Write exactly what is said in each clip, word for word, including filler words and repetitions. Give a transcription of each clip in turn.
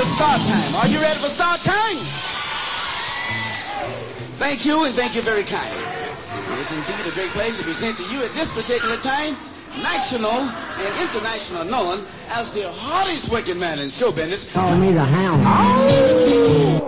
is start time. Are you ready for start time? Thank you, and thank you very kindly. It is indeed a great pleasure to present to you at this particular time, national and international known as the hardest working man in show business. Call me the Hound. Oh!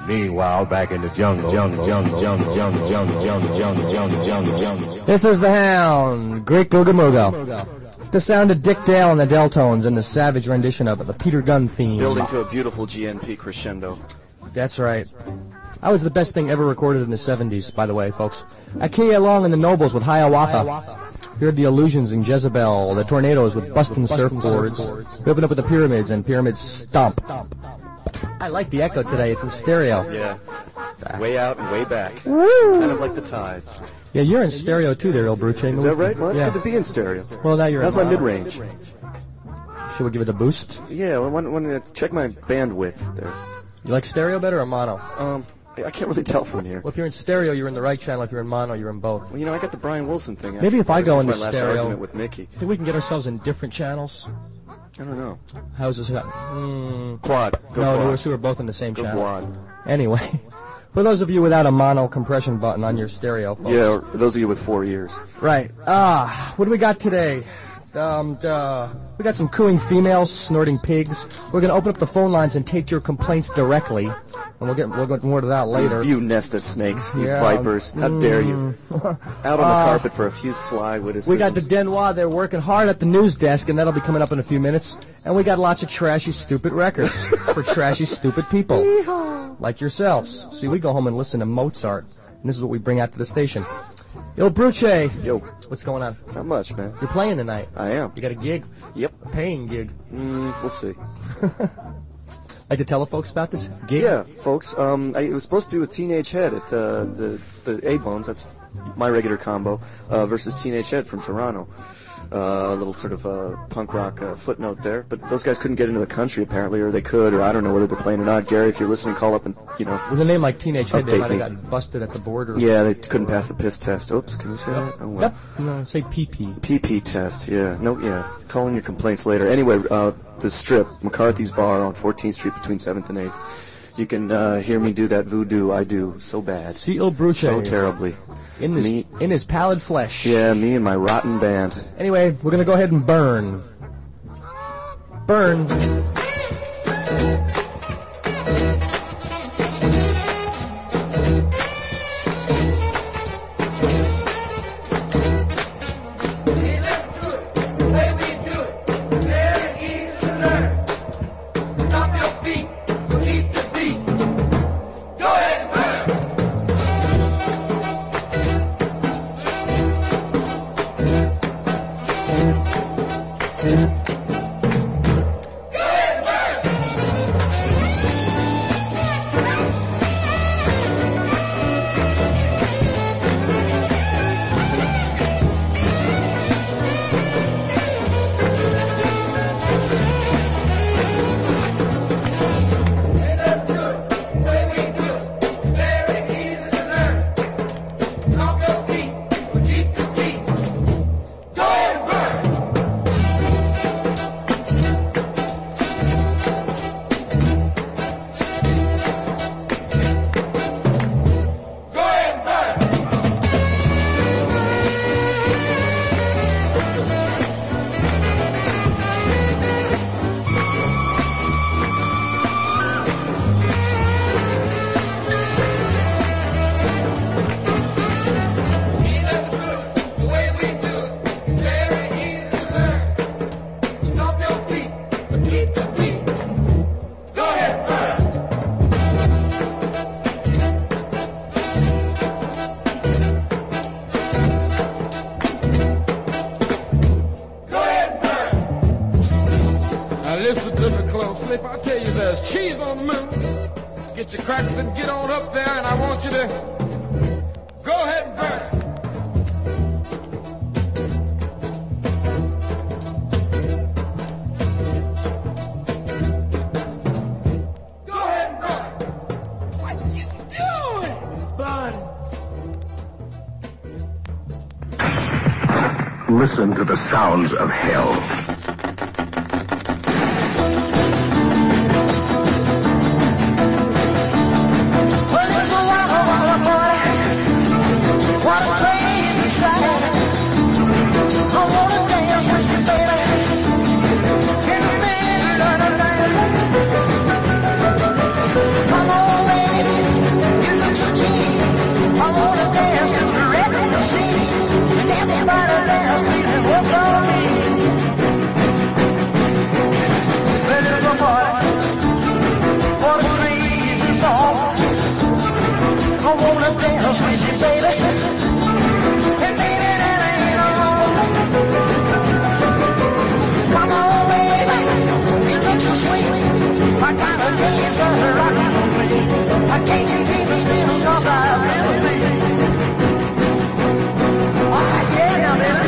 Meanwhile, back in the jungle, jungle, jungle, jungle, jungle, jungle, jungle, jungle, jungle, jungle, jungle. This is the Hound, Great Googamogo. The sound of Dick Dale and the Deltones and the savage rendition of it, the Peter Gunn theme. Building to a beautiful G N P crescendo. That's right. That was the best thing ever recorded in the seventies, by the way, folks. Akia Long and the Nobles with Hiawatha. We heard the Illusions in Jezebel, the Tornadoes with Bustin' Surfboards. We opened up with the Pyramids and Pyramids Stomp. I like the echo today. It's in stereo. Yeah. Way out and way back. Woo. Kind of like the tides. Yeah, you're in stereo too there, Il Bruce. Is that right? Well, it's yeah. good to be in stereo. Well, now you're That's in my mid-range. Should we give it a boost? Yeah, well, when, when, uh, check my bandwidth there. You like stereo better or mono? Um, I can't really tell from here. Well, if you're in stereo, you're in the right channel. If you're in mono, you're in both. Well, you know, I got the Brian Wilson thing. Maybe after. if I go into into my stereo, last argument with Mickey. think we can get ourselves in different channels? I don't know. How's this? Mm, quad. Go no, quad. we're, so we're both in the same Go channel. Quad. Anyway, for those of you without a mono compression button on your stereo, folks. Yeah, or those of you with four ears. Right. Ah, what do we got today? Um, uh, we got some cooing females, snorting pigs. We're going to open up the phone lines and take your complaints directly. And we'll get we'll get more to that later. You, you nest of snakes, you yeah. vipers. How mm. dare you? Out on the uh, carpet for a few sly witticisms. We got the Denois. They're working hard at the news desk, and that'll be coming up in a few minutes. And we got lots of trashy, stupid records for trashy, stupid people. Like yourselves. See, we go home and listen to Mozart. And this is what we bring out to the station. Il Bruce. Yo. What's going on? Not much, man. You're playing tonight. I am. You got a gig? Yep. A paying gig? Mm, we'll see. Like to tell the folks about this gig? Yeah, folks. Um, I, it was supposed to be with Teenage Head. It's uh, the the A-Bones. That's my regular combo uh, versus Teenage Head from Toronto. Uh, a little sort of uh, punk rock uh, footnote there. But those guys couldn't get into the country apparently, or they could, or I don't know whether they're playing or not. Gary, if you're listening, call up and you know. With a name like Teenage Head, they might me. have gotten busted at the border. Yeah, they couldn't pass the piss test. Oops, can you say that? Oh, well. Yep. No, say P P. P P test. Yeah. No. Yeah. Call in your complaints later. Anyway, uh, the Strip, McCarthy's Bar on fourteenth Street between seventh and eighth. You can uh, hear me do that voodoo I do so bad. See Il Bruce. So terribly. In this, me, in his pallid flesh. Yeah, me and my rotten band. Anyway, we're gonna go ahead and burn. Burn. Listen to the sounds of hell. Come on, baby. so sweet, she baby. And baby, that ain't all. Come on, baby, you look so sweet. I got a million such a rockin' on me. I can't keep it still 'cause I really feel. Oh yeah, now baby.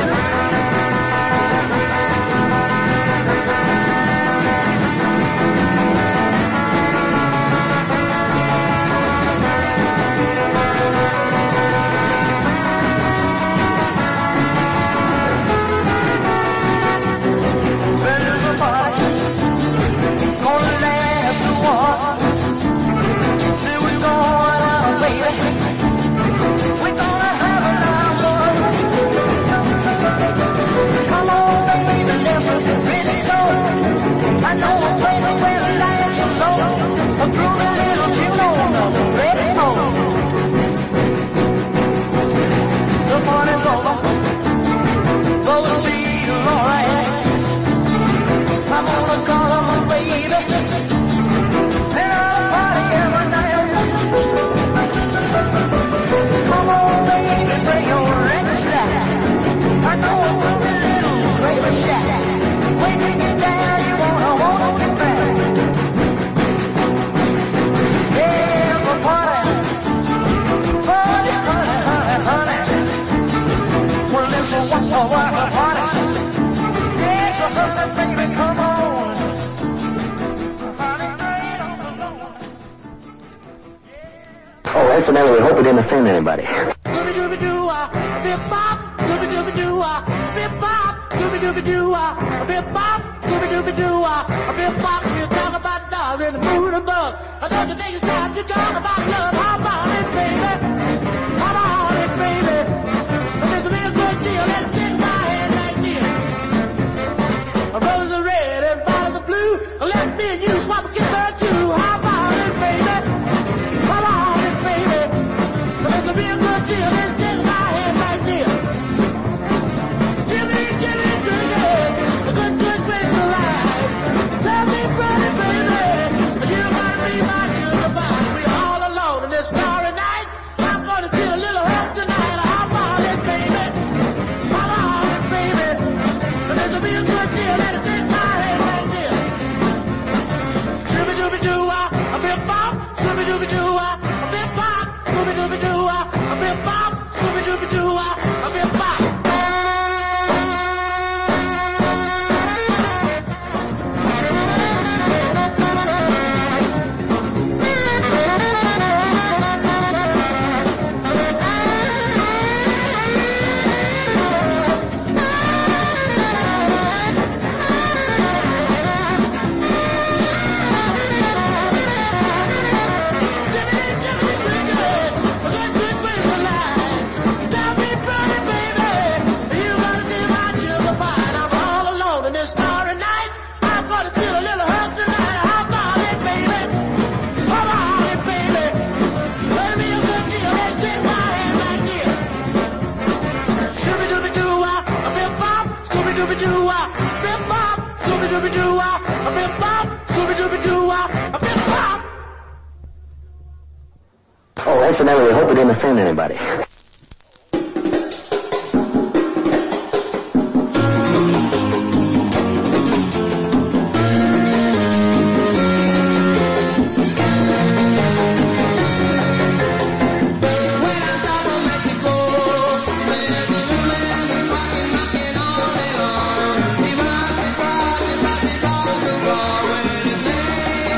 I know a place where the lights are so a groovy little tune on the radio. The party's over, both feel alright. I'm gonna call her my baby, and I'll party every night. Come on, baby, bring your record stack. I know a groovy little crazy shack. When you get down, you wanna wanna get back. Yeah, the party, party, honey, honey, honey. Well, listen, what's the word for party? Yeah, so honey, baby, come on. Honey, straight on the low. Oh, incidentally, we hope it didn't offend anybody. Scooby-Dooby-Doo-ah, bip-bop, Scooby-Dooby-Doo-ah, bip-bop, Scooby-Dooby-Doo-ah, bip-bop, Scooby-Dooby-Doo-ah, bip-bop. You talk about stars in the moon above. I don't you think it's time to talk about love? How about it, baby? How about it, baby? This will be a good deal. Let's take my hand right here. Roses are red and bottles are blue. Let me and you swap a kiss or two. How about it, baby? How about it, baby? This will be a good deal. Let's take my hand right here. Jimmy, Jimmy, Jimmy, a good, good place to ride. Tell me, pretty baby, you gotta be my sugar pie. We're all alone in this starry night. I'm gonna steal a little help tonight. How about it, baby? How about it, baby? This will be a good deal. Let's take my hand right here. Scooby-Dooby-Doo-ah, a bip-bop, Scooby-Dooby-Doo-ah, a bip-bop, Scooby-Dooby-Doo-ah, a bip-bop, Scooby-Dooby-Doo-ah, a bip-bop. Oh, incidentally, we hope it didn't offend anybody.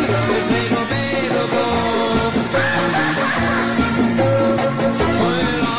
Well,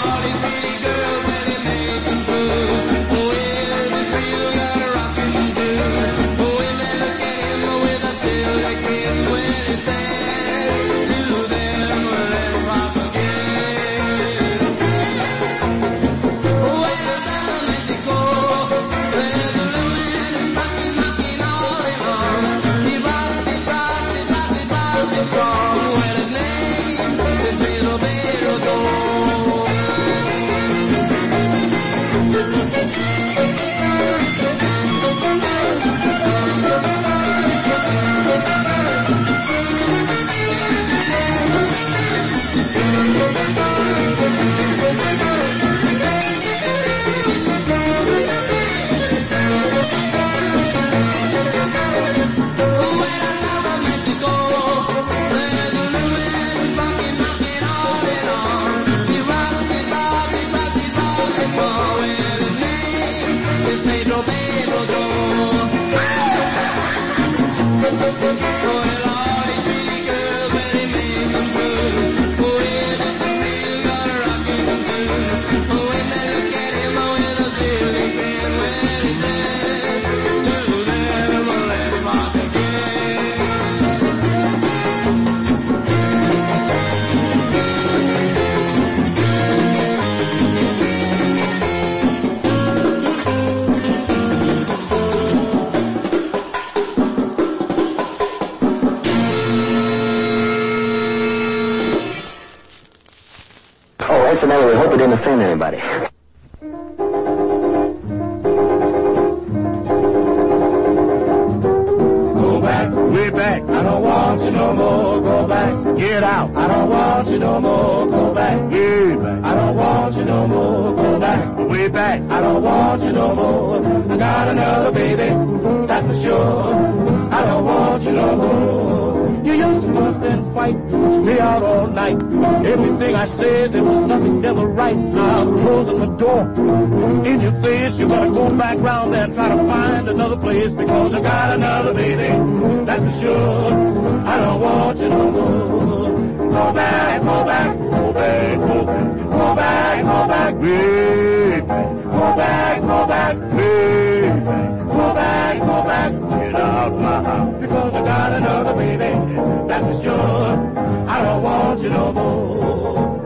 Incidentally, we hope it didn't offend anybody. Go back, way back. I don't want you no more. Go back, get out. I don't want you no more. Go back, way back. I don't want you no more. Go back, way back. I don't want you no more. I got another baby, that's for sure. I don't want you no more. You used to fuss and fight, stay out all night. Everything I said, there was nothing ever right. Now I'm closing the door in your face. You better go back round there and try to find another place, because I got another baby, that's for sure. I don't want you no more. Go back, go back, go back, go back, go back, go back, way back. Go back, go back, way back. Go back, go back, get out my house, because I got another baby, that's for sure. I don't want you no more.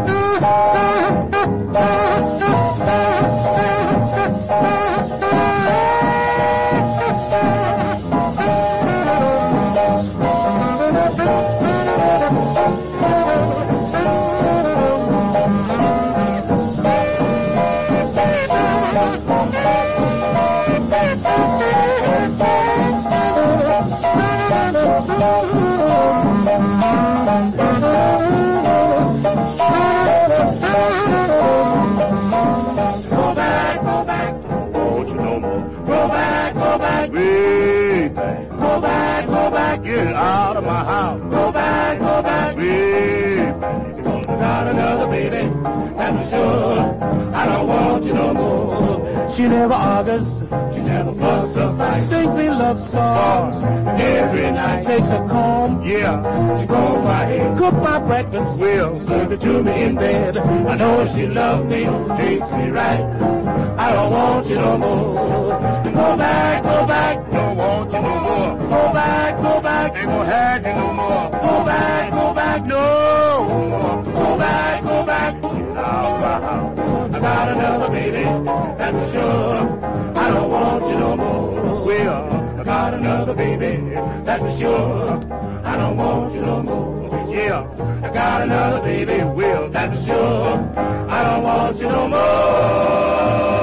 Get out of my house. Go back, go back, way back. Because I got another baby, that's for sure. I don't want you no more. She never argues, she never fuss or fight. Sings me love songs every night. Takes a comb, yeah, she combs my hair. Cook my breakfast, will serve it to me in bed. I know she loves me, treats me right. I don't want you no more. Go back, go back, don't want you no more. Go back, go back, ain't gonna have you no more. Go back, go back, no more. Go back, go back, get out my house. I got another baby, that's for sure. I don't want you no more. Well, I got another baby, that's for sure. I don't want you no more. Yeah, I got another baby, well, that's for sure. I don't want you no more.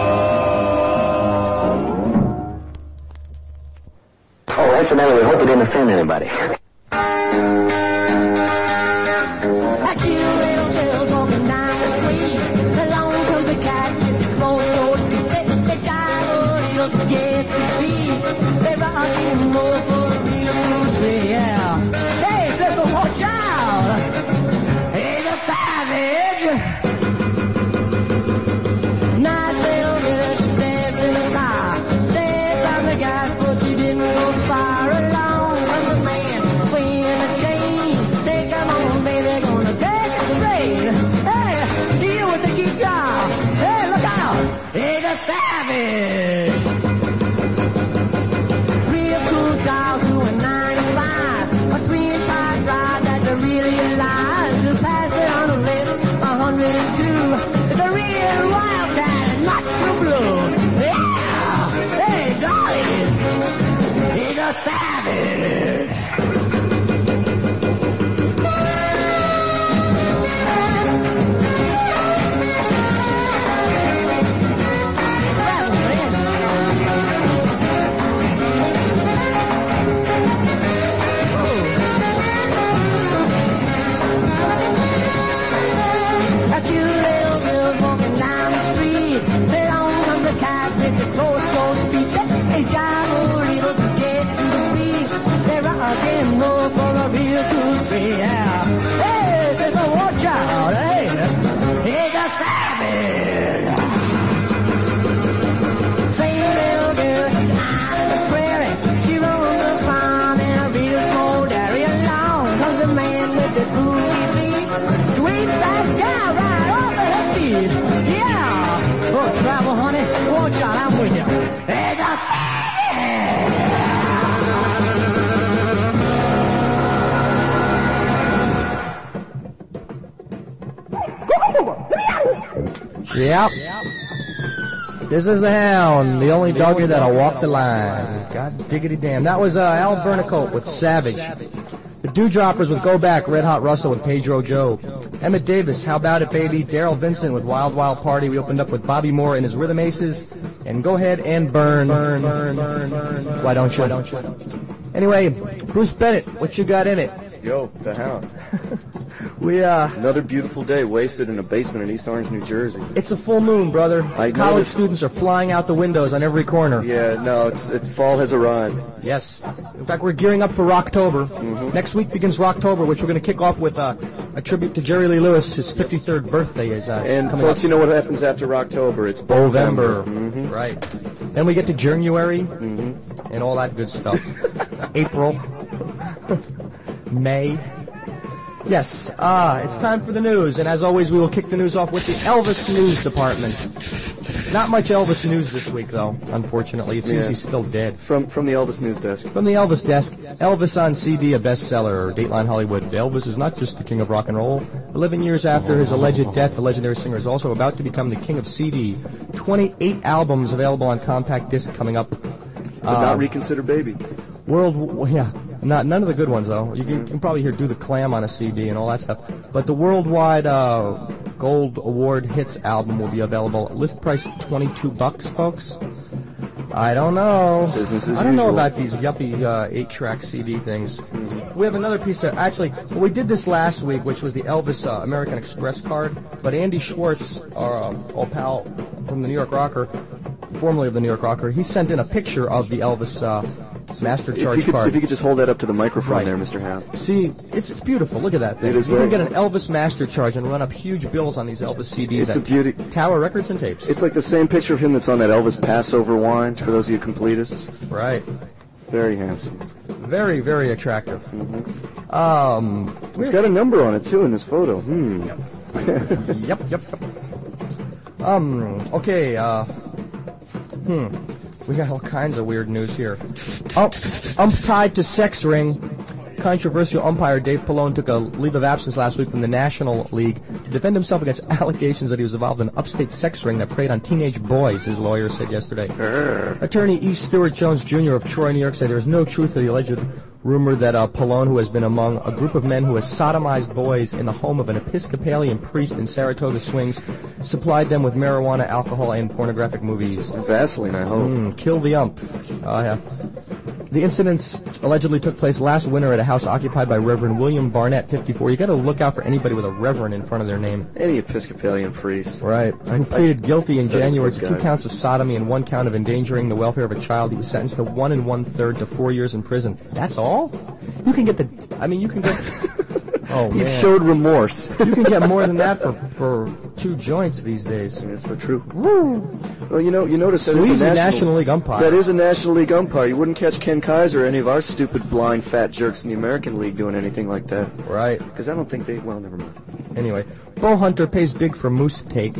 Oh, incidentally, we hope it didn't offend anybody. I kill little girls walking down the street. Along comes a cat with the closed-toed feet. They, they drive a reel to get the beat. They rock and roll for a real good tree, yeah. Hey, sister, watch out! He's a savage. Nice little girl, she steps in the car. Steps on the gas, but she didn't go far. Along comes a man swinging a chain. Take him on, baby, gonna take the rain. Hey, deal with the guitar. Hey, look out, he's a savage. Real cool dog doing ninety-five. A twin-five drive, that's a really alive. Just pass it on the left, a hundred and two. It's a real wildcat and not true blue. Yeah, hey, darling, he's a savage. A cute little girl's walking down the street. Along comes a cat with the closed-toed feet. They jive a little to get in the beat. They rock and roll for a real good tree, yeah. Hey, sister, watch out, hey, he's a savage. Same little girl, she's out in the prairie. She roams the farm in a for travel, honey. Watch out, I'm with you. There's a Yep. This is the Hound, the only doggy that'll walk the line. God diggity damn. That was uh, Al Vernicolt with Savage. The Dewdroppers with Go Back, Red Hot Russell with Pedro Joe. Emmett Davis, How About It Baby. Daryl Vincent with Wild Wild Party. We opened up with Bobby Moore and his Rhythm Aces. And Go Ahead and Burn. Burn, burn, burn, burn. Why don't you? Why don't you? Anyway, Bruce Bennett, what you got in it? Yo, the Hound. We, uh... Another beautiful day wasted in a basement in East Orange, New Jersey. It's a full moon, brother. I College noticed. students are flying out the windows on every corner. Yeah, no, it's it's fall has arrived. Yes. In fact, we're gearing up for Rocktober. Mm-hmm. Next week begins Rocktober, which we're going to kick off with uh, a tribute to Jerry Lee Lewis. His fifty-third birthday is uh, And coming folks, up. you know what happens after Rocktober? It's Bovember. Mm-hmm. Right. Then we get to January Mm-hmm. and all that good stuff. April. May. Yes, uh, it's time for the news, and as always, we will kick the news off with the Elvis News Department. Not much Elvis news this week, though, unfortunately. It seems Yeah. he's still dead. From from the Elvis News Desk. From the Elvis desk, Elvis on C D, a bestseller, Dateline Hollywood. Elvis is not just the king of rock and roll. Eleven years after his alleged death, the legendary singer is also about to become the king of C D. twenty-eight albums available on compact disc coming up. But not Reconsider Baby. World, w- yeah, not none of the good ones though. You can, you can probably hear "Do the Clam" on a C D and all that stuff. But the worldwide uh, Gold Award Hits album will be available. List price twenty-two bucks, folks. I don't know. Business as I don't know usual. about these yuppie uh, eight-track C D things. We have another piece of actually. Well, we did this last week, which was the Elvis uh, American Express card. But Andy Schwartz, our uh, old pal from the New York Rocker, formerly of the New York Rocker, he sent in a picture of the Elvis uh, Master If Charge you, could, card. if you could just hold that up to the microphone Right. there, Mister Hound. See, it's it's beautiful. Look at that thing. It is You can very- get an Elvis Master Charge and run up huge bills on these Elvis C Ds It's a at beauty. Tower Records and Tapes. It's like the same picture of him that's on that Elvis Passover wine, for those of you completists. Right. Very handsome. Very, very attractive. Mm-hmm. Um, It's got a number on it, too, in this photo. Hmm. yep, yep, yep. Um, okay, uh, hmm. We got all kinds of weird news here. Ump, ump tied to sex ring. Controversial umpire Dave Pallone took a leave of absence last week from the National League to defend himself against allegations that he was involved in an upstate sex ring that preyed on teenage boys, his lawyer said yesterday. Attorney E. Stewart Jones Junior of Troy, New York, said there is no truth to the alleged rumor that uh, Pallone, who has been among a group of men who has sodomized boys in the home of an Episcopalian priest in Saratoga Swings, supplied them with marijuana, alcohol, and pornographic movies. Vaseline, I hope. Mm, kill the ump. Uh, yeah. The incidents allegedly took place last winter at a house occupied by Reverend William Barnett, fifty-four. You got to look out for anybody with a Reverend in front of their name. Any Episcopalian priest. Right. He pleaded guilty in studied January those to two guys. counts of sodomy and one count of endangering the welfare of a child. He was sentenced to one and one third to four years in prison. That's all? You can get the. I mean, you can get. Oh He man. showed remorse. You can get more than that for for two joints these days. That's so true. Well, you know, you notice that is Sleazy a national, National League umpire. That is a National League umpire. You wouldn't catch Ken Kaiser or any of our stupid, blind, fat jerks in the American League doing anything like that. Right. Because I don't think they. Well, never mind. Anyway, bow hunter pays big for moose take.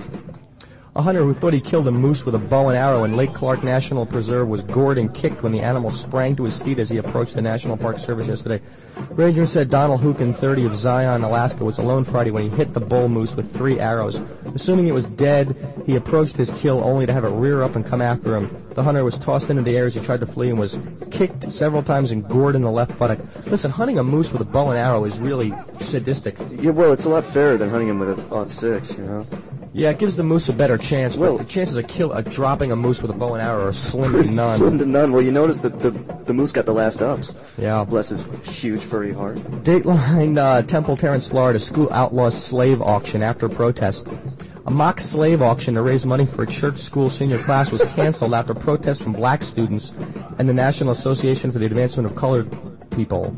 A hunter who thought he killed a moose with a bow and arrow in Lake Clark National Preserve was gored and kicked when the animal sprang to his feet as he approached the National Park Service yesterday. Ranger said Donald Hookin, thirty, of Zion, Alaska, was alone Friday when he hit the bull moose with three arrows. Assuming it was dead, he approached his kill only to have it rear up and come after him. The hunter was tossed into the air as he tried to flee and was kicked several times and gored in the left buttock. Listen, hunting a moose with a bow and arrow is really sadistic. Yeah, well, it's a lot fairer than hunting him with a odd six, you know. Yeah, it gives the moose a better chance, but Well- the chances of kill, uh, dropping a moose with a bow and arrow are slim to none. Slim to none. Well, you notice that the the moose got the last ups. Yeah. Bless his huge furry heart. Dateline, uh, Temple Terrace, Florida, school outlaws slave auction after protest. A mock slave auction to raise money for a church school senior class was canceled after protests from black students and the National Association for the Advancement of Colored People.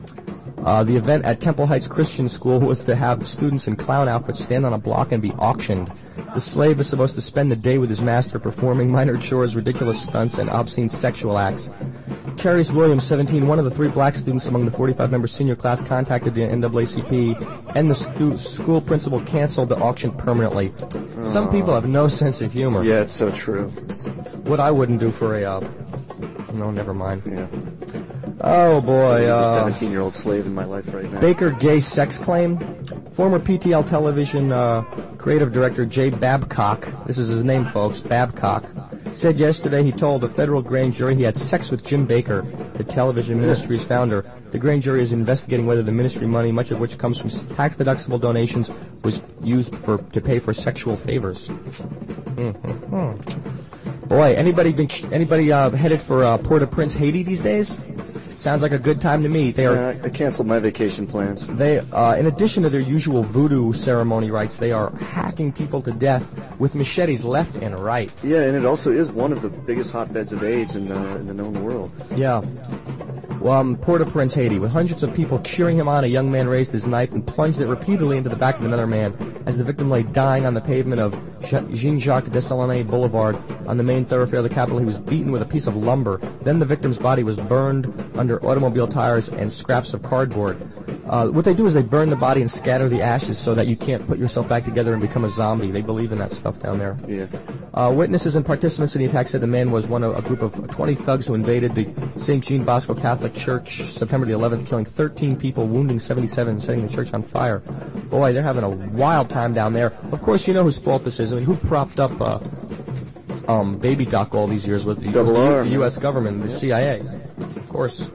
Uh, the event at Temple Heights Christian School was to have students in clown outfits stand on a block and be auctioned. The slave is supposed to spend the day with his master performing minor chores, ridiculous stunts, and obscene sexual acts. Carius Williams, seventeen, one of the three black students among the forty-five member senior class, contacted the N double A C P, and the stu- school principal canceled the auction permanently. Aww. Some people have no sense of humor. Yeah, it's so true. What I wouldn't do for a... Uh, no, never mind. Yeah. Oh, boy. So uh, a seventeen-year-old slave in my life right now. Baker gay sex claim. Former P T L television uh, creative director Jay Babcock, this is his name, folks, Babcock, said yesterday he told a federal grand jury he had sex with Jim Baker, the television ministry's founder. The grand jury is investigating whether the ministry money, much of which comes from tax-deductible donations, was used for to pay for sexual favors. Mm-hmm. Boy, anybody been, anybody uh, headed for uh, Port-au-Prince, Haiti these days? Sounds like a good time to me. They are. Uh, I canceled my vacation plans. They, uh, in addition to their usual voodoo ceremony rites, they are hacking people to death with machetes left and right. Yeah, and it also is one of the biggest hotbeds of AIDS in, uh, in the known world. Yeah. Well, um, Port-au-Prince, Haiti, with hundreds of people cheering him on, a young man raised his knife and plunged it repeatedly into the back of another man as the victim lay dying on the pavement of Jean-Jacques Dessalines Boulevard on the main thoroughfare of the capital. He was beaten with a piece of lumber. Then the victim's body was burned under automobile tires and scraps of cardboard. Uh, what they do is they burn the body and scatter the ashes so that you can't put yourself back together and become a zombie. They believe in that stuff down there. Yeah. Uh, witnesses and participants in the attack said the man was one of a group of twenty thugs who invaded the Saint Jean Bosco Catholic Church September the eleventh, killing thirteen people, wounding seventy-seven, and setting the church on fire. Boy, they're having a wild time down there. Of course, you know whose fault this is. I mean, who propped up uh, um, Baby Doc all these years with the, Double with the, R, the U S government, the C I A. Of course.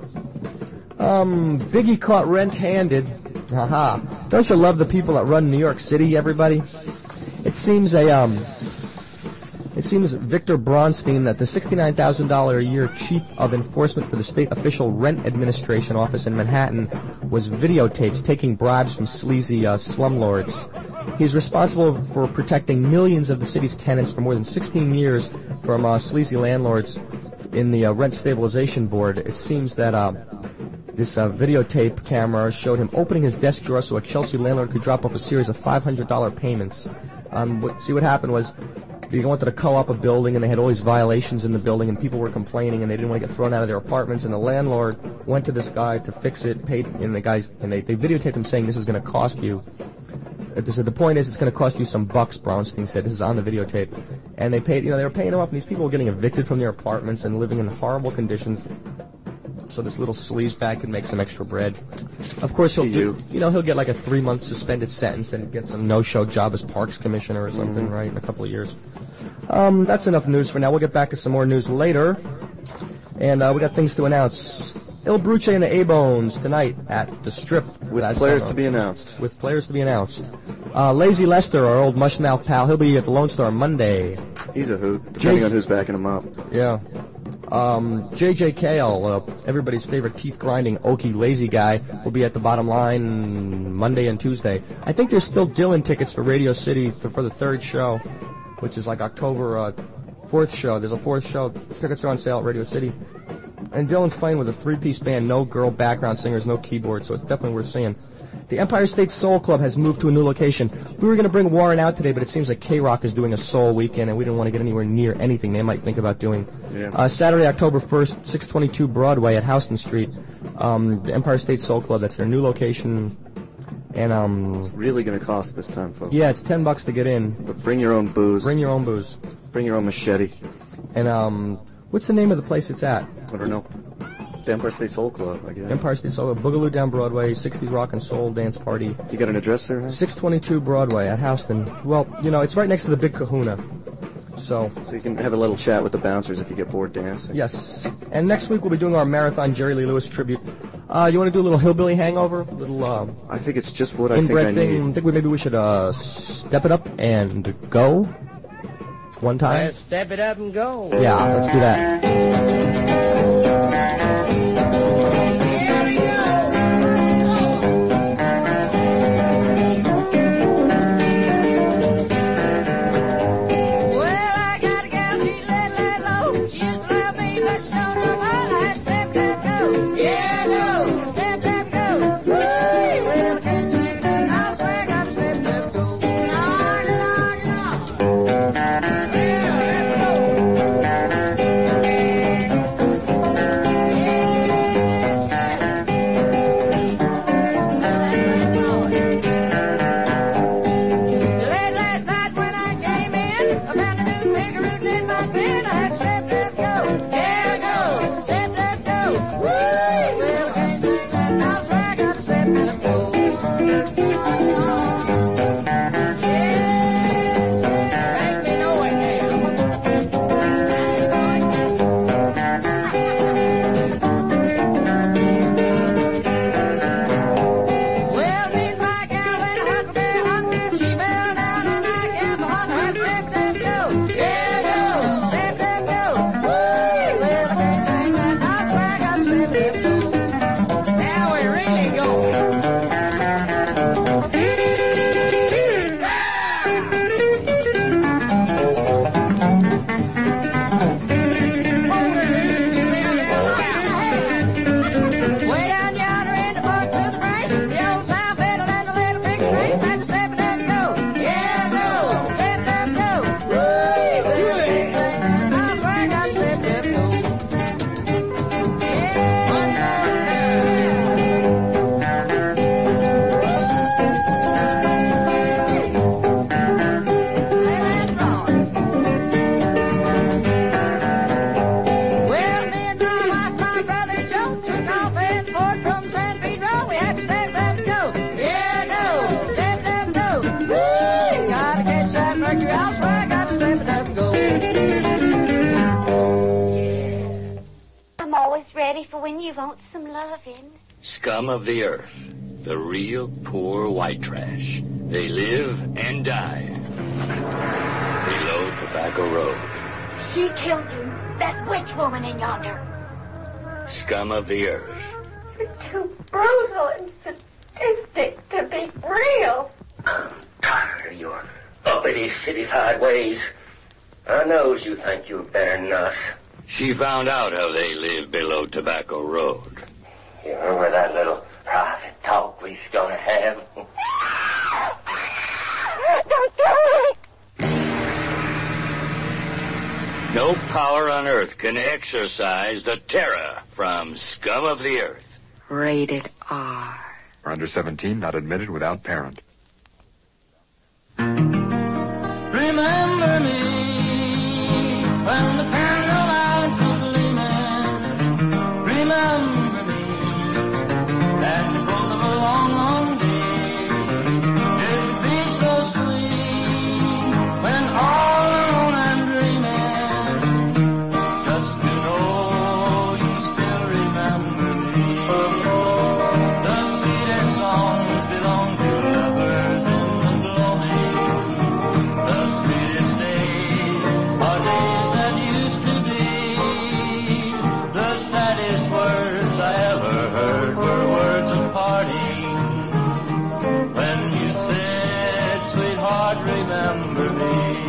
Um, Biggie caught rent-handed. Haha. Don't you love the people that run New York City, everybody? It seems a, um... It seems Victor Bronstein, that the sixty-nine thousand dollars a year chief of enforcement for the state official rent administration office in Manhattan, was videotaped taking bribes from sleazy uh, slumlords. He's responsible for protecting millions of the city's tenants for more than sixteen years from uh, sleazy landlords in the uh, Rent Stabilization Board. It seems that uh, this uh, videotape camera showed him opening his desk drawer so a Chelsea landlord could drop off a series of five hundred dollars payments. Um, what, see what happened was, they wanted to co-op a building, and they had all these violations in the building, and people were complaining, and they didn't want to get thrown out of their apartments. And the landlord went to this guy to fix it, paid, and the guys, and they, they videotaped him saying, "This is going to cost you." They said, "The point is, it's going to cost you some bucks." Brownstein said, "This is on the videotape," and they paid. You know, they were paying him off, and these people were getting evicted from their apartments and living in horrible conditions. So this little sleazebag can make some extra bread. Of course, he'll do, you know, he'll get like a three-month suspended sentence and get some no-show job as Parks Commissioner or something, mm-hmm. right, in a couple of years. Um, that's enough news for now. We'll get back to some more news later. And uh, we got things to announce. Il Bruce and the A-Bones tonight at the Strip. With players to be announced. With players to be announced. Uh, Lazy Lester, our old mushmouth pal, he'll be at the Lone Star Monday. He's a hoot, depending J- on who's backing him up. Yeah. Um, J J Kale, uh, everybody's favorite teeth-grinding, oaky, lazy guy, will be at the Bottom Line Monday and Tuesday. I think there's still Dylan tickets for Radio City th- for the third show, which is like October uh, fourth show. There's a fourth show. Tickets are on sale at Radio City. And Dylan's playing with a three-piece band, no girl background singers, no keyboard, so it's definitely worth seeing. The Empire State Soul Club has moved to a new location. We were going to bring Warren out today, but it seems like K-Rock is doing a soul weekend, and we didn't want to get anywhere near anything they might think about doing. Yeah. Uh, Saturday, October first, six twenty-two Broadway at Houston Street. Um, the Empire State Soul Club, that's their new location. And um, it's really going to cost this time, folks. Yeah, it's ten bucks to get in. But bring your own booze. Bring your own booze. Bring your own machete. And um, what's the name of the place it's at? I don't know. The Empire State Soul Club, I guess. Empire State Soul Club, Boogaloo Down Broadway, sixties rock and soul dance party. You got an address there, huh? six twenty-two Broadway at Houston. Well, you know, it's right next to the Big Kahuna. So So you can have a little chat with the bouncers if you get bored dancing. Yes. And next week we'll be doing our marathon Jerry Lee Lewis tribute. Uh, you want to do a little hillbilly hangover? A little, uh... I think it's just what I think I thing. need. I think we maybe we should, uh, step it up and go one time. Let's step it up and go. Yeah, let's do that. when you want some loving. Scum of the earth. The real poor white trash. They live and die below Tobacco Road. She killed you. That witch woman in yonder. Scum of the earth. You're too brutal and sadistic to be real. I'm tired of your uppity city-fied ways. I knows you think you're better than us. She found out how they live below Tobacco Road. You remember that little private talk we's gonna have? Don't do it! No power on earth can exorcise the terror from Scum of the earth. Rated R. For under seventeen, not admitted without parent. Remember me when the candlelights are gleaming. Remember me at the close of a long, long day. It would be so sweet when all alone I'm dreaming. Just to know you still remember me. The sweetest songs belong to lovers in the gloaming. The sweetest days are days that used to be. The saddest words I ever heard were words of parting. When you said, sweetheart, remember me.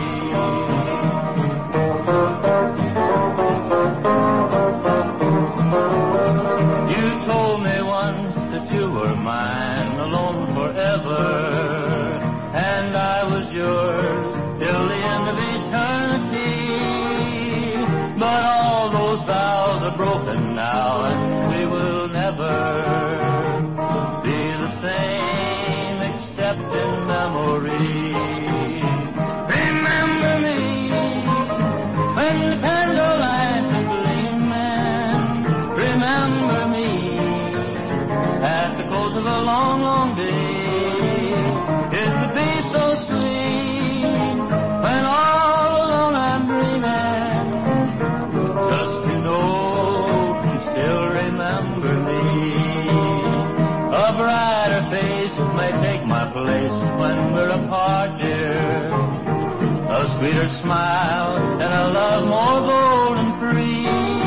You told me once that you were mine, alone forever, and I was yours till the end of eternity. But all those vows are broken now, and we will never be the same except in memory. Remember me when the candlelights are gleaming. Remember me at the close of a long, long day. It would be so sweet when all alone I'm dreaming. Just to know you still remember me. A brighter face may take my place when we're apart, dear. A sweeter smile and a love more bold and free.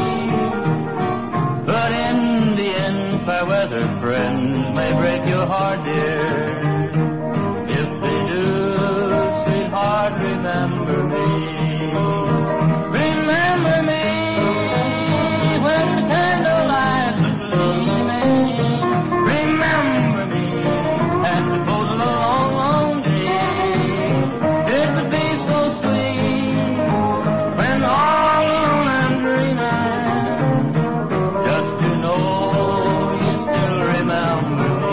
But in the end, fair weather friends may break your heart, dear. If they do, sweetheart, remember me. Remember me when the candlelights are gleaming. Remember me at the close of a long, long day. It would be so sweet when all alone I'm dreaming. Just to know you still remember me.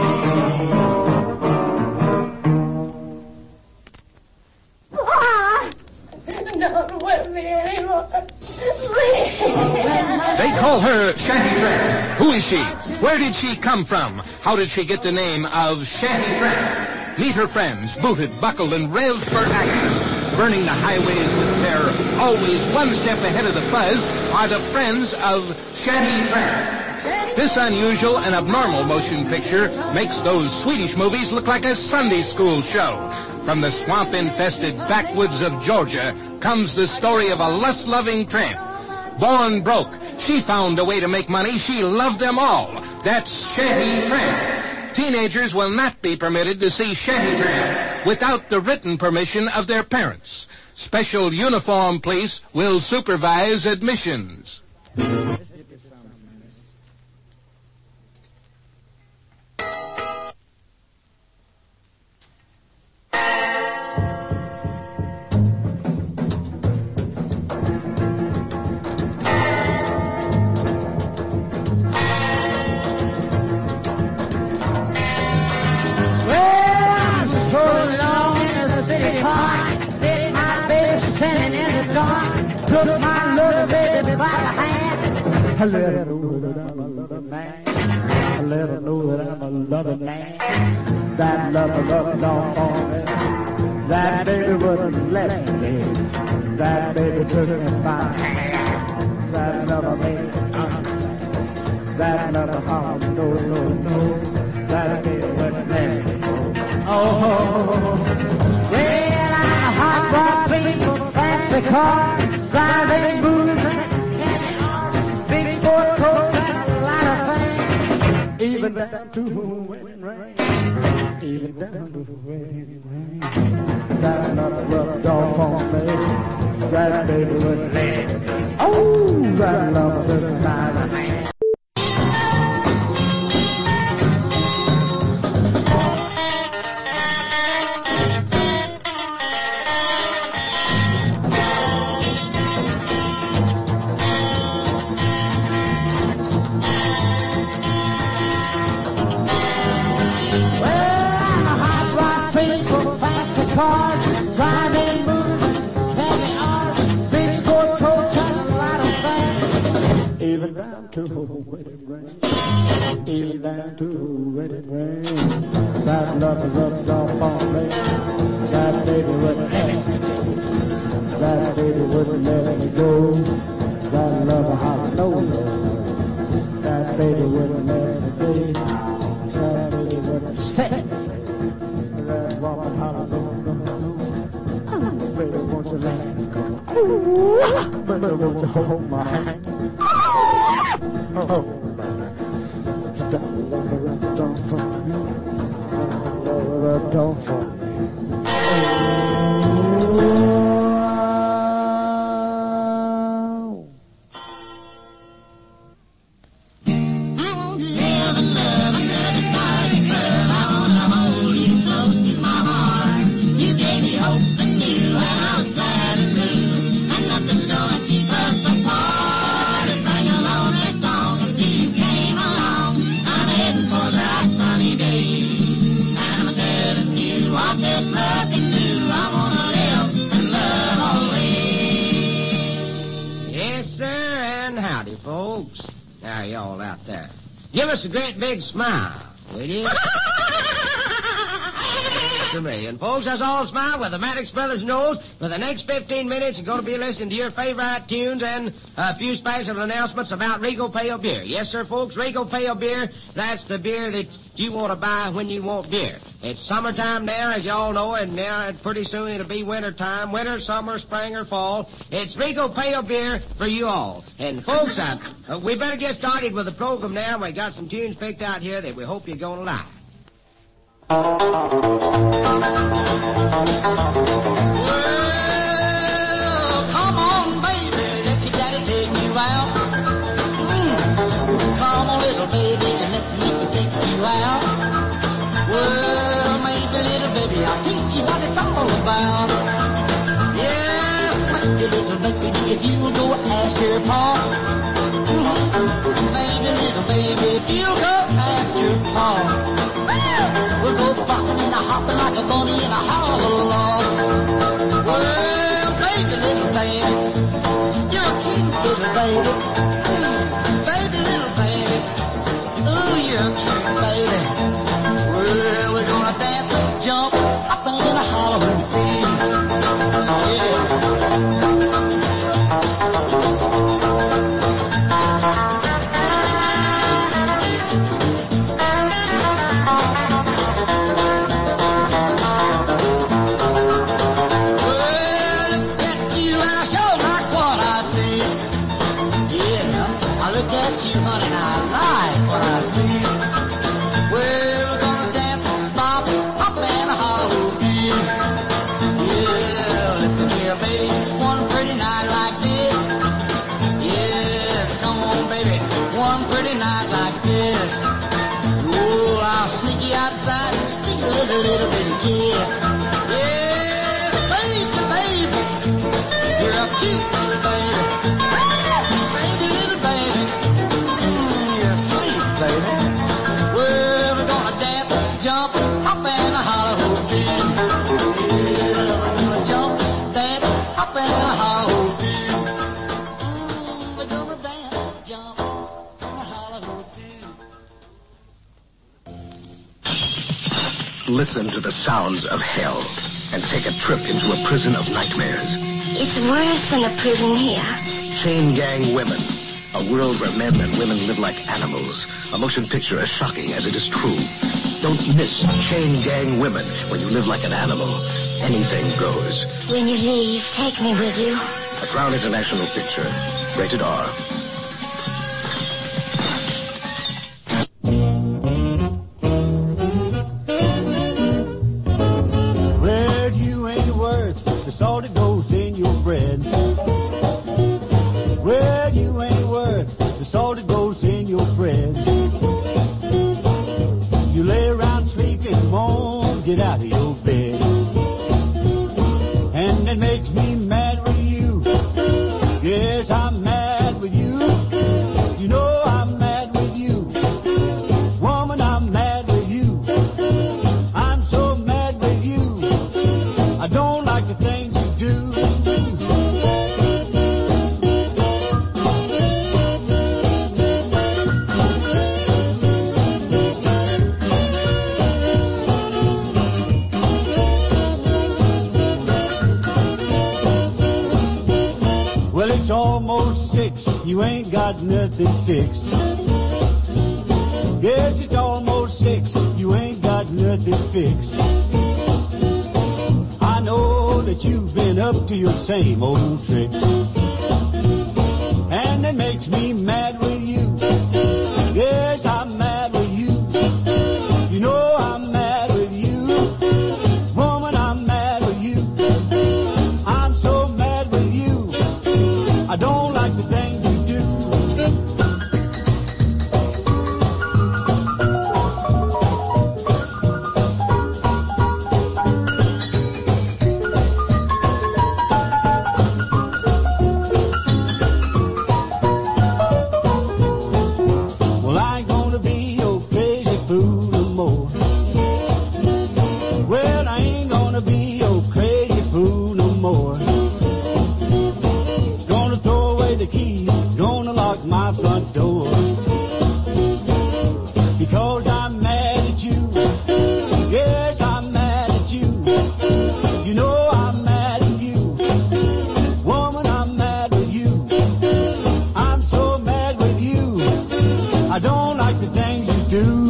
Don't whip me anymore. Please. They call her Shanty Tramp. Who is she? Where did she come from? How did she get the name of Shanty Tramp? Meet her friends, booted, buckled, and railed for action. Burning the highways with terror, always one step ahead of the fuzz, are the friends of Shanty Tramp. This unusual and abnormal motion picture makes those Swedish movies look like a Sunday school show. From the swamp-infested backwoods of Georgia comes the story of a lust-loving tramp. Born broke, she found a way to make money. She loved them all. That's Shanty Tramp. Teenagers will not be permitted to see Shanty Tramp without the written permission of their parents. Special uniformed police will supervise admissions. Took my little baby by the hand. I let her know that I'm a loving man. I let her know that I'm a loving man. That love, love, love for me. That baby wouldn't let me. That baby took me by the hand. That love made me understand. That's not a house, no, no, no. That baby wouldn't let me go. Oh, well, I'm a hot rod people, fancy car, driving booze and big sport coat and a lot of things. Even down to wedding ring. Even down to wedding ring. That's not a rough dog for me. That baby wouldn't let me go. Oh, that love doesn't matter, man. Even down to wedding ring, even down to wedding ring. That love is up off for me. That baby wouldn't let me go. That baby wouldn't let me go. That love how I know it. That baby wouldn't let me go. That baby wouldn't set me free. That woman how I know it. Oh, baby, won't you let me go? Oh, baby, won't you hold my hand? Oh, that love don't for me. Love don't for me. Oh. I want to live and love another night, love. I want to hold you close to my heart. You gave me hope and knew, and I was glad and blue, and nothing's gonna keep us apart. Folks, now y'all out there, give us a great big smile, will you? To me. And folks, that's all smile with the Maddox Brothers knows. For the next fifteen minutes, you're going to be listening to your favorite tunes and a few special announcements about Regal Pale Beer. Yes, sir, folks, Regal Pale Beer, that's the beer that you want to buy when you want beer. It's summertime now, as y'all know, and now pretty soon it'll be wintertime, winter, summer, spring, or fall. It's Regal Pale Beer for you all. And folks, uh, uh, we better get started with the program now. We got some tunes picked out here that we hope you're going to like. Well, come on, baby, let your daddy take you out. Mm. Come on, little baby, and let me take you out. Well, maybe, little baby, I'll teach you what it's all about. Yes, maybe, little baby, if you'll go ask your pa. Mm. Maybe, little baby, if you'll go ask your pa. We'll go bopping and a-hopping like a bunny in a hollow log. Well, baby, little baby, you're a cute little baby. Mm, baby, little baby, ooh, you're a cute baby. Well, we're gonna dance and jump, hopping in a hollow tree. Yeah. Outside and stick a little, little bitty kiss. Yes, baby, baby, you're a cute little baby. Baby, little baby, mm, you're sweet, baby. Well, we're gonna dance, jump, hop and holler, oh, baby. Yeah, we're gonna jump, dance, hop and holler, baby. Mm, we're gonna dance, jump, and holler, oh, baby. Listen to the sounds of hell and take a trip into a prison of nightmares. It's worse than a prison here. Chain gang women, A world where men and women live like animals. A motion picture as shocking as it is true. Don't miss Chain Gang Women when you live like an animal. Anything goes. When you leave, take me with you. A Crown International picture. Rated R. Bread, you ain't worth the salt that goes in your bread. Bread, you ain't worth the salt that goes in your bread. You lay around sleeping, won't get out of your bed. And it makes me mad with you. Yes, I'm mad with you. You know I'm mad with you. Woman, I'm mad with you. I'm so mad with you. I don't like the things you do. Well, it's almost six. You ain't got nothing fixed. Yes, it's almost six. You ain't got nothing fixed. I know that you've been up to your same old tricks. And it makes me mad with you. Yes, I'm mad with you. You know I'm mad with you. Woman, I'm mad with you. I'm so mad with you. I don't like the things you do. Well, I ain't gonna be your crazy fool no more. Well, I ain't gonna be your crazy fool no more. Gonna throw away the key, gonna lock my front door. Because I'm mad at you. Yes, I'm mad at you. You know I'm mad at you. Woman, I'm mad with you. I'm so mad with you. I don't like the things you do.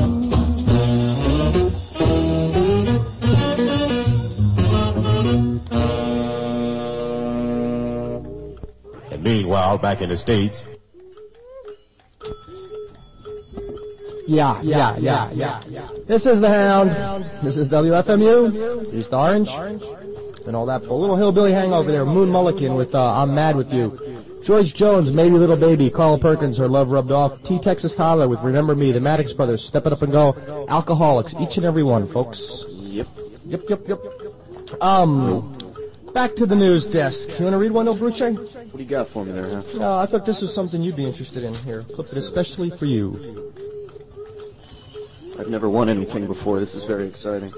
And meanwhile, back in the States, Yeah, yeah, yeah, yeah, yeah. This is the Hound. This is W F M U. East Orange. And all that. A little hillbilly hang over there. Moon Mulligan with uh, I'm Mad With You. George Jones, Maybe Little Baby. Carl Perkins, Her Love Rubbed Off. T. Texas Holler with Remember Me. The Maddox Brothers, Step It Up and Go. Alcoholics. Each and every one, folks. Yep. Yep, yep, yep. Um, back to the news desk. You want to read one, El Bruce? What do you got for me there, huh? Uh, I thought this was something you'd be interested in here. Clipped it especially for you. I've never won anything before. This is very exciting.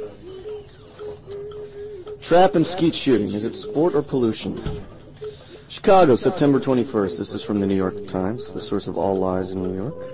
Trap and skeet shooting. Is it sport or pollution? Chicago, September twenty-first. This is from the New York Times, the source of all lies in New York.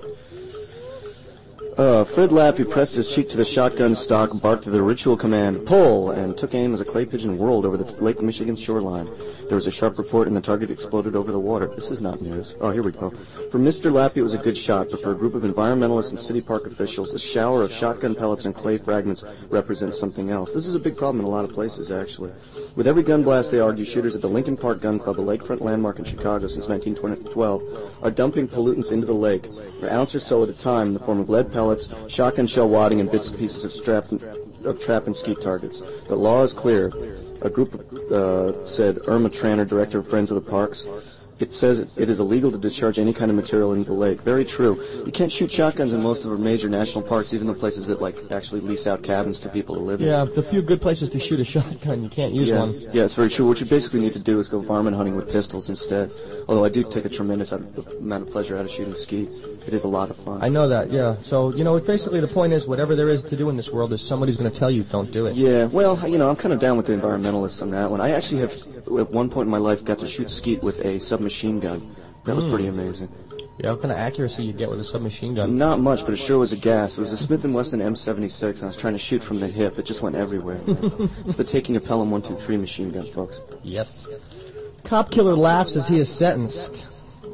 Uh, Fred Lappy pressed his cheek to the shotgun stock, barked the ritual command, pull, and took aim as a clay pigeon whirled over the Lake Michigan shoreline. There was a sharp report and the target exploded over the water. This is not news. Oh, here we go. For Mister Lappy, it was a good shot, but for a group of environmentalists and city park officials, a shower of shotgun pellets and clay fragments represents something else. This is a big problem in a lot of places, actually. With every gun blast, they argue, shooters at the Lincoln Park Gun Club, a lakefront landmark in Chicago since nineteen twelve, are dumping pollutants into the lake, an ounce or so at a time, in the form of lead pellets, shotgun shell wadding, and bits and pieces of, strap and, of trap and skeet targets. The law is clear. A group uh, said, Irma Tranner, director of Friends of the Parks, it says it, it is illegal to discharge any kind of material into the lake. Very true. You can't shoot shotguns in most of our major national parks, even the places that like actually lease out cabins to people to live in. Yeah, the few good places to shoot a shotgun, you can't use yeah. one. Yeah, it's very true. What you basically need to do is go varmint hunting with pistols instead. Although I do take a tremendous amount of pleasure out of shooting skeet. It is a lot of fun. I know that, yeah. So, you know, basically the point is whatever there is to do in this world is somebody's going to tell you don't do it. Yeah, well, you know, I'm kind of down with the environmentalists on that one. I actually have, at one point in my life, got to shoot skeet with a submachine gun. That was pretty amazing. Yeah, what kind of accuracy you get with a submachine gun? Not much, but it sure was a gas. It was a Smith and Wesson M seventy-six, and I was trying to shoot from the hip. It just went everywhere. It's the Taking a Pelham one two three machine gun, folks. Yes. Cop killer laughs as he is sentenced.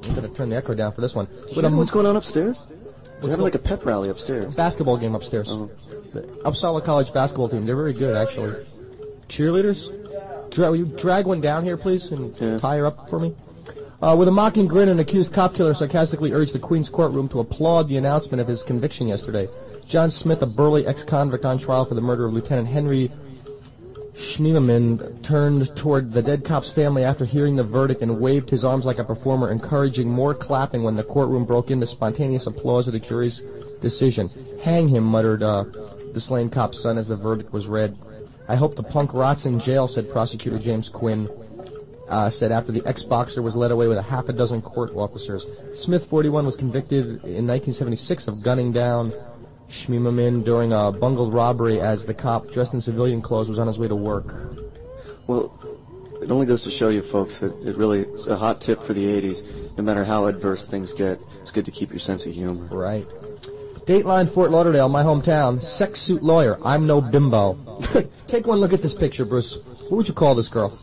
I'm going to turn the echo down for this one. But, um, what's going on upstairs? We're having like a pep rally upstairs. Basketball game upstairs. Oh. The Uppsala College basketball team. They're very good, actually. Cheerleaders? Dra- will you drag one down here, please, and yeah. tie her up for me? Uh, with a mocking grin, an accused cop killer sarcastically urged the Queen's courtroom to applaud the announcement of his conviction yesterday. John Smith, a burly ex-convict on trial for the murder of Lieutenant Henry Schmiemann, turned toward the dead cop's family after hearing the verdict and waved his arms like a performer, encouraging more clapping when the courtroom broke into spontaneous applause of the jury's decision. Hang him, muttered uh, the slain cop's son as the verdict was read. I hope the punk rots in jail, said Prosecutor James Quinn, uh, said after the ex-boxer was led away with a half a dozen court officers. Smith, forty-one, was convicted in nineteen seventy-six of gunning down Schmiemann during a bungled robbery as the cop, dressed in civilian clothes, was on his way to work. Well, it only goes to show you, folks, that it really is a hot tip for the eighties. No matter how adverse things get, it's good to keep your sense of humor. Right. Dateline, Fort Lauderdale, my hometown. Sex suit lawyer. I'm no bimbo. Take one look at this picture, Bruce. What would you call this girl?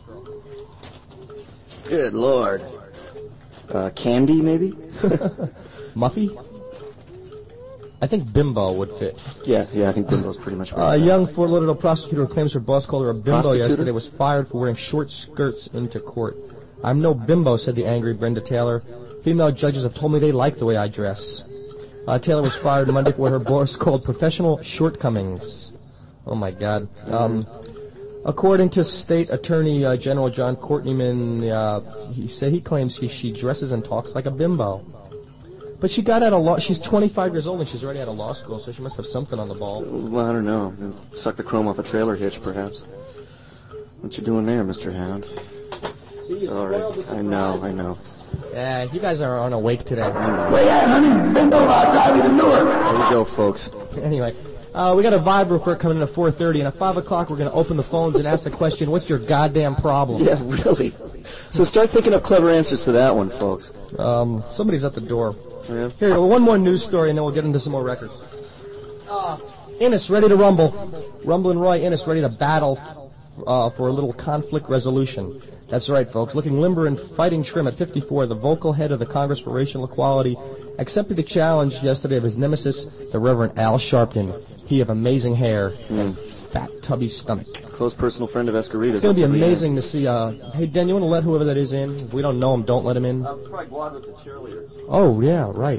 Good Lord. Uh, Candy, maybe? Muffy? I think bimbo would fit. Yeah, yeah, I think bimbo's pretty much A right. uh, young Fort Lauderdale prosecutor who claims her boss called her a bimbo Prostituter? yesterday was fired for wearing short skirts into court. I'm no bimbo, said the angry Brenda Taylor. Female judges have told me they like the way I dress. Uh, Taylor was fired Monday for what her boss called professional shortcomings. Oh, my God. Um, according to State Attorney uh, General John Courtneyman, uh, he said he claims he, she dresses and talks like a bimbo. But she got out of law. She's twenty-five years old and she's already out of law school, so she must have something on the ball. Well, I don't know. Suck the chrome off a trailer hitch, perhaps. What you doing there, Mister Hound? See, Sorry. I know, I know. Yeah, you guys are unawake today. Where you at, honey? Bimbo, I'll drive you to Newark. There you go, folks. Anyway, uh, we got a Vibe report coming in at four thirty, and at five o'clock we're going to open the phones and ask the question, what's your goddamn problem? Yeah, really. So start thinking up clever answers to that one, folks. Um, somebody's at the door. Yeah. Here, one more news story, and then we'll get into some more records. Uh, Innes ready to rumble. Rumble and Roy Innes ready to battle uh, for a little conflict resolution. That's right, folks. Looking limber and fighting trim at fifty-four, the vocal head of the Congress for Racial Equality accepted a challenge yesterday of his nemesis, the Reverend Al Sharpton. He of amazing hair mm. and fat, tubby stomach. Close personal friend of Escarita's. It's going to be amazing to see. Uh, hey, Den, you want to let whoever that is in? If we don't know him, don't let him in. I'll try Guad with the cheerleaders. Oh, yeah, right.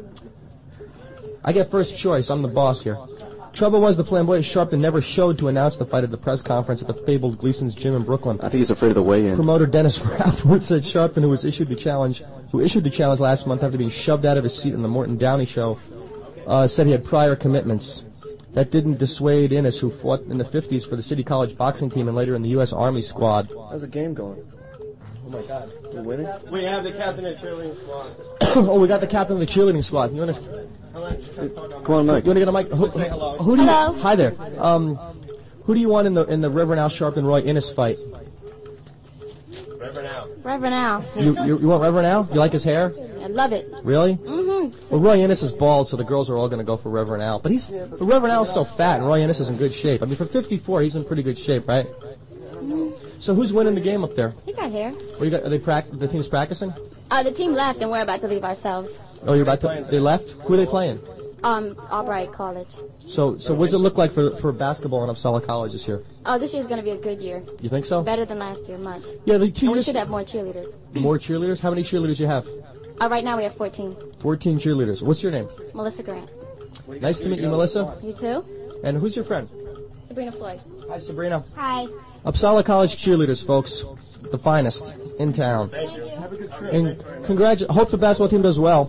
I get first choice. I'm the boss here. Trouble was the flamboyant Sharpton never showed to announce the fight at the press conference at the fabled Gleason's Gym in Brooklyn. I think he's afraid of the weigh-in. Promoter Dennis Rappaport said Sharpton, who was issued the challenge, who issued the challenge last month after being shoved out of his seat in the Morton Downey show, uh, said he had prior commitments. That didn't dissuade Innes, who fought in the fifties for the City College boxing team and later in the U S Army squad. How's the game going? Oh my God. You winning? We have the captain of the cheerleading squad. Oh, we got the captain of the cheerleading squad. You want to... Come on, Mike. You want to get a mic? Who, Say hello. Who do you, Hello. Hi there. Um, who do you want in the in the Reverend Al Sharpton Roy Innes fight? Reverend Al. Reverend Al. You, you you want Reverend Al? You like his hair? I love it. Really? Mm-hmm. Well, Roy Innes is bald, so the girls are all going to go for Reverend Al. But he's but Reverend Al's so fat, and Roy Innes is in good shape. I mean, for fifty-four, he's in pretty good shape, right? Mm-hmm. So who's winning the game up there? You got hair. What you got? Are they prac- the team's practicing? Uh, the team left, and we're about to leave ourselves. Oh, you're about to. They left. Who are they playing? Um, Albright College. So, so what does it look like for for basketball in Uppsala College this year? Oh, this year's going to be a good year. You think so? Better than last year, much. Yeah, the two And we years. should have more cheerleaders. More cheerleaders? How many cheerleaders you have? Uh, right now we have fourteen. Fourteen cheerleaders. What's your name? Melissa Grant. Nice to meet you, Melissa. You too? And who's your friend? Sabrina Floyd. Hi, Sabrina. Hi. Uppsala College cheerleaders, folks. The finest in town. Thank you. Have a good trip. And congratu- hope the basketball team does well.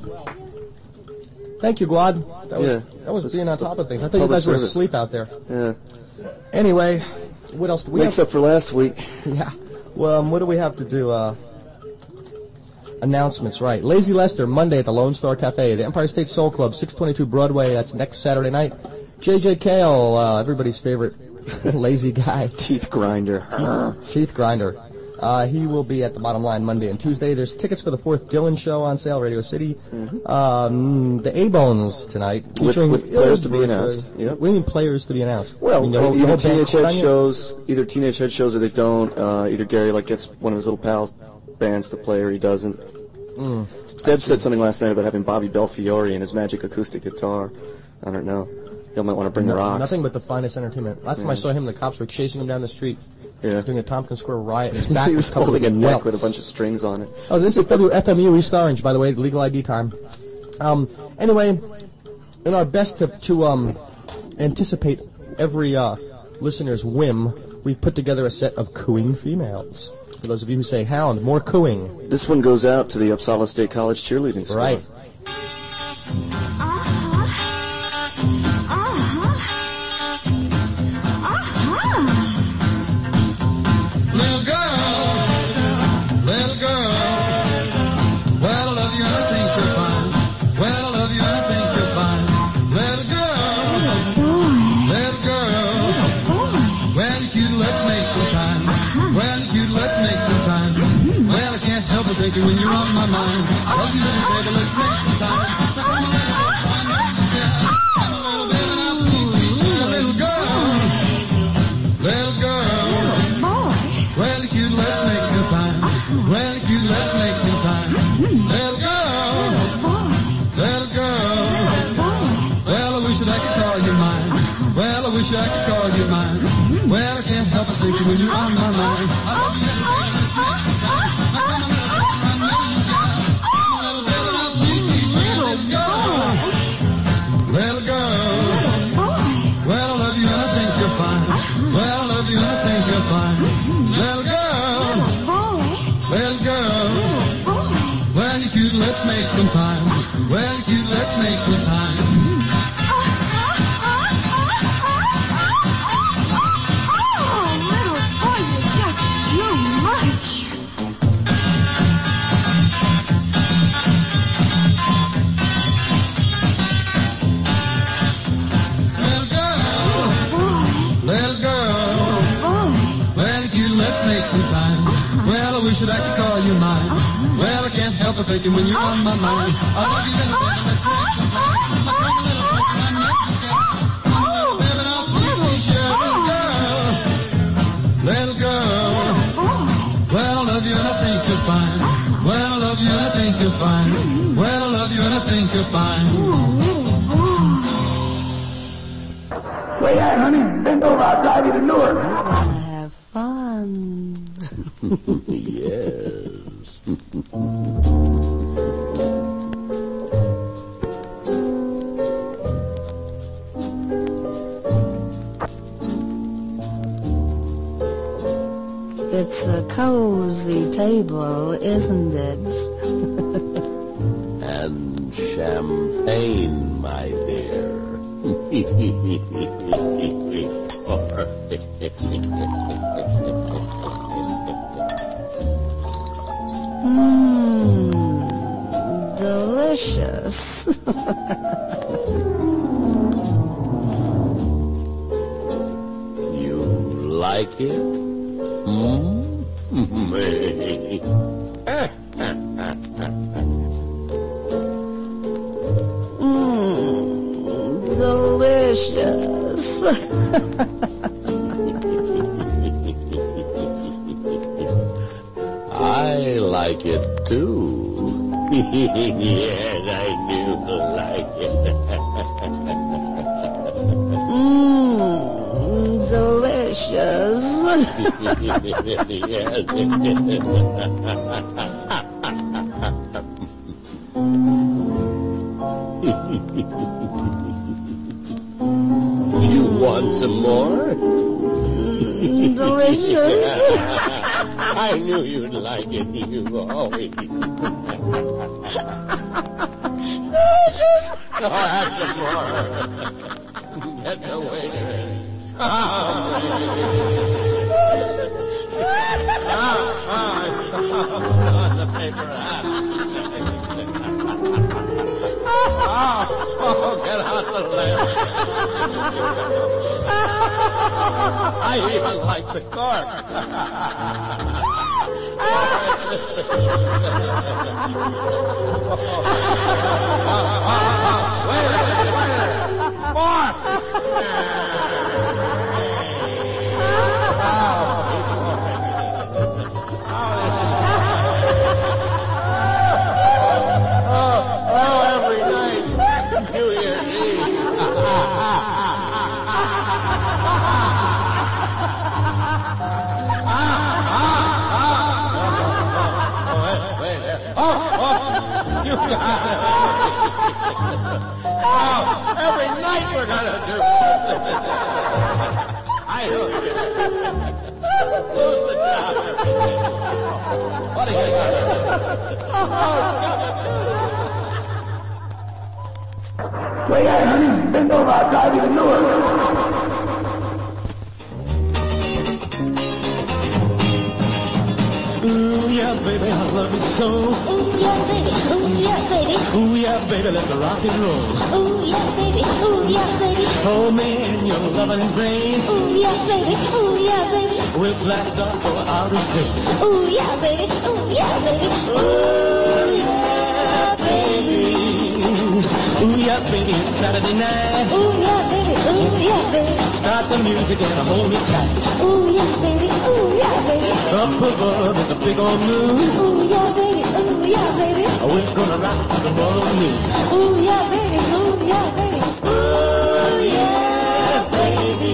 Thank you, Guad. That was, Yeah. that was being on top of things. I thought you Public guys were service. asleep out there. Yeah. Anyway, what else do we Makes have? up for last week. Yeah. Well, um, what do we have to do? Uh, announcements, right. Lazy Lester, Monday at the Lone Star Cafe. The Empire State Soul Club, six twenty-two Broadway. That's next Saturday night. J J Kale, uh, everybody's favorite lazy guy. Teeth grinder. Teeth grinder. Uh, he will be at the Bottom Line Monday and Tuesday. There's tickets for the fourth Dylan show on sale, Radio City. Mm-hmm. Um, the A-Bones tonight. With, featuring with players to be Ilbert, announced. uh, Yep. What do you mean players to be announced? Well, I mean, the whole, the either whole band Teenage quit Head on you? shows, either Teenage Head shows or they don't. Uh, either Gary like gets one of his little pals bands to play or he doesn't. Mm. Deb said something last night about having Bobby Belfiore and his magic acoustic guitar. I don't know. You might want to bring no, the rocks. Nothing but the finest entertainment. Last time yeah. I saw him, the cops were chasing him down the street. Yeah. Doing a Tompkins Square riot. His back he was was covered holding with a neck welts. with a bunch of strings on it. Oh, this is W F M U East Orange, by the way, legal I D time. Um, anyway, in our best to, to um, anticipate every uh, listener's whim, we've put together a set of cooing females. For those of you who say, hound, more cooing. This one goes out to the Uppsala State College cheerleading squad. Right. Little girl, little girl, well, I love you and I think you're fine. Well, I love you and I think you're fine. Little girl, little girl, well, you're cute, let's make some time. Well, you're cute, let's make some time. Well, I can't help but thinking when you're on my mind. I love you, little baby, let's make some time. I'm a little bit and I'll keep you, little girl, little girl. Well, cute, let's make some time. Well, cute, let's make some time. Little girl, little girl. Well, I wish that I could call you mine. Well, I wish I could call you mine. Well, I can't help but thinking when you're on my mind. I love you, little baby, let's make some time. I come a little bit, I know you got. I'm a little bit and I'll keep you, little girl, little girl. Well, I love you and I think you're fine. Well, I love you and I think you're fine. Little girl, little girl, well, you cute, let's make some time. Well, you cute, let's make some time. Oh, little boy, you're just too much. Little girl, little girl, well, you cute, let's make some time. Well, I wish that I could call you mine. Well, I can't help but thinking when you're on my mind. I love you, little baby, let's make some time. I come a little bit, I know you got. I'm a little baby, and I'll keep you, little girl, little girl. Well, I love you and I think you're fine. Well, I love you and I think you're fine. Well, I love you and I think you're fine. Where you at, honey? Bend over, I'll drive you to Newark. Have fun. Yes. It's a cozy table, isn't it? And champagne, my dear. Mmm, delicious. You like it? Hmm? Mmm, delicious. I like it too. Yes, I do like it. Mmm, delicious. You want some more? Mm, delicious. I knew you'd like it. You always. Delicious. Oh, have some more. Get the waiter in. Oh, on the paper. Oh, oh, get out the lamp. I even like the cork. Oh, every night we're gonna do it. I hope you. Who's the job? What do you got? Well, yeah, honey, bend over. I'll drive you to Newark. Ooh, yeah, baby, I love you so. Ooh, yeah, baby. Ooh, yeah, baby. Ooh, yeah, baby, let's rock and roll. Ooh, yeah, baby. Ooh, yeah, baby. Hold me in your loving embrace. Ooh, yeah, baby. Ooh, yeah, baby. We'll blast off for outer space. Ooh, yeah, baby. Ooh, yeah, baby. Ooh, yeah, baby. Ooh, yeah, baby, it's Saturday night. Ooh, yeah, baby. Ooh, yeah, baby. Start the music and hold me tight. Ooh, yeah, baby. Ooh, yeah, baby. Up above is a big old moon. Ooh, yeah, baby. Ooh, yeah, baby. We're gonna rock to the morning. Ooh, yeah, baby. Ooh, yeah, baby. Ooh, yeah, baby.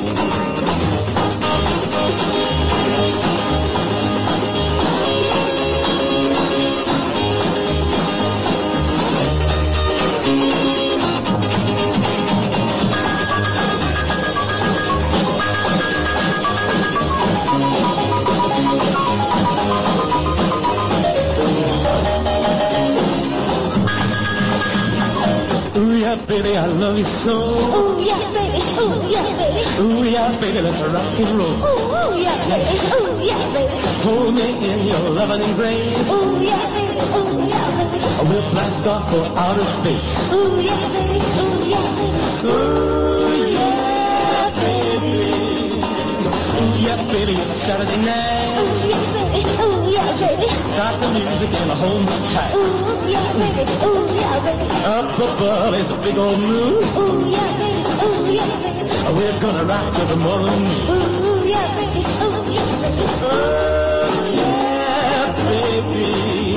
Ooh, yeah, baby, I love you so. Ooh, yeah, baby. Ooh, yeah, baby. Ooh, yeah, baby, let's rock and roll. Ooh, ooh, yeah, baby. Ooh, yeah, baby. Hold me in your loving embrace. Ooh, yeah, baby. Ooh, yeah, baby. We'll blast off for outer space. Ooh, yeah, baby. Ooh, yeah, baby. Ooh, yeah, baby. Ooh, yeah, baby, it's Saturday night. Ooh, yeah, baby. Ooh, yeah, baby. Start the music and hold me tight. Ooh, yeah, baby. Ooh, yeah, baby. Up above is a big old moon. Ooh, yeah, baby. Ooh, yeah, baby. We're gonna rock till the morning. Ooh, yeah, baby. Ooh, yeah, baby. Oh, yeah, baby.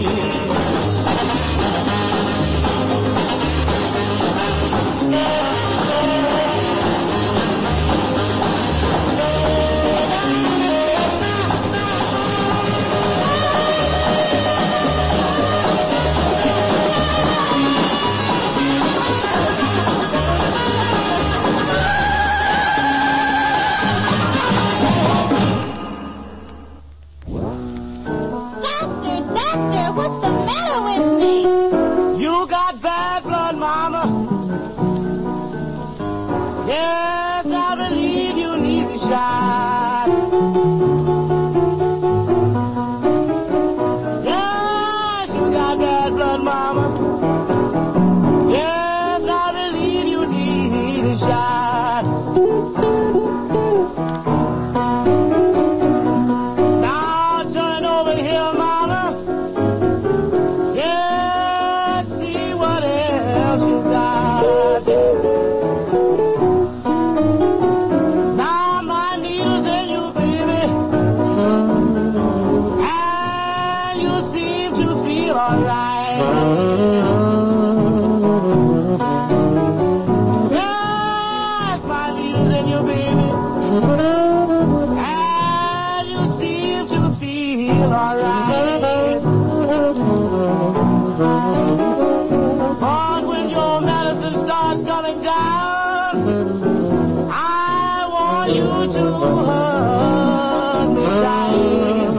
Doctor, doctor, what's the matter with me? You got bad blood, mama. Yes, I believe you need a shot. Yes, you got bad blood, mama. Yes, I believe you need a shot. Now turn over here, mama. Yeah, see what else you got. Now my needle's in you, baby, and you seem to feel alright. Yes, my needle's in you, baby, and you seem to feel alright. But when your medicine starts coming down, I want you to hug me tight.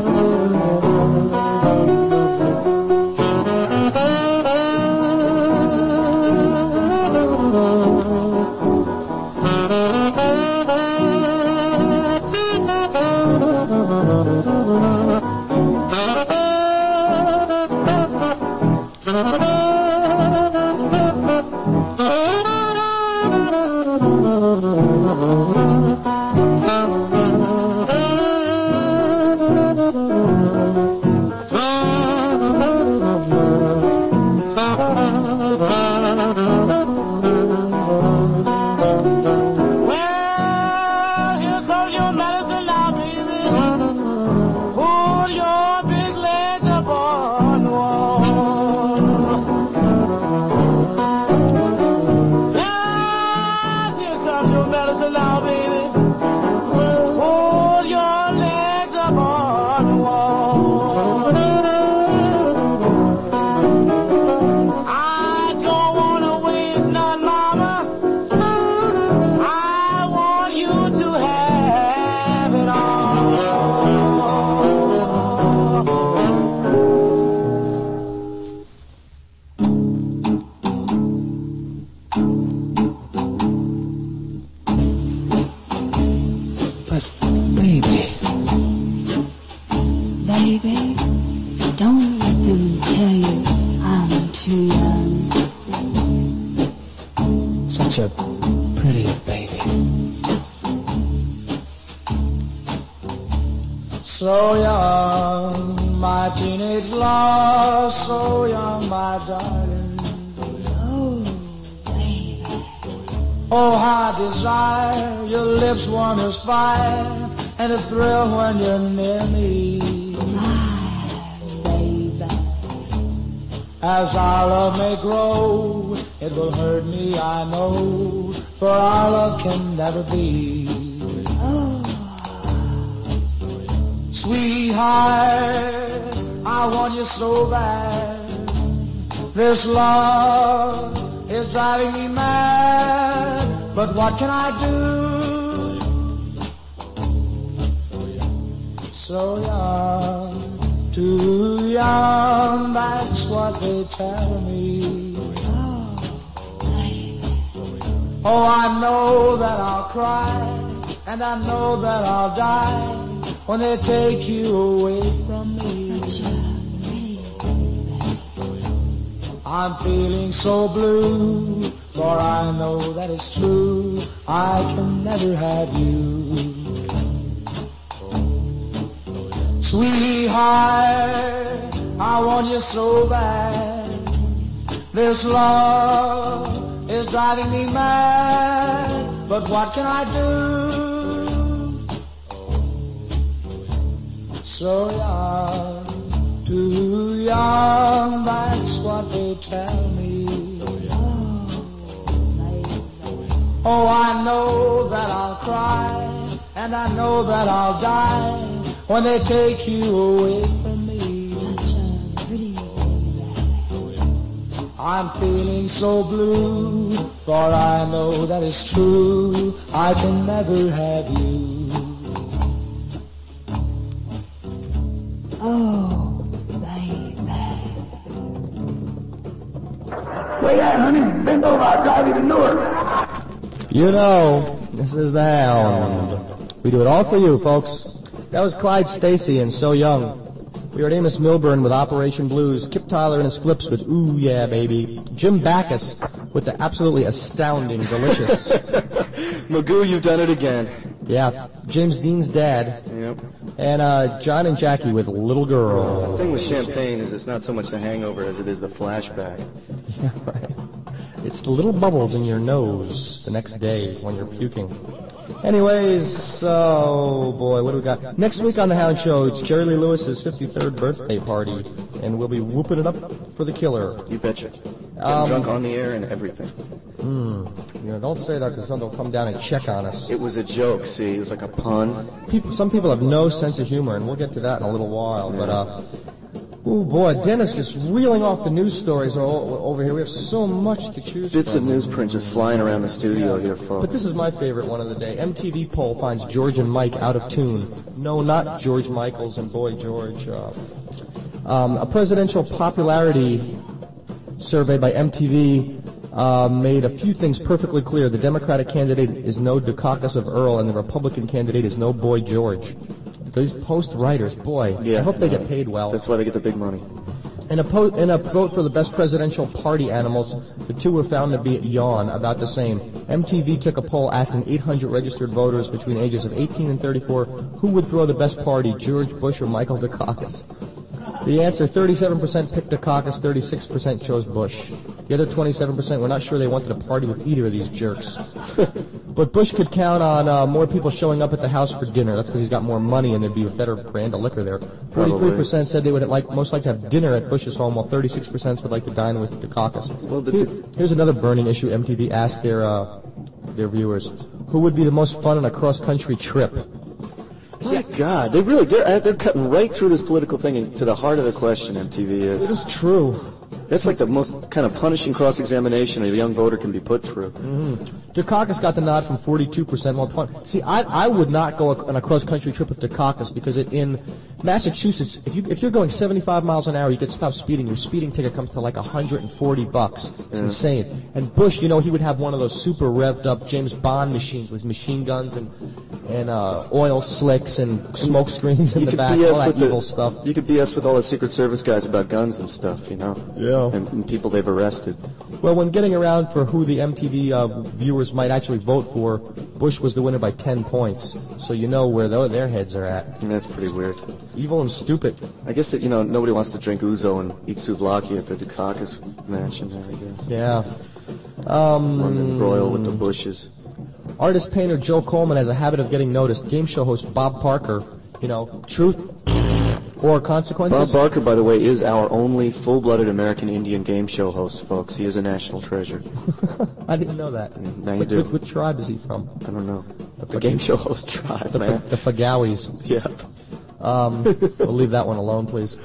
Well, here comes your medicine now, baby. Pull your big legs up on the wall. Yes, here comes your medicine now, baby. Pull your legs up on the wall. I don't wanna So young, my teenage love, so young, my darling. Oh, how I desire your lips warm as fire, and a thrill when you're near me. My baby. As our love may grow, it will hurt me, I know, for our love can never be. Sweetheart, I want you so bad. This love is driving me mad, but what can I do? So young, too young, that's what they tell me. Oh, I know that I'll cry, and I know that I'll die when they take you away from me. I'm feeling so blue, for I know that it's true, I can never have you. Sweetheart, I want you so bad. This love is driving me mad, but what can I do? So young, too young, that's what they tell me. Oh, I know that I'll cry, and I know that I'll die when they take you away from me. Such a pretty baby. I'm feeling so blue, for I know that it's true, I can never have you. Oh, baby. Where you at, honey? Bend over, I'll drive you to Newark. You know, this is the Hound. We do it all for you, folks. That was Clyde Stacy and So Young. We heard Amos Milburn with Operation Blues, Kip Tyler and his Flips with Ooh Yeah Baby, Jim Backus with the absolutely astounding Delicious. Magoo, you've done it again. Yeah, James Dean's Dad. Yep. And uh, John and Jackie with Little Girl. The thing with champagne is it's not so much the hangover as it is the flashback. Yeah, right. It's the little bubbles in your nose the next day when you're puking. Anyways, so, boy, what do we got? Next week on The Hound Show, it's Jerry Lee Lewis's fifty-third birthday party, and we'll be whooping it up for the killer. You betcha. Getting Um, drunk on the air and everything. Hmm. You know, don't say that because someone will come down and check on us. It was a joke, see? It was like a pun. People, some people have no sense of humor, and we'll get to that in a little while, but, uh... oh boy, Dennis just reeling off the news stories o- over here. We have so much to choose Bits from. of newsprint just flying around the studio here, folks. But this is my favorite one of the day. M T V poll finds George and Mike out of tune. No, not George Michaels and Boy George. Uh, um, a presidential popularity survey by M T V uh, made a few things perfectly clear. The Democratic candidate is no Dukakis of Earl, and the Republican candidate is no Boy George. These post writers, boy, Yeah, I hope they uh, get paid well. That's why they get the big money. In a, po- in a vote for the best presidential party animals, the two were found to be at yawn, about the same. M T V took a poll asking eight hundred registered voters between ages of eighteen and thirty-four who would throw the best party, George Bush or Michael Dukakis. The answer, thirty-seven percent picked Dukakis, thirty-six percent chose Bush. The other twenty-seven percent were not sure they wanted to party with either of these jerks. But Bush could count on uh, more people showing up at the house for dinner. That's because he's got more money and there'd be a better brand of liquor there. forty-three percent said they would like most like to have dinner at Bush's home, while thirty-six percent would like to dine with Dukakis. Well, the, Here, here's another burning issue M T V asked their uh, their viewers. Who would be the most fun on a cross-country trip? My God, they really, they're, they're cutting right through this political thing and to the heart of the question, M T V is. It is true. That's like the most kind of punishing cross-examination a young voter can be put through. Mm-hmm. Dukakis got the nod from forty-two percent. Well, twenty See, I I would not go on a cross-country trip with Dukakis because it, in Massachusetts, if you if you're going seventy-five miles an hour, you get stopped speeding. Your speeding ticket comes to like one hundred forty bucks. It's Yeah. insane. And Bush, you know, he would have one of those super revved up James Bond machines with machine guns and and uh, oil slicks and smoke screens in You the could back, B S all that with evil the, stuff. You could B S with all the Secret Service guys about guns and stuff, you know? Yeah. And, and people they've arrested. Well, when getting around for who the M T V uh, viewers might actually vote for, Bush was the winner by ten points. So you know where tho- their heads are at. That's pretty weird. Evil and stupid. I guess that, you know, nobody wants to drink ouzo and eat souvlaki at the Dukakis mansion there, I guess. Yeah. Um, London broil with the Bushes. Artist-painter Joe Coleman has a habit of getting noticed. Game show host Bob Parker, you know, truth or consequences. Bob Barker, by the way, is our only full-blooded American Indian game show host, folks. He is a national treasure. I didn't know that. Now you what, do. What, what tribe is he from? I don't know. The, the game show host tribe, the, man. The Fagawis. Yeah. Um, we'll leave that one alone, please.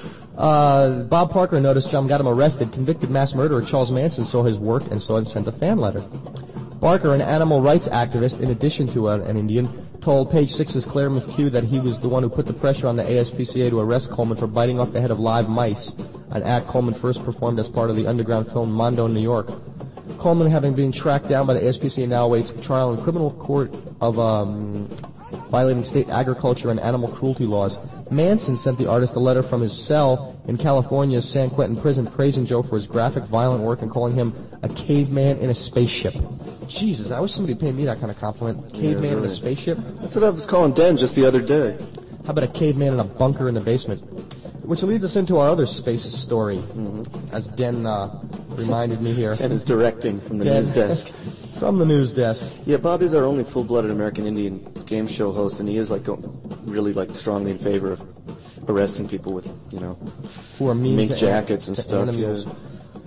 Uh, Bob Parker noticed John got him arrested. Convicted mass murderer Charles Manson saw his work and so sent a fan letter. Barker, an animal rights activist, in addition to a, an Indian, told Page Six's Claire McHugh that he was the one who put the pressure on the A S P C A to arrest Coleman for biting off the head of live mice, an act Coleman first performed as part of the underground film Mondo in New York. Coleman, having been tracked down by the A S P C A, now awaits trial in criminal court of um, violating state agriculture and animal cruelty laws. Manson sent the artist a letter from his cell in California's San Quentin prison praising Joe for his graphic, violent work and calling him a caveman in a spaceship. Jesus, I wish somebody paid me that kind of compliment. Caveman Yeah, really. in a spaceship? That's what I was calling Den just the other day. How about a caveman in a bunker in the basement? Which leads us into our other spaces story, mm-hmm. as Den uh, reminded me here. Den is directing from the Den, news desk. From the news desk. Yeah, Bob is our only full-blooded American Indian game show host, and he is like go- really like strongly in favor of arresting people with, you know, who are mean mink to jackets an- and to stuff. animals. Yeah.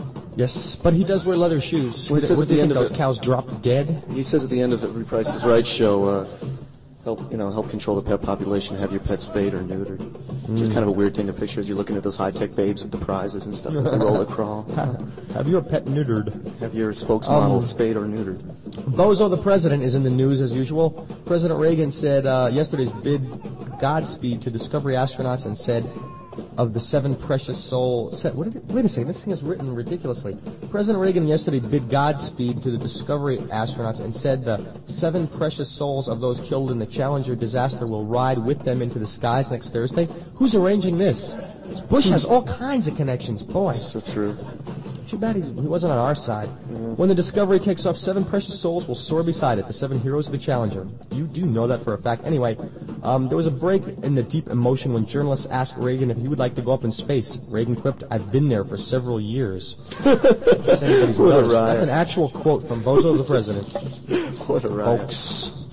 Yes, but he does wear leather shoes. Well, he says what at do the you end think, of those it- cows dropped dead? He says at the end of every Price is Right show, uh, help you know help control the pet population, have your pet spayed or neutered. Which is kind of a weird thing to picture as you're looking at those high-tech babes with the prizes and stuff as they roll or crawl. Have your pet neutered. Have your spokesmodel Um, spayed or neutered. Bozo the president is in the news as usual. President Reagan said uh, yesterday's bid Godspeed to Discovery astronauts and said of the seven precious souls. Said, what did it, wait a second, this thing is written ridiculously. President Reagan yesterday bid Godspeed to the Discovery astronauts and said the seven precious souls of those killed in the Challenger disaster will ride with them into the skies next Thursday. Who's arranging this? Bush has all kinds of connections, boy. So true. Too bad he's, he wasn't on our side. When the Discovery takes off, seven precious souls will soar beside it, the seven heroes of the Challenger. You do know that for a fact. Anyway, um, there was a break in the deep emotion when journalists asked Reagan if he would like to go up in space. Reagan quipped, "I've been there for several years." That's, anybody's What a noticed. riot. That's an actual quote from Bozo the President. What a riot. Folks.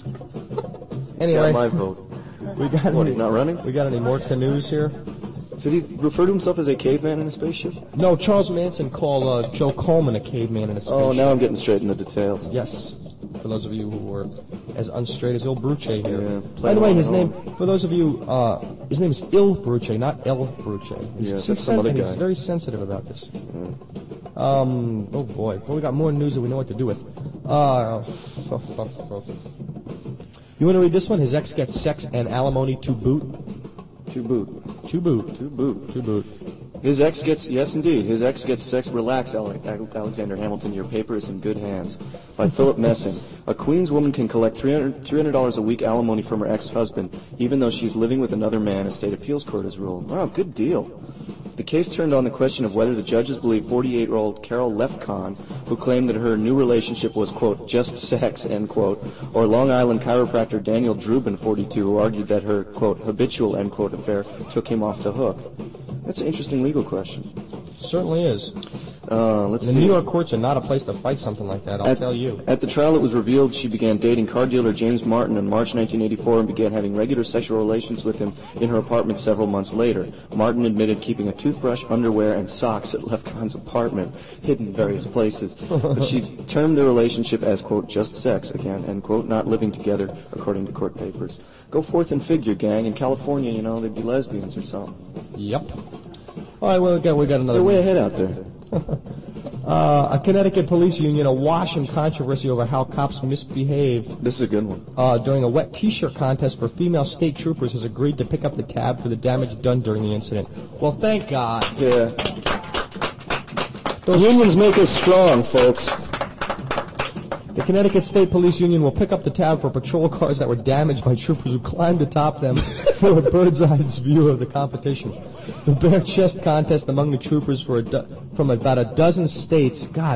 He's Anyway, got my vote. we got What, any, he's not running? We got any more canoes here? Did he refer to himself as a caveman in a spaceship? No, Charles Manson called uh, Joe Coleman a caveman in a spaceship. Oh, now I'm getting straight in the details. Yes, for those of you who were as unstraight as Il Bruce here. Yeah, By the way, his on name, home. for those of you, uh, his name is Il Bruce, not El Bruce. He's, Yeah, he's, that's some other sen- he's guy. very sensitive about this. Um, oh boy, well we got more news that we know what to do with. Uh, you want to read this one? His ex gets sex and alimony to boot. To boot. To boot. To boot. To boot. His ex gets, yes indeed, his ex gets sex. Relax, Ale- Alexander Hamilton, your paper is in good hands. By Philip Messing. A Queens woman can collect three hundred dollars a week alimony from her ex-husband, even though she's living with another man, a state appeals court has ruled. Wow, good deal. The case turned on the question of whether the judges believe forty-eight-year-old Carol Lefcon, who claimed that her new relationship was, quote, just sex, end quote, or Long Island chiropractor Daniel Drubin, forty-two, who argued that her, quote, habitual, end quote, affair took him off the hook. That's an interesting legal question. Certainly is. Uh, let's the see. New York courts are not a place to fight something like that, I'll at, tell you. At the trial, it was revealed she began dating car dealer James Martin in March nineteen eighty-four and began having regular sexual relations with him in her apartment several months later. Martin admitted keeping a toothbrush, underwear, and socks at Lefcon's apartment, hidden in various places. But she termed the relationship as, quote, just sex, again, end quote, not living together, according to court papers. Go forth and figure, gang. In California, you know, they'd be lesbians or something. Yep. All right, well, we got, we got another They're way one. ahead out there. Uh, a Connecticut police union awash in controversy over how cops misbehaved. This is a good one. Uh, during a wet T-shirt contest for female state troopers has agreed to pick up the tab for the damage done during the incident. Well, thank God. Yeah. Those unions make us strong, folks. The Connecticut State Police Union will pick up the tab for patrol cars that were damaged by troopers who climbed atop them for a bird's-eye view of the competition. The bare chest contest among the troopers for a do- from about a dozen states, God,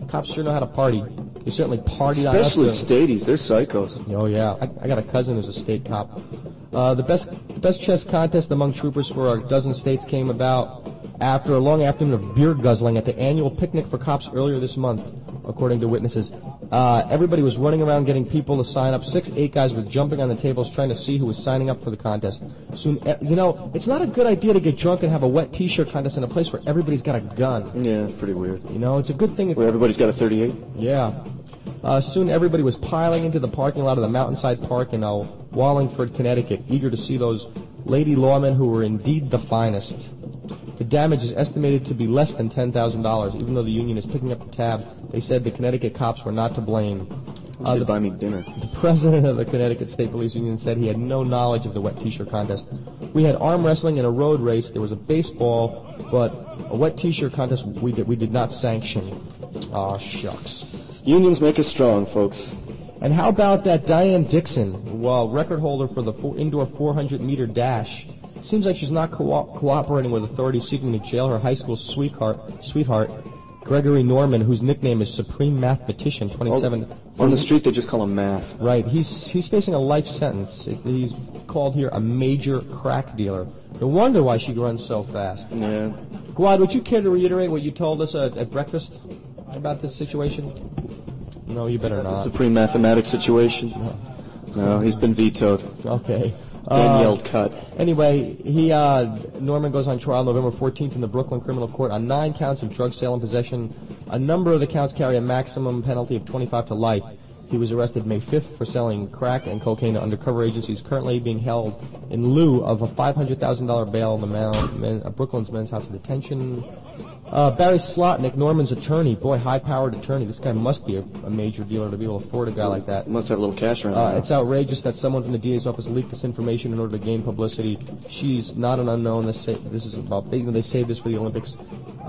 Cops sure know how to party. They certainly partied on us. Especially during- stateies. They're psychos. Oh yeah, I, I got a cousin who's a state cop. Uh, the best best chess contest among troopers for a dozen states came about after a long afternoon of beer guzzling at the annual picnic for cops earlier this month, according to witnesses. Uh, everybody was running around getting people to sign up. Six, eight guys were jumping on the tables trying to see who was signing up for the contest. Soon, eh, you know, it's not a good idea to get drunk and have a wet T-shirt contest in a place where everybody's got a gun. Yeah, pretty weird. You know, it's a good thing. Where everybody's got a thirty-eight? Yeah. Uh, soon everybody was piling into the parking lot of the Mountainside Park in uh, Wallingford, Connecticut, eager to see those lady lawmen who were indeed the finest. The damage is estimated to be less than ten thousand dollars, even though the union is picking up the tab. They said the Connecticut cops were not to blame. Uh, the, buy me dinner. The president of the Connecticut State Police Union said he had no knowledge of the wet T-shirt contest. We had arm wrestling and a road race. There was a baseball, but a wet T-shirt contest we did, we did not sanction. Aw, shucks. Unions make us strong, folks. And how about that Diane Dixon, well, record holder for the four, indoor four hundred meter dash? Seems like she's not co- cooperating with authorities seeking to jail her high school sweetheart, sweetheart Gregory Norman, whose nickname is Supreme Mathematician, twenty-seven. Oh, on the street, they just call him Math. Right. He's he's facing a life sentence. He's called here a major crack dealer. No wonder why she runs so fast. Yeah. Guad, would you care to reiterate what you told us at, at breakfast about this situation? No, you better The not. Supreme Mathematics situation? No. No, he's been vetoed. Okay. Danielle uh, cut. Anyway, he uh, Norman goes on trial November fourteenth in the Brooklyn Criminal Court on nine counts of drug sale and possession. A number of the counts carry a maximum penalty of twenty-five to life. He was arrested May fifth for selling crack and cocaine to undercover agencies, currently being held in lieu of a five hundred thousand dollars bail in the man, men, uh, Brooklyn's men's house of detention. Uh, Barry Slotnick, Norman's attorney, boy, high-powered attorney. This guy must be a, a major dealer to be able to afford a guy like that. Must have a little cash around. Uh, it's outrageous that someone from the D A's office leaked this information in order to gain publicity. She's not an unknown. This, say, this is about, you know, they saved this for the Olympics.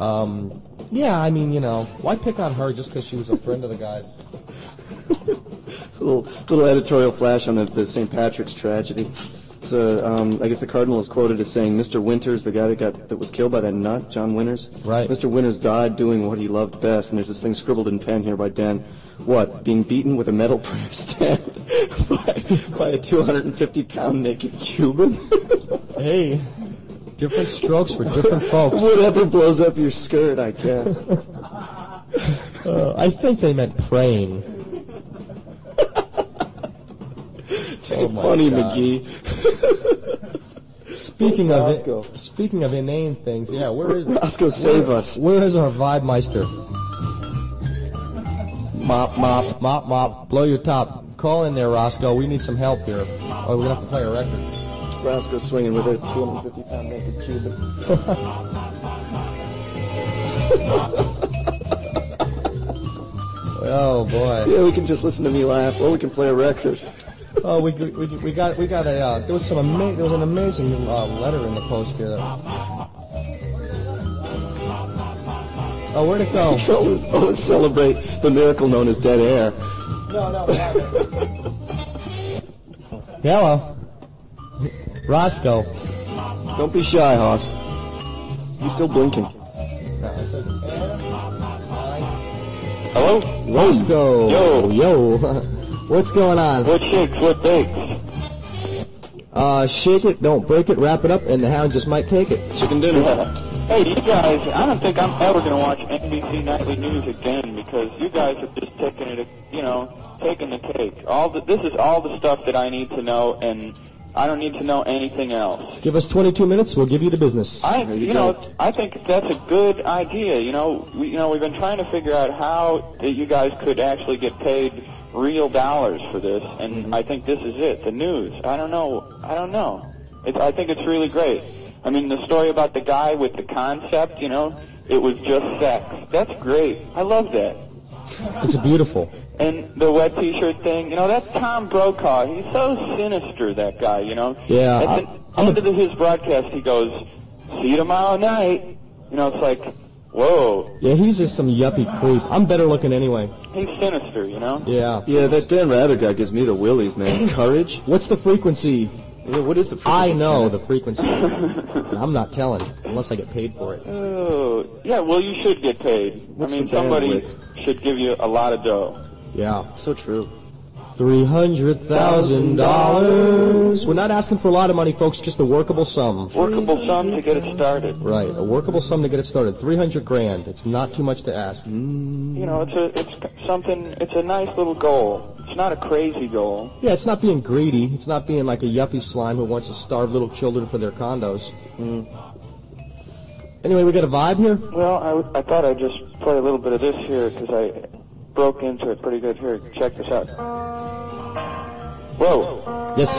Um, yeah, I mean, you know, why pick on her just because she was a friend of the guy's? little little editorial flash on the, the Saint Patrick's tragedy. So, um, I guess the Cardinal is quoted as saying, Mister Winters, the guy that got that was killed by that nut, John Winters. Right. Mister Winters died doing what he loved best, and there's this thing scribbled in pen here by Dan. What? Being beaten with a metal prayer stand by, by a two hundred fifty pound naked Cuban? Hey, different strokes for different folks. Whatever blows up your skirt, I guess. uh, I think they meant praying. Take oh funny, God. McGee. Speaking of it, speaking of inane things, yeah, where is Roscoe? Save where, us. Where is our Vibe Meister? Mop, mop, mop, mop. Blow your top. Call in there, Roscoe. We need some help here. Oh, we're gonna have to play a record. Roscoe's swinging with a two hundred fifty pound naked Cuban. Oh boy. Yeah, we can just listen to me laugh, or we can play a record. Oh, we we we got we got a uh, there was some ama- there was an amazing uh, letter in the post here. Oh, where'd it go? always, always celebrate the miracle known as dead air. No, no. Hello, Roscoe. Don't be shy, Hoss. He's still blinking. No, it says air. Hello, Roscoe. Yo, yo. What's going on? What shakes? What bakes? Uh, shake it, don't break it, wrap it up, and the hound just might take it. Chicken dinner. Yeah. Hey, you guys, I don't think I'm ever going to watch N B C Nightly News again because you guys have just taken it, you know, taken the cake. All the, this is all the stuff that I need to know, and I don't need to know anything else. Give us twenty-two minutes, we'll give you the business. I, you, you know, I think that's a good idea. You know, we, you know, we've been trying to figure out how that you guys could actually get paid real dollars for this, and mm-hmm. I think this is it. The news. I don't know. I don't know. It's, I think it's really great. I mean, the story about the guy with the concept, you know, it was just sex. That's great. I love that. It's beautiful. And the wet T-shirt thing, you know, that's Tom Brokaw. He's so sinister, that guy, you know. Yeah. At the end of his broadcast, he goes, "See you tomorrow night." You know, it's like, whoa. Yeah, he's just some yuppie creep. I'm better looking anyway. He's sinister, you know? Yeah. Yeah, that Dan Rather guy gives me the willies, man. Courage. What's the frequency? Yeah, what is the frequency? I know the frequency. I'm not telling, unless I get paid for it. Oh, yeah, well, you should get paid. What's I mean, the somebody bandwidth? should give you a lot of dough. Yeah. So true. Three hundred thousand dollars. We're not asking for a lot of money, folks. Just a workable sum. Workable sum to get it started. Right. A workable sum to get it started. Three hundred grand. It's not too much to ask. You know, it's a it's something. It's a nice little goal. It's not a crazy goal. Yeah, it's not being greedy. It's not being like a yuppie slime who wants to starve little children for their condos. Mm. Anyway, we got a vibe here? Well, I, w- I thought I'd just play a little bit of this here because I broke into it pretty good here. Check this out. Whoa. Yes.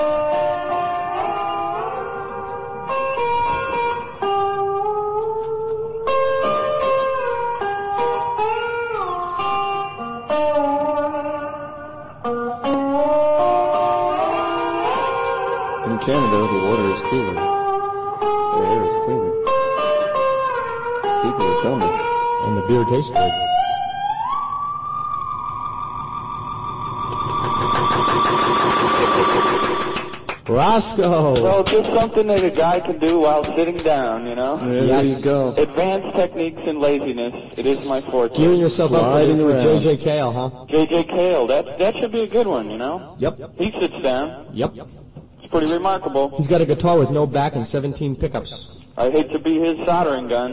In Canada, the water is cooler. The air is cleaner. People are dumber. And the beer tastes good. Roscoe! Well, just something that a guy can do while sitting down, you know? Yeah, there you go. Advanced techniques and laziness. It is my forte. Gearing yourself up Sliding for around. J J Cale, huh? J J Cale, that, that should be a good one, you know? Yep. He sits down. Yep. It's pretty remarkable. He's got a guitar with no back and seventeen pickups. I hate to be his soldering gun.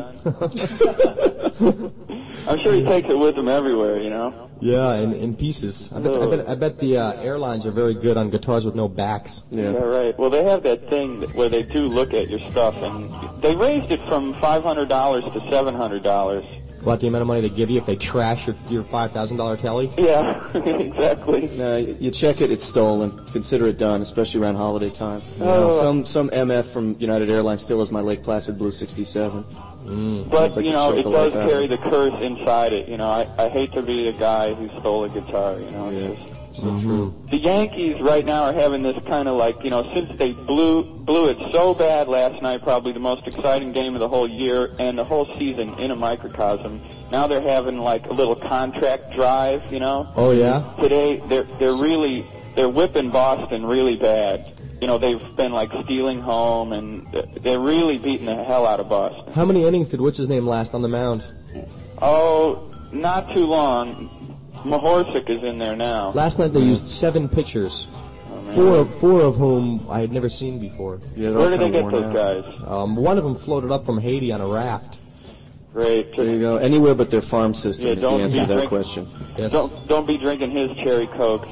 I'm sure he takes it with him everywhere, you know? Yeah, in, in pieces. I bet, I bet, I bet the uh, airlines are very good on guitars with no backs. Yeah. yeah, right. Well, they have that thing that, where they do look at your stuff, and they raised it from five hundred dollars to seven hundred dollars. What, the amount of money they give you if they trash your, your five thousand dollar telly? Yeah, exactly. No, you check it, it's stolen. Consider it done, especially around holiday time. You Oh. know, some some M F from United Airlines still has my Lake Placid Blue sixty-seven. Mm. But, Like you to know, choke it the does life out of carry it. the curse inside it. You know, I, I hate to be the guy who stole a guitar, you know. It's just, So true. the Yankees right now are having this kind of like, you know, since they blew blew it so bad last night, probably the most exciting game of the whole year and the whole season in a microcosm. Now they're having like a little contract drive, you know. Oh, yeah? Today they're they're really they're whipping Boston really bad. You know, they've been like stealing home and they're really beating the hell out of Boston. How many innings did what's-his-name last on the mound? Oh, not too long. Mahorsic is in there now. Last night they used seven pitchers, man. four of, four of whom I had never seen before. Yeah, they're Where all did they kinda get worn those out. guys? Um, one of them floated up from Haiti on a raft. Great. There you go. Anywhere but their farm system Yeah, is the don't answer be to that drink- question. Yes. Don't don't be drinking his cherry coke.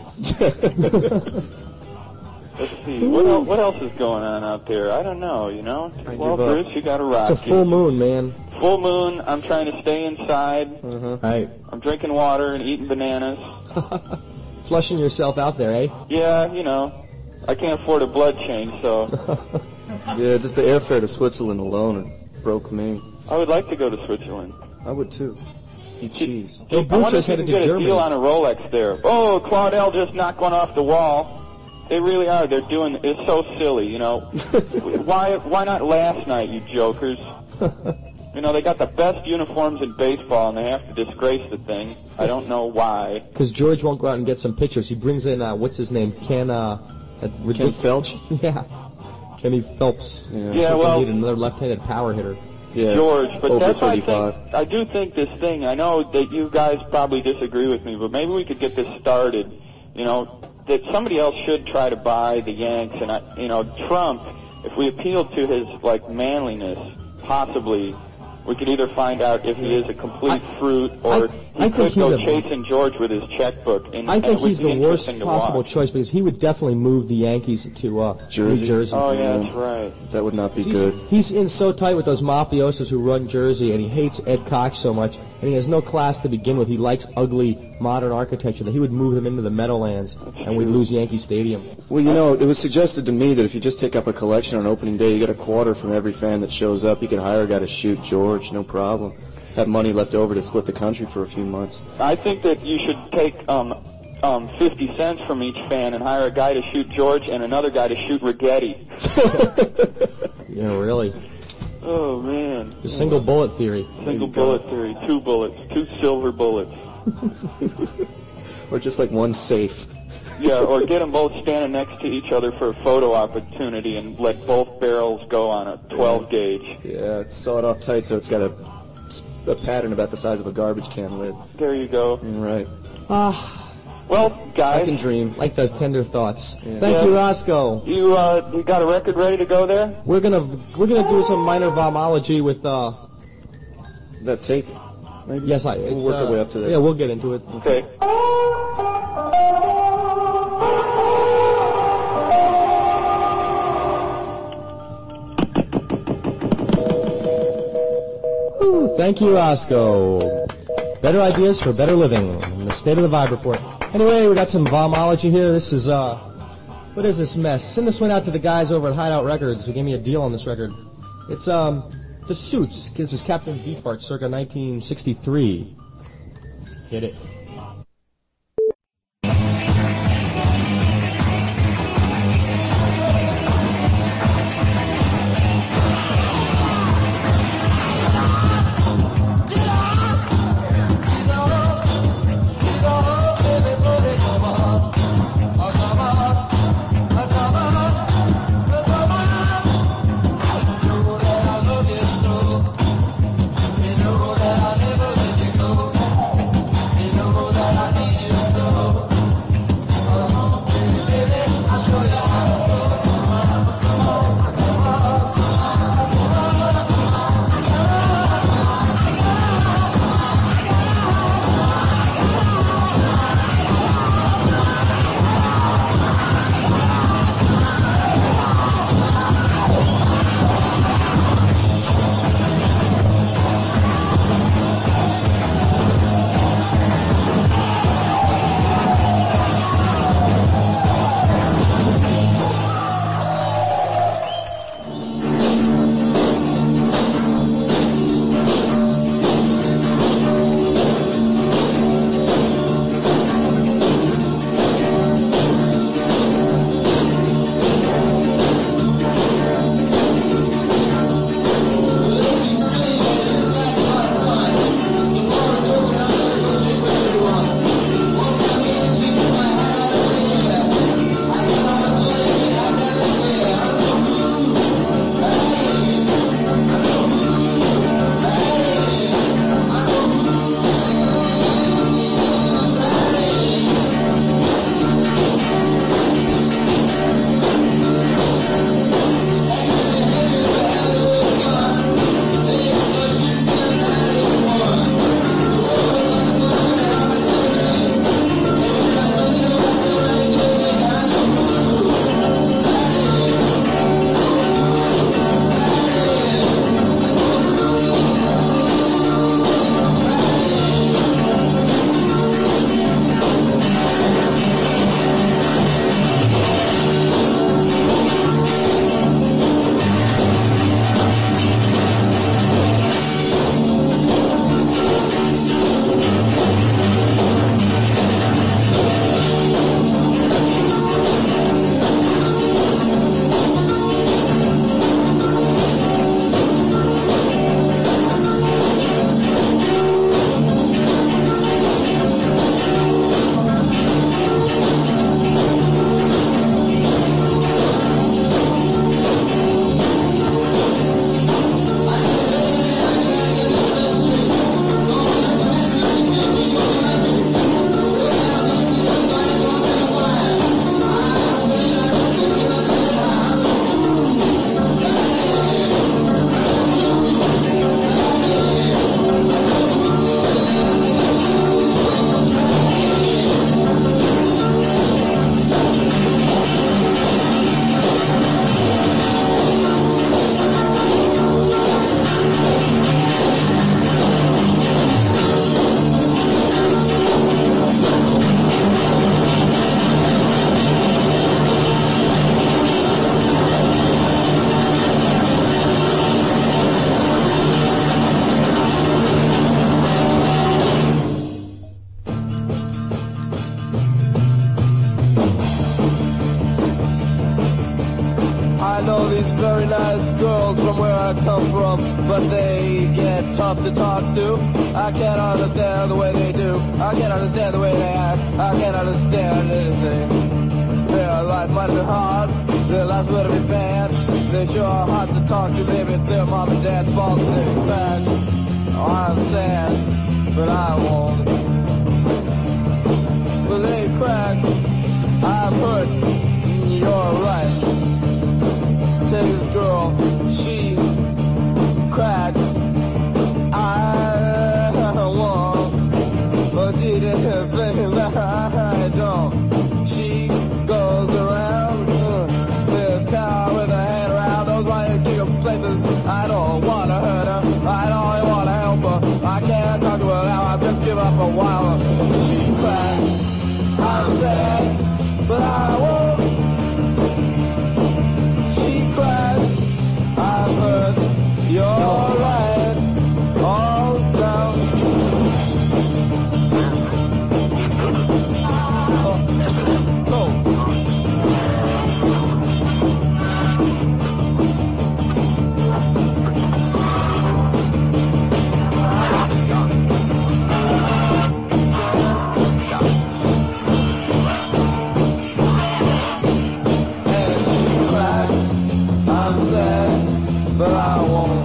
Let's see. What else, what else is going on out there? I don't know, you know? I Well, give up. Bruce, you got to rock. It's a full moon, man. Full moon. I'm trying to stay inside. Uh-huh. Right. I'm drinking water and eating bananas. Flushing yourself out there, eh? Yeah, you know. I can't afford a blood change, so Yeah, just the airfare to Switzerland alone broke me. I would like to go to Switzerland. I would too. Eat cheese. Hey, I Booch wonder just if you headed can to get a Germany. deal on a Rolex there. Oh, Claudel just knocked one off the wall. They really are. They're doing. It's so silly, you know. why? Why not last night, you jokers? You know, they got the best uniforms in baseball, and they have to disgrace the thing. I don't know why. Because George won't go out and get some pictures. He brings in, uh, what's his name? Ken, uh... that Ken ridic- Felch? Yeah. Kenny Phelps. Yeah. Yeah, So well- they need another left-handed power hitter. Yeah. George, but over that's why I thirty-five. think, I do think this thing, I know that you guys probably disagree with me, but maybe we could get this started, you know, that somebody else should try to buy the Yanks, and, I, you know, Trump, if we appealed to his, like, manliness, possibly, we could either find out if he is a complete I- fruit, or I- he I think could he's go a- chasing George with his checkbook, and, I and think it would he's be the worst interesting to possible watch. choice because he would definitely move the Yankees to uh, Jersey. New Jersey. Oh, yeah, that's right. That would not be he's, good. he's in so tight with those mafiosos who run Jersey, and he hates Ed Koch so much, and he has no class to begin with. He likes ugly, modern architecture. That he would move them into the Meadowlands, and we'd lose Yankee Stadium. Well, you know, it was suggested to me that if you just take up a collection on opening day, you get a quarter from every fan that shows up. You can hire a guy to shoot George, no problem. Have money left over to split the country for a few months. I think that you should take um, um, fifty cents from each fan and hire a guy to shoot George and another guy to shoot Rigetti. Yeah, really. Oh, man. The single bullet theory. Single bullet theory. Two bullets. Two silver bullets. Or just like one safe. Yeah, or get them both standing next to each other for a photo opportunity and let both barrels go on a twelve gauge. Yeah, it's sawed off tight so it's got a a pattern about the size of a garbage can lid. There you go. Right. Ah, Well, I guys, can dream. like those tender thoughts. Thank Yeah. you, Roscoe. you uh, you got a record ready to go there? We're gonna we're gonna do some minor vomology with uh. That tape, maybe? Yes, I. We'll it's, work uh, our way up to that. Yeah, we'll get into it. Okay. Ooh, thank you, Roscoe. Better ideas for better living. In the State of the Vibe Report. Anyway, we got some vomology here. This is, uh, what is this mess? Send this one out to the guys over at Hideout Records who gave me a deal on this record. It's, um, The Suits. This is Captain Beefheart, circa nineteen sixty-three. Hit it. but they get tough to talk to. I can't understand the way they do. I can't understand the way they act. I can't understand anything. Their life might be hard. Their life would be bad. They sure are hard to talk to, baby. If their mom and dad falls in back. I'm sad, but I won't. Well, they crack, I've heard you're right. Take this girl, she cracked, I won't. But she didn't think that I don't. She goes around uh, this town with her hand around those white kick places. I don't wanna hurt her, I don't wanna help her. I can't talk to her now, I've just given up a while. She cracked. I'm sad, but I won't. She cried, I've heard you're right all down. Oh, oh. But I won't.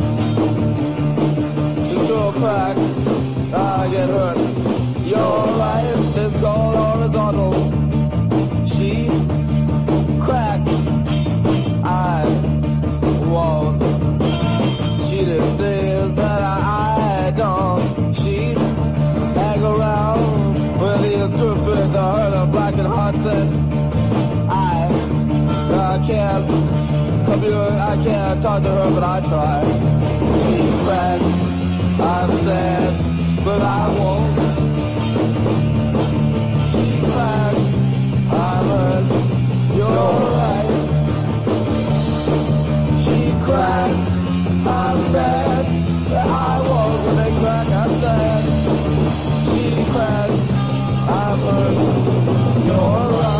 Just go crack, I get hurt. Your life is gone horizontal. She cracked, I won't. She did things that I, I don't. She hang around with these troopers, the hurt of black and hearts, and I, I can't. I can't talk to her, but I try. She's back, I'm sad, but I won't. She's back, I'm hurt, you're right. She cried, I'm sad, but I won't. When they crack, I'm sad. She cried, I'm hurt, you're right.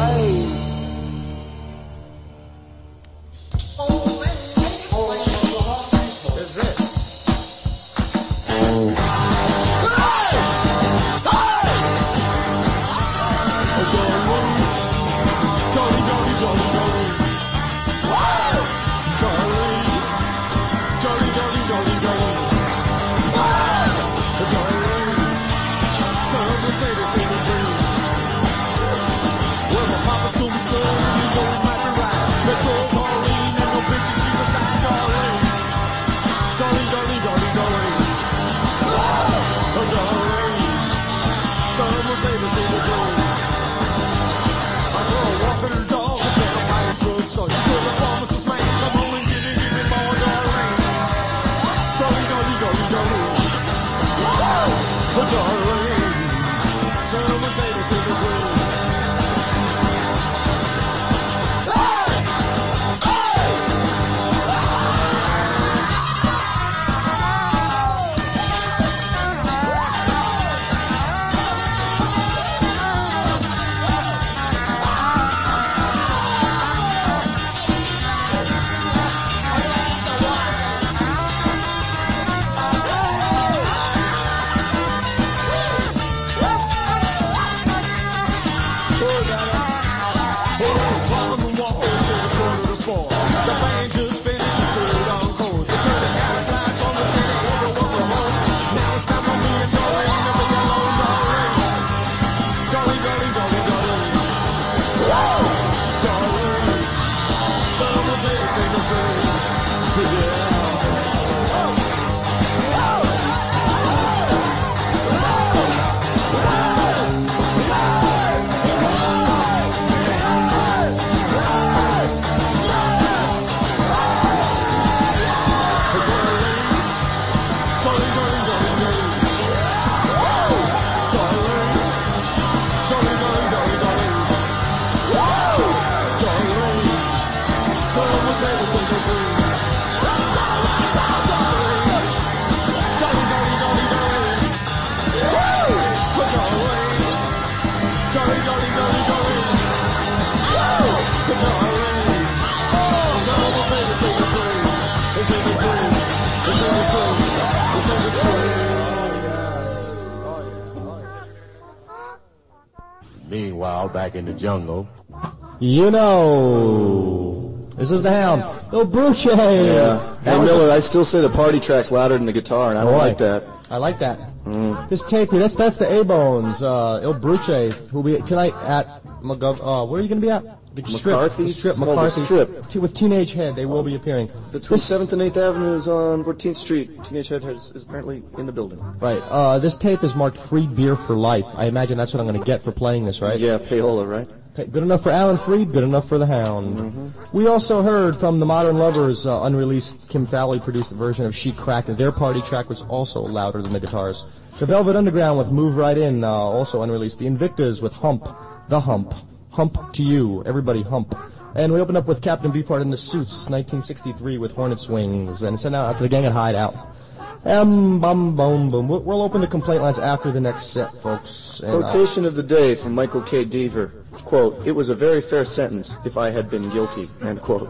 Meanwhile, back in the jungle. You know, This is the Hound. Il Bruce. Yeah. Hey, Miller, I still say the party track's louder than the guitar, and I don't Boy. like that. I like that. Mm. This tape here, that's that's the A-Bones, uh, Il Bruce, who'll be tonight at McGov. Uh, where are you going to be at? The McCarthy's? Strip. The strip. No, the McCarthy's. Strip. T- with Teenage Head, they will be appearing. Between seventh and eighth Avenues on fourteenth Street, Teenage Head has, is apparently in the building. Right. Uh, this tape is marked Free Beer for Life. I imagine that's what I'm going to get for playing this, right? Yeah, payola, right? Hey, good enough for Alan Freed, good enough for the Hound. Mm-hmm. We also heard from the Modern Lovers' uh, unreleased Kim Fowley produced version of She Cracked. Their party track was also louder than the guitars. The Velvet Underground with Move Right In, uh, also unreleased. The Invictas with Hump, The Hump, Hump to You, Everybody Hump. And we opened up with Captain Beefheart in the Suits, nineteen sixty-three with Hornet's Wings, and sent out after the gang at Hideout. Um, bum, bum, bum. We'll, we'll open the complaint lines after the next set, folks. And, uh, Quotation of the day from Michael K. Deaver. Quote, "It was a very fair sentence if I had been guilty." End quote.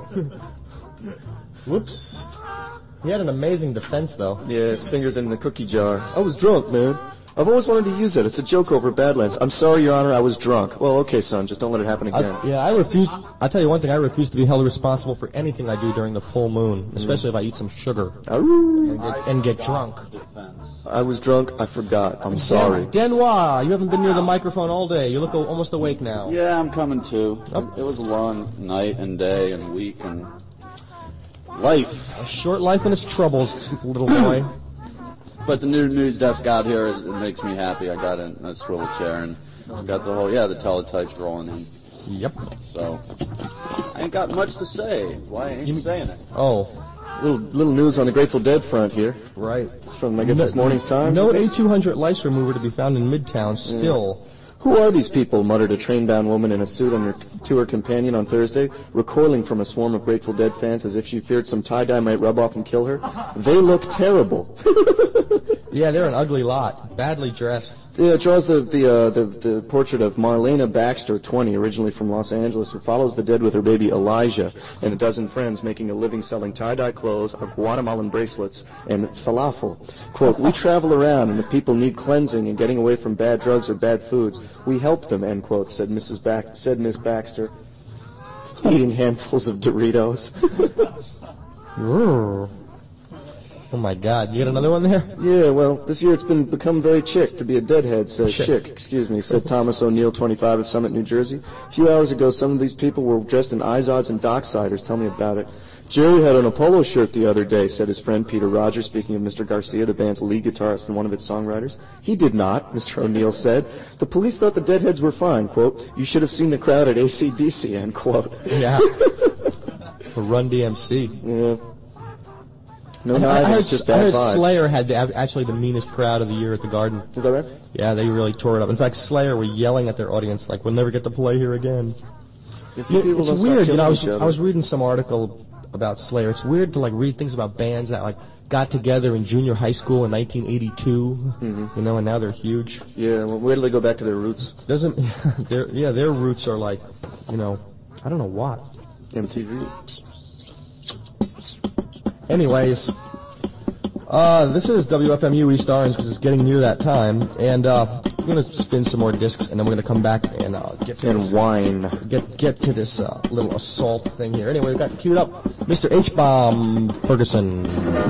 Whoops. He had an amazing defense, though. Yeah, his fingers in the cookie jar. I was drunk, man. I've always wanted to use it. It's a joke over Badlands. I'm sorry, Your Honor, I was drunk. Well, okay, son, just don't let it happen again. I, yeah, I refuse. I'll tell you one thing. I refuse to be held responsible for anything I do during the full moon, especially if I eat some sugar and get, and get drunk. I was drunk. I forgot. I'm sorry. Denois, you haven't been near the microphone all day. You look almost awake now. Yeah, I'm coming too. It was a long night and day and week and life. A short life and its troubles, little boy. But the new news desk out here is, it makes me happy. I got in a swivel chair and got the whole, yeah, the teletypes rolling in. Yep. So, I ain't got much to say. Why I ain't You- saying it? Oh. Little little news on the Grateful Dead front here. Right. It's from, I guess, this morning's Times. No A two hundred lice remover to be found in Midtown still. Who are these people, muttered a train-bound woman in a suit on her, to her companion on Thursday, recoiling from a swarm of Grateful Dead fans as if she feared some tie-dye might rub off and kill her. They look terrible. Yeah, they're an ugly lot. Badly dressed. Yeah, it draws the the, uh, the the portrait of Marlena Baxter, twenty, originally from Los Angeles, who follows the dead with her baby Elijah and a dozen friends, making a living selling tie-dye clothes, Guatemalan bracelets, and falafel. Quote, "We travel around, and if people need cleansing and getting away from bad drugs or bad foods, we help them." End quote. Said Missus Bax said Miss Baxter, eating handfuls of Doritos. Oh my God! You got another one there? Yeah, well, this year it's been become very chic to be a deadhead, says Chic. chic, excuse me, said Thomas O'Neill, twenty-five, of Summit, New Jersey. A few hours ago, some of these people were dressed in Izods and Docksiders. Tell me about it. Jerry had on a polo shirt the other day, said his friend Peter Rogers, speaking of Mister Garcia, the band's lead guitarist and one of its songwriters. He did not, Mister O'Neill said. The police thought the Deadheads were fine, quote, "You should have seen the crowd at A C D C, end quote." Yeah. For Run D M C. Yeah. No, I, no, I heard, it's just I bad heard vibes. Slayer had the, actually the meanest crowd of the year at the Garden. Is that right? Yeah, they really tore it up. In fact, Slayer were yelling at their audience like, "We'll never get to play here again." If You know, people it's don't stop weird, you killing know. I was each other. I was reading some article about Slayer. It's weird to like read things about bands that like got together in junior high school in nineteen eighty-two, Mhm. you know, and now they're huge. Yeah, well, where do they go back to their roots? Doesn't their yeah their roots are like, you know, I don't know what. M T V. Anyways, uh, this is W F M U East Orange because it's getting near that time, and uh, we're gonna spin some more discs, and then we're gonna come back and uh, get to And this, wine. Get get to this uh, little assault thing here. Anyway, we've got queued up Mister H Bomb Ferguson.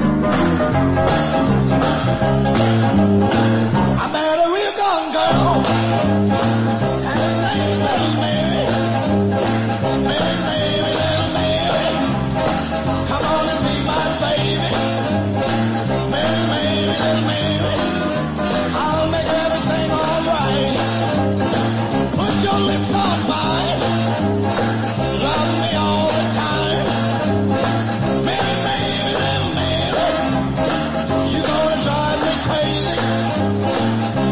I met a real gun girl. And her name was Mary. Mary, Mary, little Mary. Come on and be my baby. Mary, Mary, little Mary. I'll make everything alright. Put your lips on mine. Love me all the time. Mary, Mary, little Mary. You gonna drive me crazy.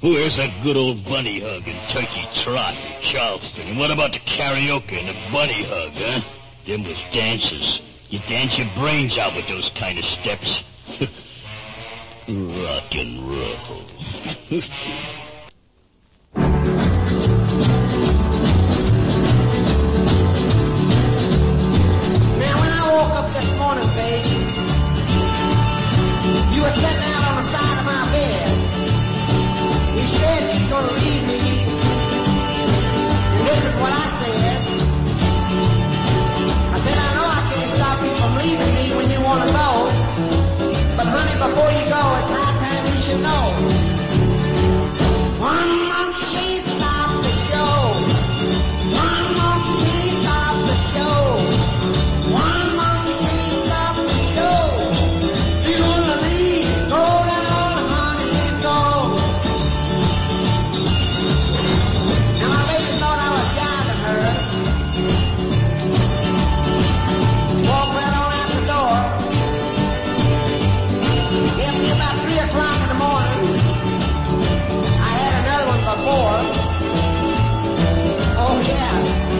Where's that good old bunny hug and turkey trot in Charleston? And what about the karaoke and the bunny hug, huh? Them was dances. You dance your brains out with those kind of steps. Rock and roll. Now, when I woke up this morning, baby, you were sitting out on the side of my bed. You said you was going to leave me. And this is what I said. I said, I know I can't stop you from leaving me when you want to go. But honey, before you go, it's high time you should know. One monkey can't stop the show. One monkey can't stop the show. One monkey can't stop the show. You're gonna leave, go down, honey, and go. Now my baby thought I was driving her. Walked right on out the door. Left me about three o'clock in the morning. I had another one before. Oh yeah.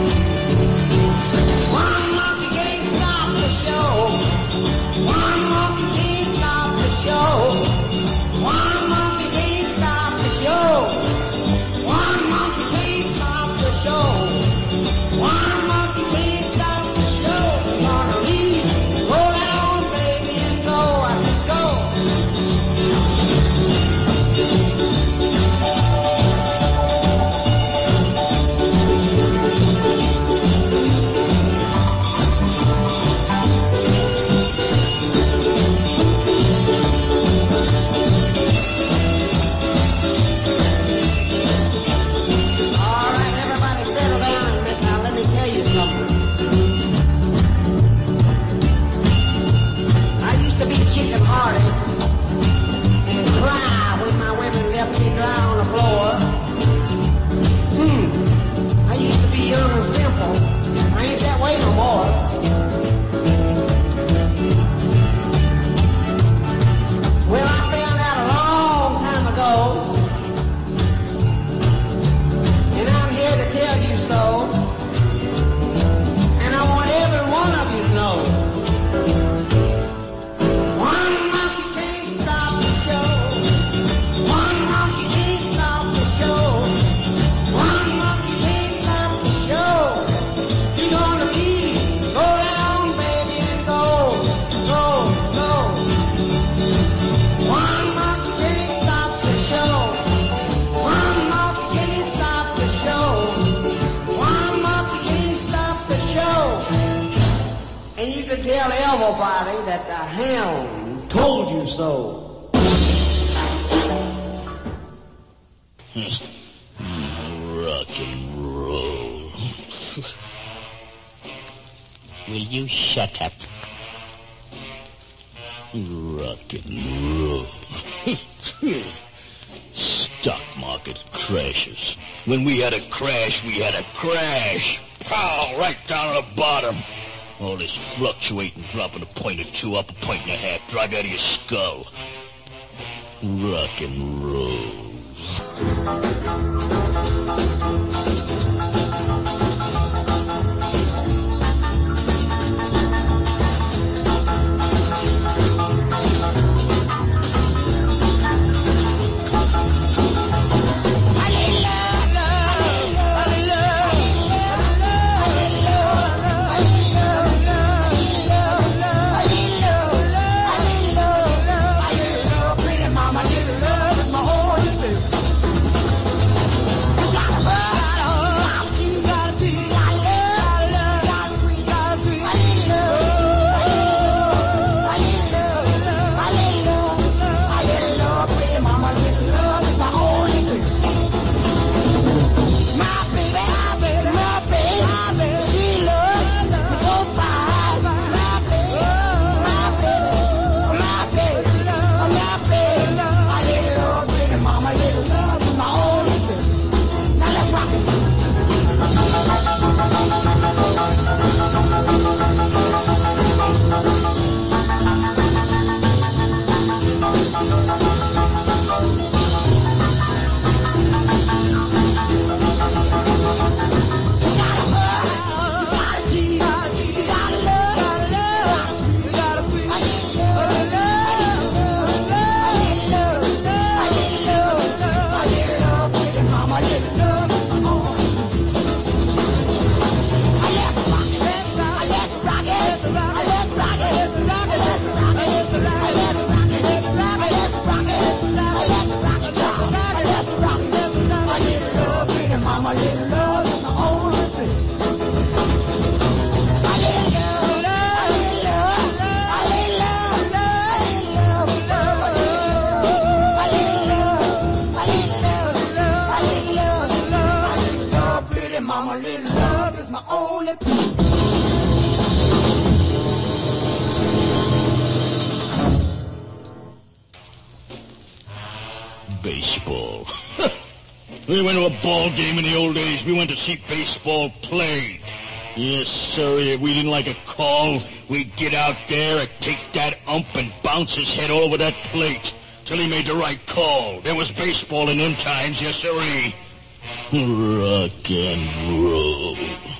One monkey can't stop the show. One monkey can't stop the show. One monkey can't stop the show. One monkey can't stop the show. One monkey can't stop the show. Gonna leave, go down, baby, and go. I said go. All right, everybody settle down a minute. Now let me tell you something. I used to be chicken-hearted and cry when my women left me dry on the floor. Hmm. I used to be young and simple. I ain't that way no more. Well, I found out a long time ago, and I'm here to tell you so. And I want every one of you to know. One monkey can't stop the show. One monkey can't stop the show. One monkey can't stop the show. You're gonna leave, go down, baby, and go, go, go. One monkey can't stop the show. One monkey can't stop the show. One monkey can't stop the show. And you can tell everybody that the hound told you so. Rock and roll. Will you shut up? Rock and roll. Stock market crashes. When we had a crash, we had a crash. Pow! Right down at the bottom. All this fluctuating, dropping a point or two, up a point and a half, drag out of your skull. Rock and roll. Pretty mama, little love is my only boo. Mama, little love is my only peace. Baseball. We went to a ball game in the old days. We went to see baseball played. Yes, sir. If we didn't like a call, we'd get out there and take that ump and bounce his head all over that plate till he made the right call. There was baseball in them times, yes, sirree. Rock and roll.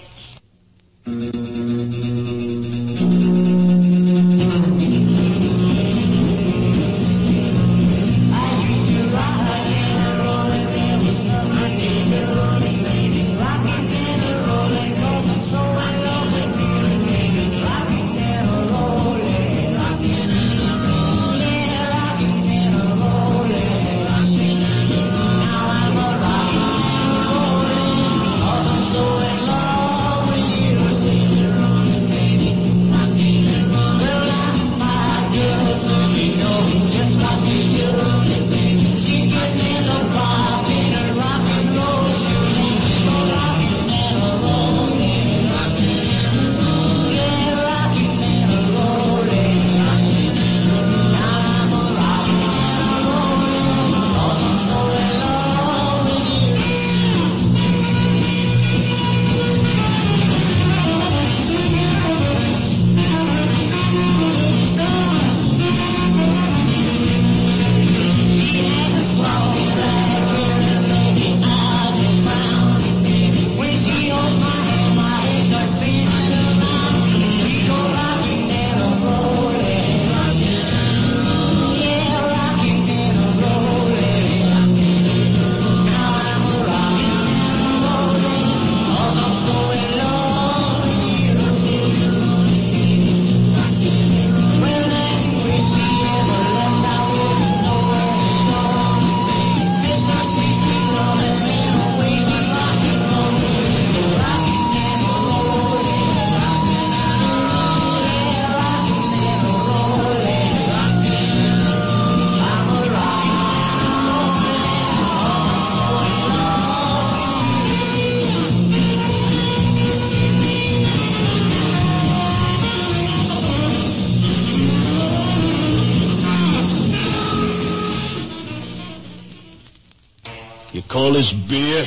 Call this beer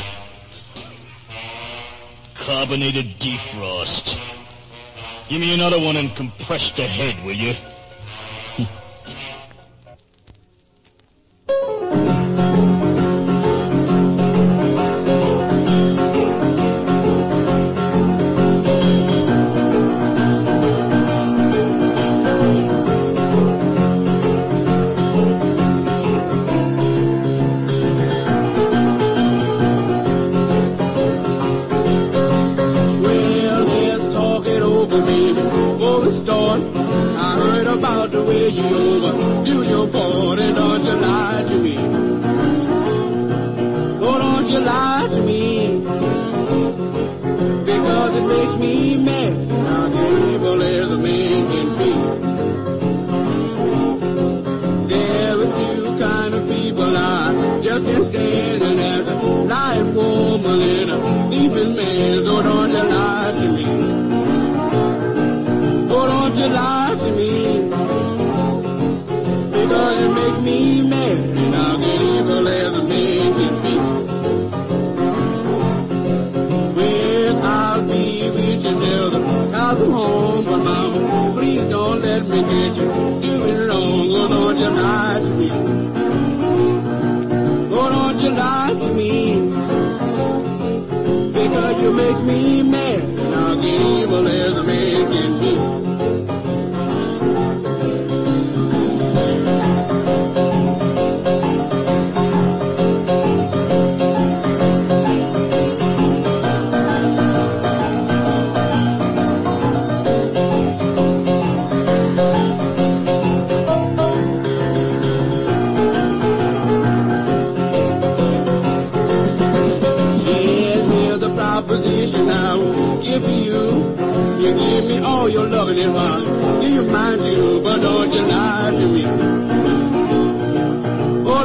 carbonated defrost. Give me another one and compress the head, will you?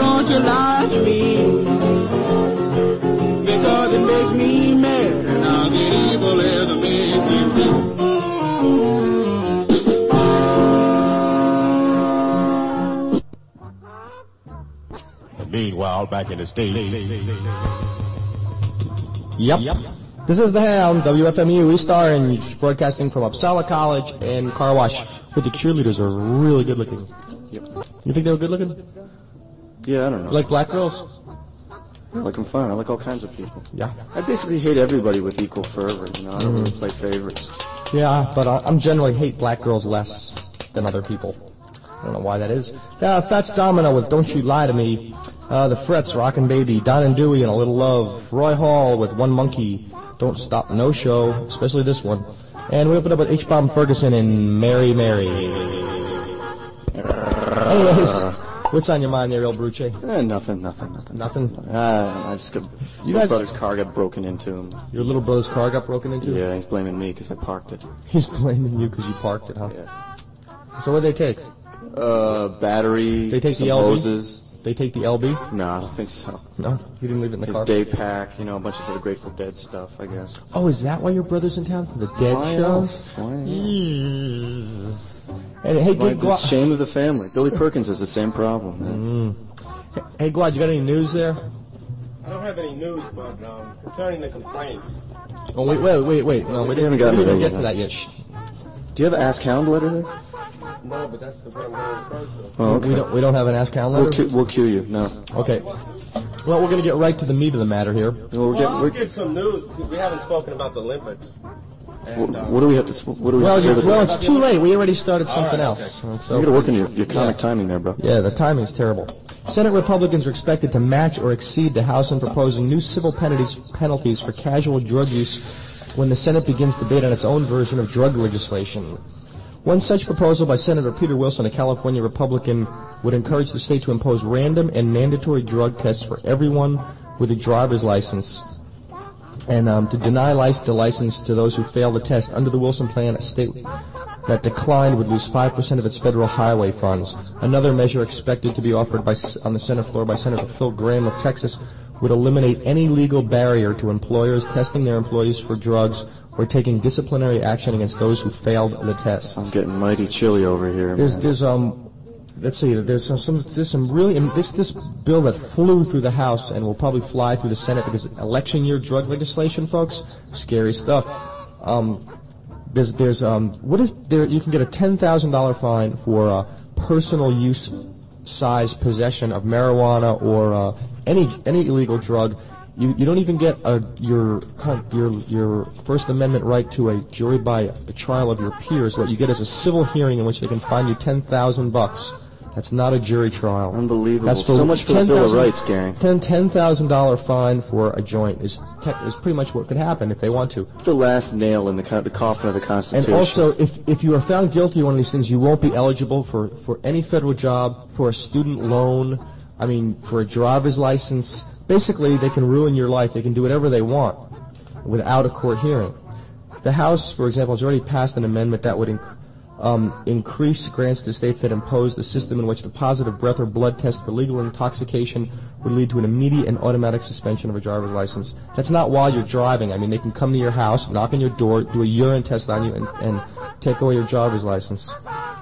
Lie to me, because it makes me mad, and I'll back in the States. Yep. Yep. This is the Hound, W F M U East Orange, broadcasting from Uppsala College and Car Wash, where the cheerleaders are really good looking. Yep. You think they were good looking? Yeah, I don't know. You like black girls? I like them fine. I like all kinds of people. Yeah. I basically hate everybody with equal fervor, you know. I don't Mm. really play favorites. Yeah, but I- I'm generally hate black girls less than other people. I don't know why that is. Uh, Fats Domino with Don't You Lie to Me. Uh, the Frets, Rockin' Baby. Don and Dewey and A Little Love. Roy Hall with One Monkey. Don't Stop No Show, especially this one. And we open up with H-Bomb Ferguson and Mary Mary. Anyways, what's on your mind there, El Bruce? Eh, nothing, nothing, nothing. Nothing? Uh, I just got, You my guys- brother's car got broken into him. Your little brother's car got broken into? Yeah, he's blaming me because I parked it. He's blaming you because you parked it, huh? Yeah. So what did they take? Uh, battery, They take some the L B? hoses. They take the L B? No, I don't think so. No? You didn't leave it in the His car? day pack, you know, a bunch of sort of Grateful Dead stuff, I guess. Oh, is that why your brother's in town? For the Dead Why show? else? Why else? Mm. And hey, Why, Gid the Gwa- shame of the family. Billy Perkins has the same problem, man. Mm. Hey, Glad, you got any news there? I don't have any news, but um, concerning the complaints. Oh, wait, wait, wait, wait. No, we We didn't, haven't gotten we didn't to get that to that yet. yet. Shh. Do you have an Ask Hound letter there? No, but that's the what I'm going to refer to. Oh, okay. We don't, we don't have an Ask Hound We'll, letter? cu- we'll cue you. No. Okay. Well, we're going to get right to the meat of the matter here. Well, we're Well, getting, I'll we're, give some news because we haven't spoken about the Olympics. And, uh, what, what do we have to? sp- What do we Well, have to say? you, with well, that? it's too late. We already started something All right, else. okay. Uh, So You got to work on your, your comic Yeah. timing there, bro. Yeah, the timing's terrible. Senate Republicans are expected to match or exceed the House in proposing new civil penalties, penalties for casual drug use when the Senate begins debate on its own version of drug legislation. One such proposal by Senator Peter Wilson, a California Republican, would encourage the state to impose random and mandatory drug tests for everyone with a driver's license, and um, to deny lic- the license to those who fail the test. Under the Wilson plan, a state that declined would lose five percent of its federal highway funds. Another measure expected to be offered by, s- on the Senate floor by Senator Phil Graham of Texas would eliminate any legal barrier to employers testing their employees for drugs or taking disciplinary action against those who failed the test. I'm getting mighty chilly over here, There's, man. there's um, let's see, there's some, some there's some really um, this this bill that flew through the House and will probably fly through the Senate because election year drug legislation, folks, scary stuff. Um, there's there's um, what is there? You can get a ten thousand dollar fine for uh, personal use size possession of marijuana or uh, any any illegal drug. You you don't even get a your your your First Amendment right to a jury by a trial of your peers. What you get is a civil hearing in which they can fine you ten thousand bucks. That's not a jury trial. Unbelievable. That's So much for the Bill of Rights, gang. Ten ten thousand dollar fine for a joint is te- is pretty much what could happen if they want to. The last nail in the, co- the coffin of the And Constitution. also, if if you are found guilty of one of these things, you won't be eligible for for any federal job, for a student loan. I mean, for a driver's license. Basically, they can ruin your life. They can do whatever they want without a court hearing. The House, for example, has already passed an amendment that would inc- um, increase grants to states that impose the system in which the positive breath or blood test for legal intoxication would lead to an immediate and automatic suspension of a driver's license. That's not while you're driving. I mean, they can come to your house, knock on your door, do a urine test on you, and, and take away your driver's license.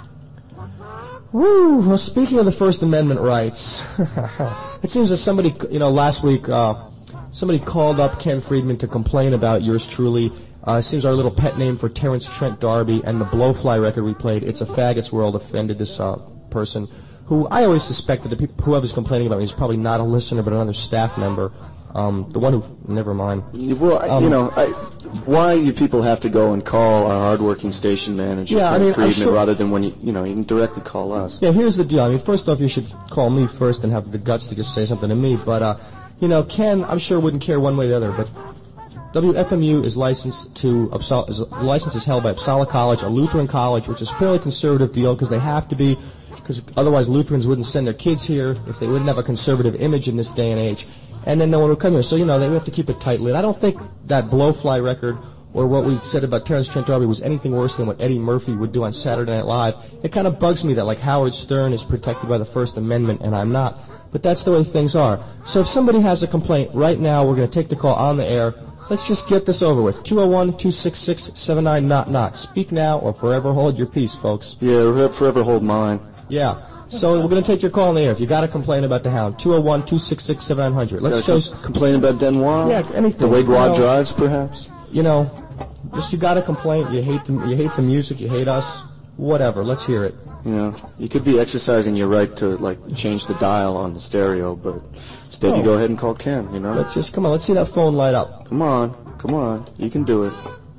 Woo! Well, speaking of the First Amendment rights, it seems that somebody, you know, last week, uh, somebody called up Ken Friedman to complain about yours truly. Uh, it seems our little pet name for Terrence Trent D'Arby and the Blowfly record we played, It's a Faggots World, offended this uh, person, who I always suspected that people, whoever's complaining about me is probably not a listener but another staff member. Um, the one who, never mind. Well, I, Um, you know, I, why you people have to go and call our hardworking station manager, Yeah, I Ken mean, I'm Friedman, sure- rather than when you, you know, you can directly call us. Yeah, here's the deal. I mean, first off, you should call me first and have the guts to just say something to me. But, uh, you know, Ken, I'm sure wouldn't care one way or the other. But W F M U is licensed to, Uppsala, is, the license is held by Uppsala College, a Lutheran college, which is a fairly conservative deal because they have to be, because otherwise Lutherans wouldn't send their kids here if they wouldn't have a conservative image in this day and age. And then no one would come here. So, you know, they have to keep it tight-lit. I don't think that Blowfly record or what we said about Terrence Trent D'Arby was anything worse than what Eddie Murphy would do on Saturday Night Live. It kind of bugs me that, like, Howard Stern is protected by the First Amendment and I'm not. But that's the way things are. So if somebody has a complaint, right now we're going to take the call on the air. Let's just get this over with. two oh one, two six six, seven nine not not. Speak now or forever hold your peace, folks. Yeah, forever hold mine. Yeah. So we're going to take your call in the air. If you got a complaint about the Hound, two oh one, two six six, seven hundred. Let's Got a show... com- complain about Denoir? Yeah, anything. The way Guad You know, drives, perhaps? You know, just you got a complaint, you hate the, you hate the music, you hate us, whatever, let's hear it. You know, you could be exercising your right to, like, change the dial on the stereo, but instead you No. go ahead and call Ken, you know? Let's just, come on, let's see that phone light up. Come on, come on, you can do it.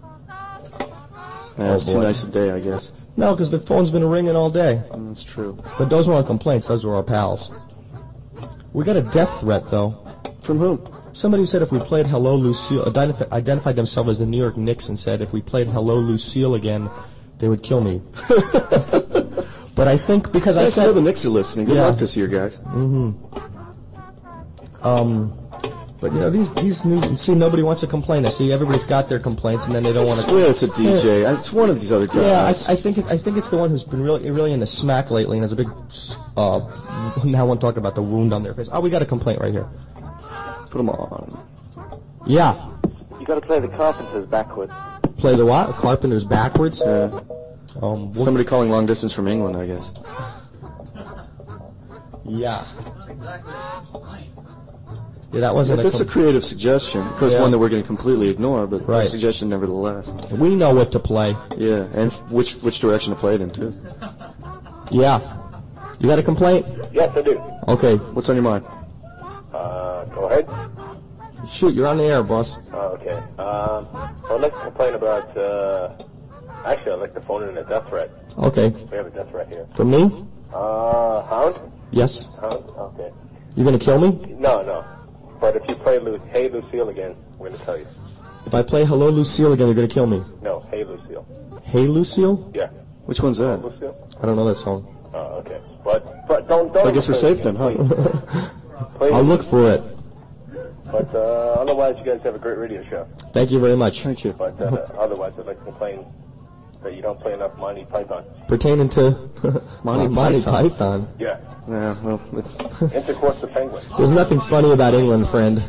Yeah, Oh, it's too boy. nice a day, I guess. No, because the phone's been ringing all day. That's true. But those weren't complaints, those were our pals. We got a death threat, though. From whom? Somebody said if we played Hello Lucille, identif- identified themselves as the New York Knicks and said if we played Hello Lucille again, they would kill me. But I think because I Nice to said... know the Knicks are listening. Good Yeah. luck this year, guys. Mm-hmm. Um, but you know, these, these new, see, nobody wants to complain. I see everybody's got their complaints and then they don't want I to... swear it's a D J. It's one of these other guys. Yeah, I, I think it, I think it's the one who's been really really into smack lately, and has a big. Uh, now I want to talk about the wound on their face. Oh, we got a complaint right here. Put them on. Yeah, You got to play the Carpenters backwards. play the what? Carpenters backwards. Yeah. Um, what- Somebody calling long distance from England, I guess. Yeah. Yeah, that wasn't. Yeah, a that's a com- creative suggestion. Of course, Yeah. one that we're going to completely ignore, but Right. a suggestion nevertheless. We know what to play. Yeah, and f- which which direction to play it in, too. Yeah. You got a complaint? Yes, I do. Okay. What's on your mind? Uh, go ahead. Shoot, you're on the air, boss. Oh, okay. Um, well, I'd like to complain about, uh, actually, I'd like to phone in a death threat. Okay. We have a death threat here. From me? Uh, Hound? Yes. Hound? Okay. You gonna kill me? No, no. But if you play Lu- Hey Lucille again, we're going to tell you. If I play Hello Lucille again, you're gonna kill me. No, Hey Lucille. Hey Lucille? Yeah. Which one's that? Lucille? I don't know that song. Oh, okay. But, but don't, don't. I guess we're play safe it then, huh? again, please. I'll look for it. But, uh, otherwise, you guys have a great radio show. Thank you very much. Thank you. But, uh, otherwise, I'd like to complain that you don't play enough Monty Python. Pertaining to Monty Monty Python. Python. Yeah. Yeah, well, Intercourse with Penguins. There's nothing funny about England, friend.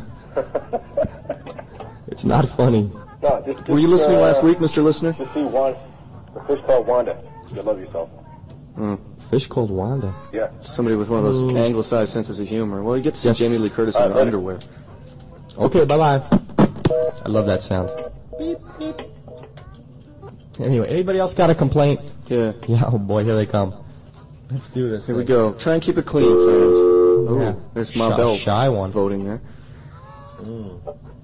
It's not funny. No, just, just, were you listening uh, last week, Mister Listener? Just see one, the fish called Wanda. You love yourself. Mm. Fish called Wanda. Yeah. Somebody with one of those Mm. anglicized senses of humor. Well, you get to see Yes. Jamie Lee Curtis Uh, in her later. underwear. Okay, bye-bye. I love that sound. Beep, beep. Anyway, anybody else got a complaint? Yeah. Yeah, oh boy, here they come. Let's do this. Here we thing. go. Try and keep it clean, fans. Oh, Yeah. there's Ma Shy- Bell shy one. voting there. Mm.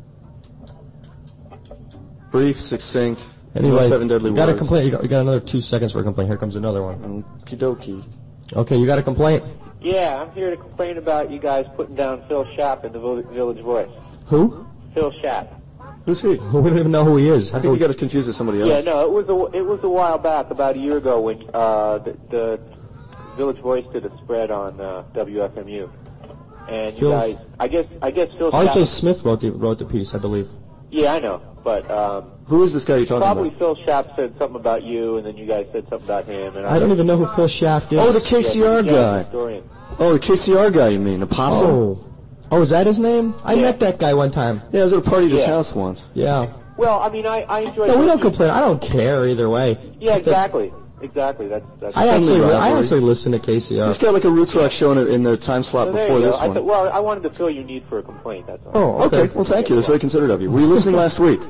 Brief, succinct. Anyway, no seven deadly you got a words. complaint. You got, you got another two seconds for a complaint. Here comes another one. Okie dokie. Okay, you got a complaint? Yeah, I'm here to complain about you guys putting down Phil Schaap in the Vill- Village Voice. Who? Phil Schaap. Who's he? We don't even know who he is. I think you got us confused with somebody else. Yeah, no, it was a it was a while back, about a year ago, when uh, the, the Village Voice did a spread on uh, W F M U, and you Phil- guys, I guess, I guess Phil R J Schaap. Smith wrote the wrote the piece, I believe. Yeah, I know, but um, Who is this guy you're talking probably about? Phil Schaap said something about you, and then you guys said something about him. And I don't even know who Phil Schaff is. Oh, the K C R Yeah, guy. historian. Oh, the K C R guy, you mean? Apostle? Oh. Oh, is that his name? I Yeah. met that guy one time. Yeah, I was at a party at his Yeah. house once. Yeah. Well, I mean, I I enjoy. No, we don't listening- complain. I don't care either way. Yeah, Just that- exactly, exactly. That's that's. I actually, Friendly I rivalry. actually listen to K C R. He's got like a roots rock show in, in the time slot So there before you go. this I one. thought, well, I wanted to fill your need for a complaint. That's all. Oh, okay. Okay, well, thank you. That's very considerate of you. Were you listening last week?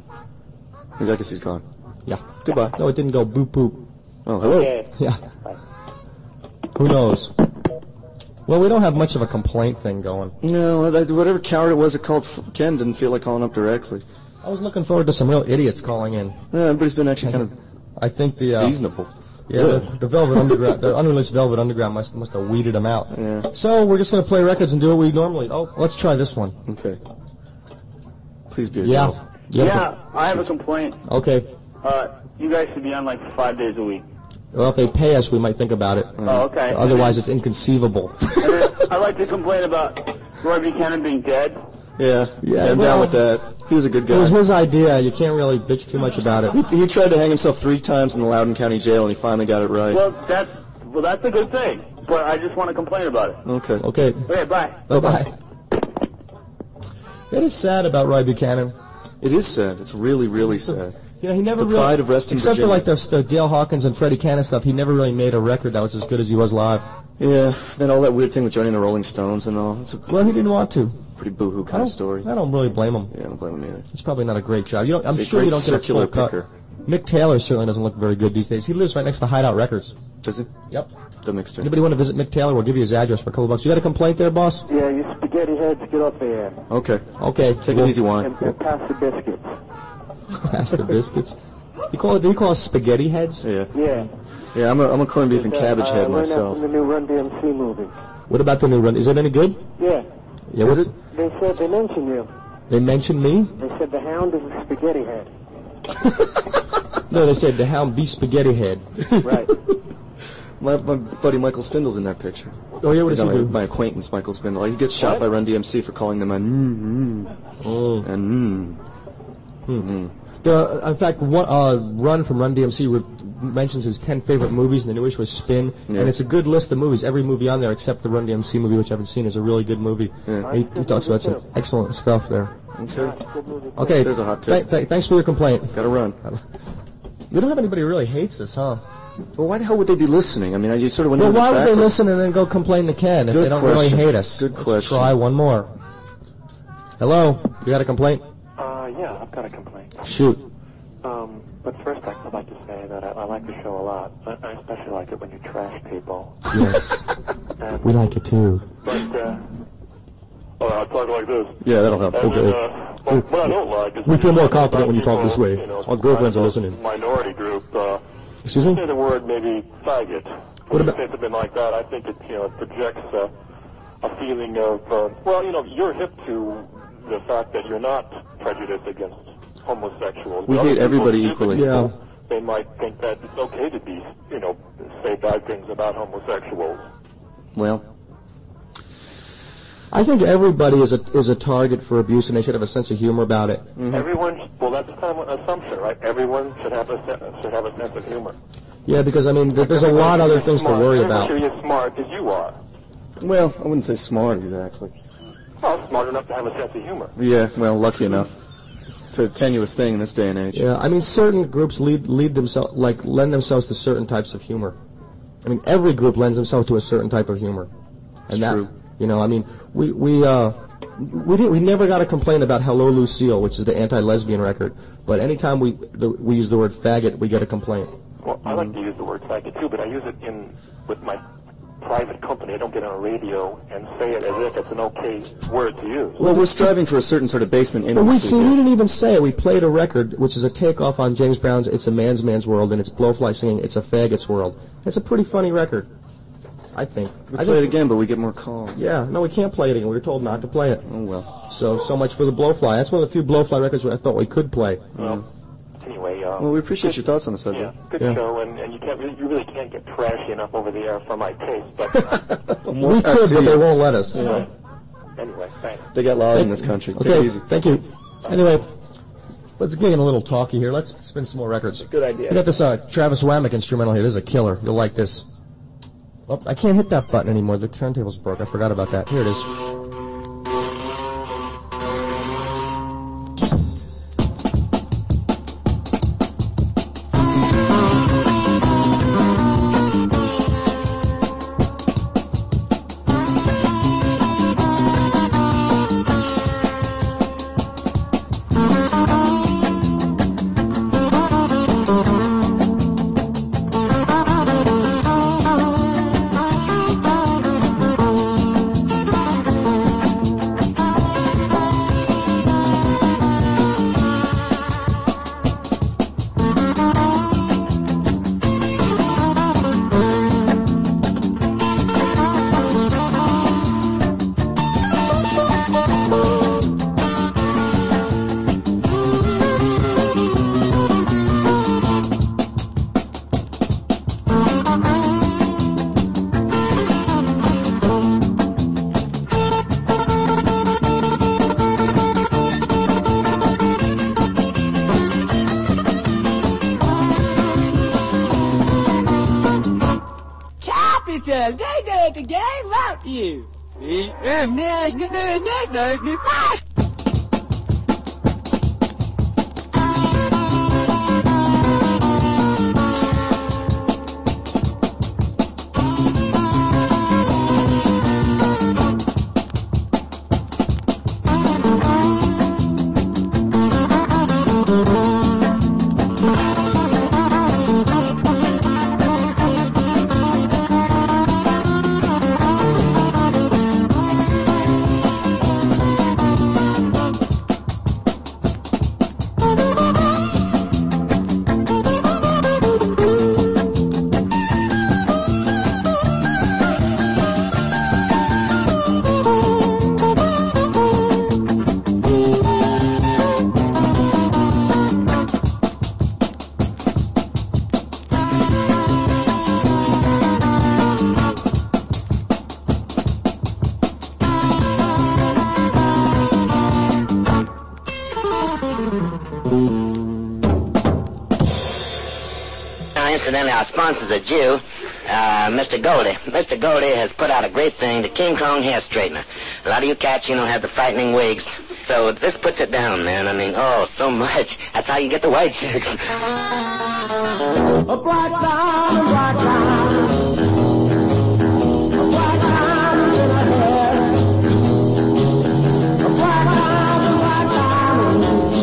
I guess he's gone. Yeah. Goodbye. No, it didn't go boop boop. Oh, hello. Okay. Yeah. Who knows? Well, we don't have much of a complaint thing going. No, that- whatever coward it was that called F- Ken didn't feel like calling up directly. I was looking forward to some real idiots calling in. Yeah, everybody's been actually kind of I think the uh, reasonable. yeah, the, the Velvet Underground, the unreleased Velvet Underground must must have weeded them out. Yeah. So we're just gonna play records and do what we normally. Oh, let's try this one. Okay. Please be a Yeah. girl. You have a Yeah, I have a complaint. com- okay. Uh, you guys should be on like five days a week. Well, if they pay us, we might think about it. Oh, okay. Otherwise, it's inconceivable. I'd like to complain about Roy Buchanan being dead. Yeah, Yeah, I'm well, down with that. He was a good It guy. was his idea. You can't really bitch too much about it. He, he tried to hang himself three times in the Loudoun County Jail, and he finally got it right. Well, that's well, that's a good thing. But I just want to complain about it. Okay. Okay. Okay, bye. Bye bye. It is sad about Roy Buchanan. It is sad. It's really, really sad. You know, he never The really, pride of resting except Virginia. for like the, the Gail Hawkins and Freddie Cannon stuff, he never really made a record that was as good as he was live. Yeah, then all that weird thing with joining the Rolling Stones and all. It's a Well, he didn't want to. pretty boo-hoo I kind don't, of story. I don't really blame him. Yeah, I don't blame him either. It's probably not a great job. You don't, I'm He's a sure you great don't get a circular full cut. picker. Mick Taylor certainly doesn't look very good these days. He lives right next to Hideout Records. Does he? Yep. The mixtape. Anybody want to visit Mick Taylor? We'll give you his address for a couple bucks. You got a complaint there, boss? Yeah, you spaghetti heads, get off the air. Okay. Okay. Take well, it easy, Warren. And, and pass the biscuits. Pass the biscuits. You call it? Do you call us spaghetti heads? Yeah. Yeah. Yeah, I'm a, I'm a corned beef and Uh, cabbage I head learned that myself. from the new Run D M C movie. What about the new run? Is it any good? Yeah. Yeah. What's Is it? They said they mentioned you. They mentioned me? They said the Hound is a spaghetti head. No, they said the Hound be spaghetti head. Right. My, my buddy Michael Spindle's in that picture. Oh yeah, what does he my, do? my acquaintance Michael Spindle. He gets shot What? by Run D M C for calling them a mm, mm, Oh. and mm. Mm. The, in fact, one, uh, Run from Run D M C re- mentions his ten favorite movies, and the new issue is Spin, Yeah. and it's a good list of movies. Every movie on there except the Run D M C movie, which I haven't seen, is a really good movie. Yeah. He, he talks about some excellent stuff there. Okay. Okay, There's a hot tip. th- th- thanks for your complaint. Gotta run. We don't have anybody who really hates us, huh? Well, why the hell would they be listening? I mean, you sort of went Well, into why the would they backwards. listen and then go complain to Ken if Good they don't question. really hate us? Good Let's question. try one more. Hello? You got a complaint? Uh, yeah, I've got a complaint. Shoot. Um, but first I'd like to say that I, I like the show a lot. I, I especially like it when you trash people. Yes. And, We like it too. but, uh, oh, I talk like this. Yeah, that'll help. And then, Okay. uh, well, what I don't like is We when feel you more talk confident about when you talk this people, way. you know, Our girlfriends are kind of listening. Minority group, uh, Excuse me? say the word maybe faggot. What When you about- say something like that, I think it, you know, it projects uh, a feeling of, uh, well, you know, you're hip to the fact that you're not prejudiced against homosexuals. We Other hate people, everybody stupid equally. people, Yeah. They might think that it's okay to be, you know, say bad things about homosexuals. Well, I think everybody is a is a target for abuse, and they should have a sense of humor about it. mhm. Everyone, well, that's kind of an assumption, right? Everyone should have a se- should have a sense of humor. Yeah, because I mean, th- there's a lot of other things to Smart. worry Everyone about. should be as smart as you are. well, I wouldn't say smart exactly. Well, smart enough to have a sense of humor. Yeah, well, lucky enough. It's a tenuous thing in this day and age. Yeah, I mean, certain groups lead lead themselves like lend themselves to certain types of humor. I mean, every group lends themselves to a certain type of humor, and It's that true. you know, I mean, we we uh we didn't we never got a complaint about Hello Lucille, which is the anti-lesbian record, but anytime we the, we use the word faggot, we get a complaint. Well, I like to use the word faggot too, but I use it in with my private company. I don't get on a radio and say it as if it's an okay word to use. Well, we're striving for a certain sort of basement But we intimacy see, we here. didn't even say it. We played a record, which is a takeoff on James Brown's "It's a Man's Man's World," and it's Blowfly singing "It's a Faggot's World." It's a pretty funny record, I think. We I play it think, again, but we get more calls. Yeah, no, we can't play it again. We were told not to play it. Oh, well. So, so much for the Blowfly. That's one of the few Blowfly records where I thought we could play. Well, anyway, uh, Well, we appreciate your thoughts on the yeah, subject. good Yeah. show, and, and you can't really, you really can't get trashy enough over the air for my taste. But More We power could, to but you. they won't let us. uh, anyway, thanks. They got laws in this country. Take it Okay, easy. thank you. Anyway, let's get in a little talky here. Let's spin some more records. Good idea. I got this uh, Travis Wammack instrumental here. This is a killer. You'll like this. Oh, I can't hit that button anymore. The turntable's broke. I forgot about that. Here it is. Capital, they know the game about you. Yeah, man, you know, they know me fast. Now, incidentally, our sponsor's a Jew, uh, Mister Goldie. Mister Goldie has put out a great thing, the King Kong hair straightener. A lot of you cats, you know, have the frightening wigs. So this puts it down, man. I mean, oh, so much. That's how you get the white chicks. A black diamond, black diamond. A black diamond in her hair. A black diamond, black diamond.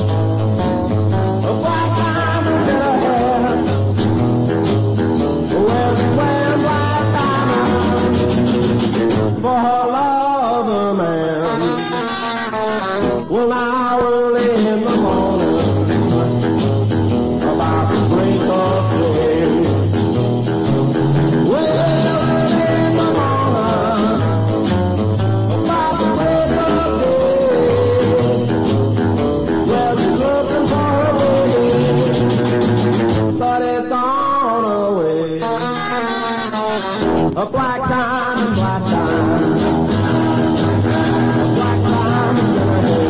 A black diamond in her hair. Well, she's wearing black diamond for her lover man. Well, now early in the morning, about the break of day. Well, early in the morning, about the break of day. Well, she's looking for her baby, but it's gone away. A black diamond, black diamond. A black diamond in her hair.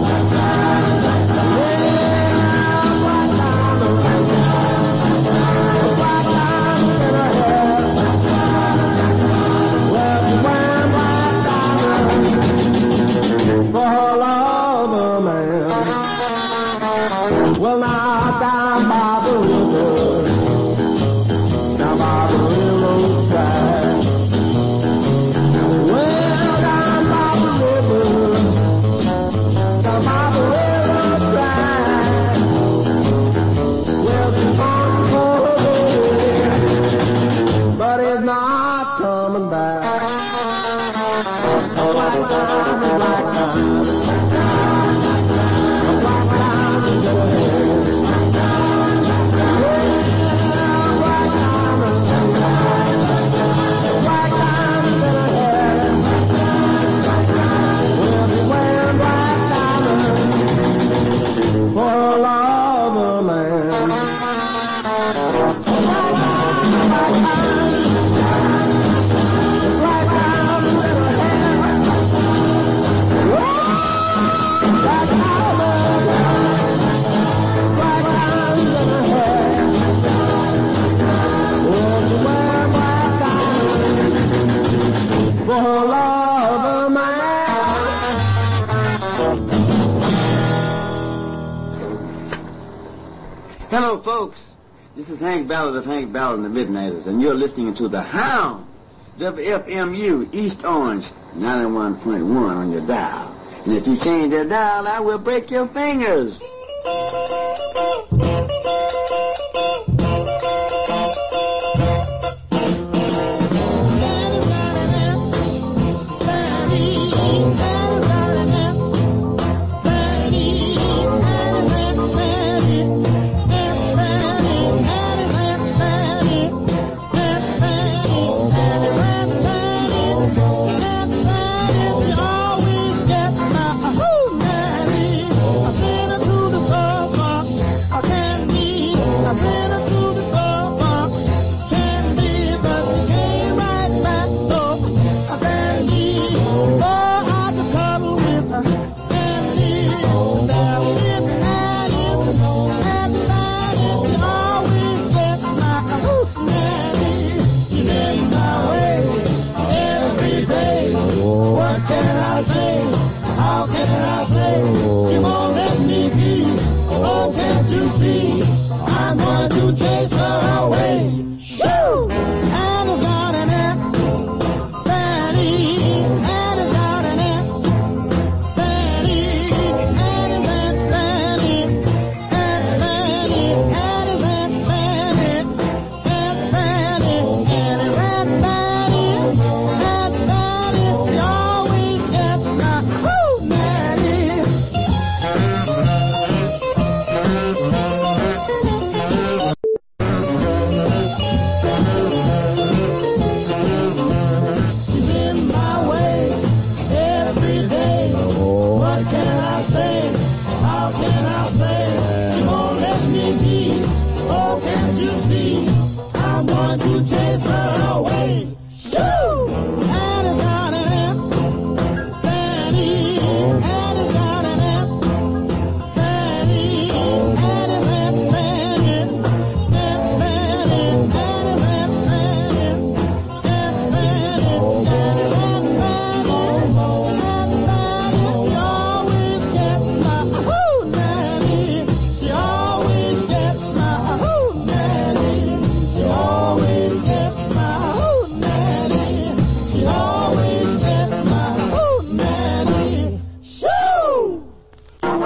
For her lover man. Well, now down by the river, down by the railroad track. Well, down by the river, down by the railroad track. Well, she's gone for her baby, but it's not coming back. A black diamond, black diamond. A black diamond in her hair. Yeah, black diamond. A black diamond in her hair. Well, she's wearing black diamond for her lover man. A black diamond, black diamond. A black diamond in her hair. Black diamond, black diamond in her hair. Well, she wear black diamond for her lover man. Hello, folks. This is Hank Ballard of Hank Ballard and the Midnighters, and you're listening to The Hound, W F M U, East Orange, ninety-one point one on your dial. And if you change that dial, I will break your fingers.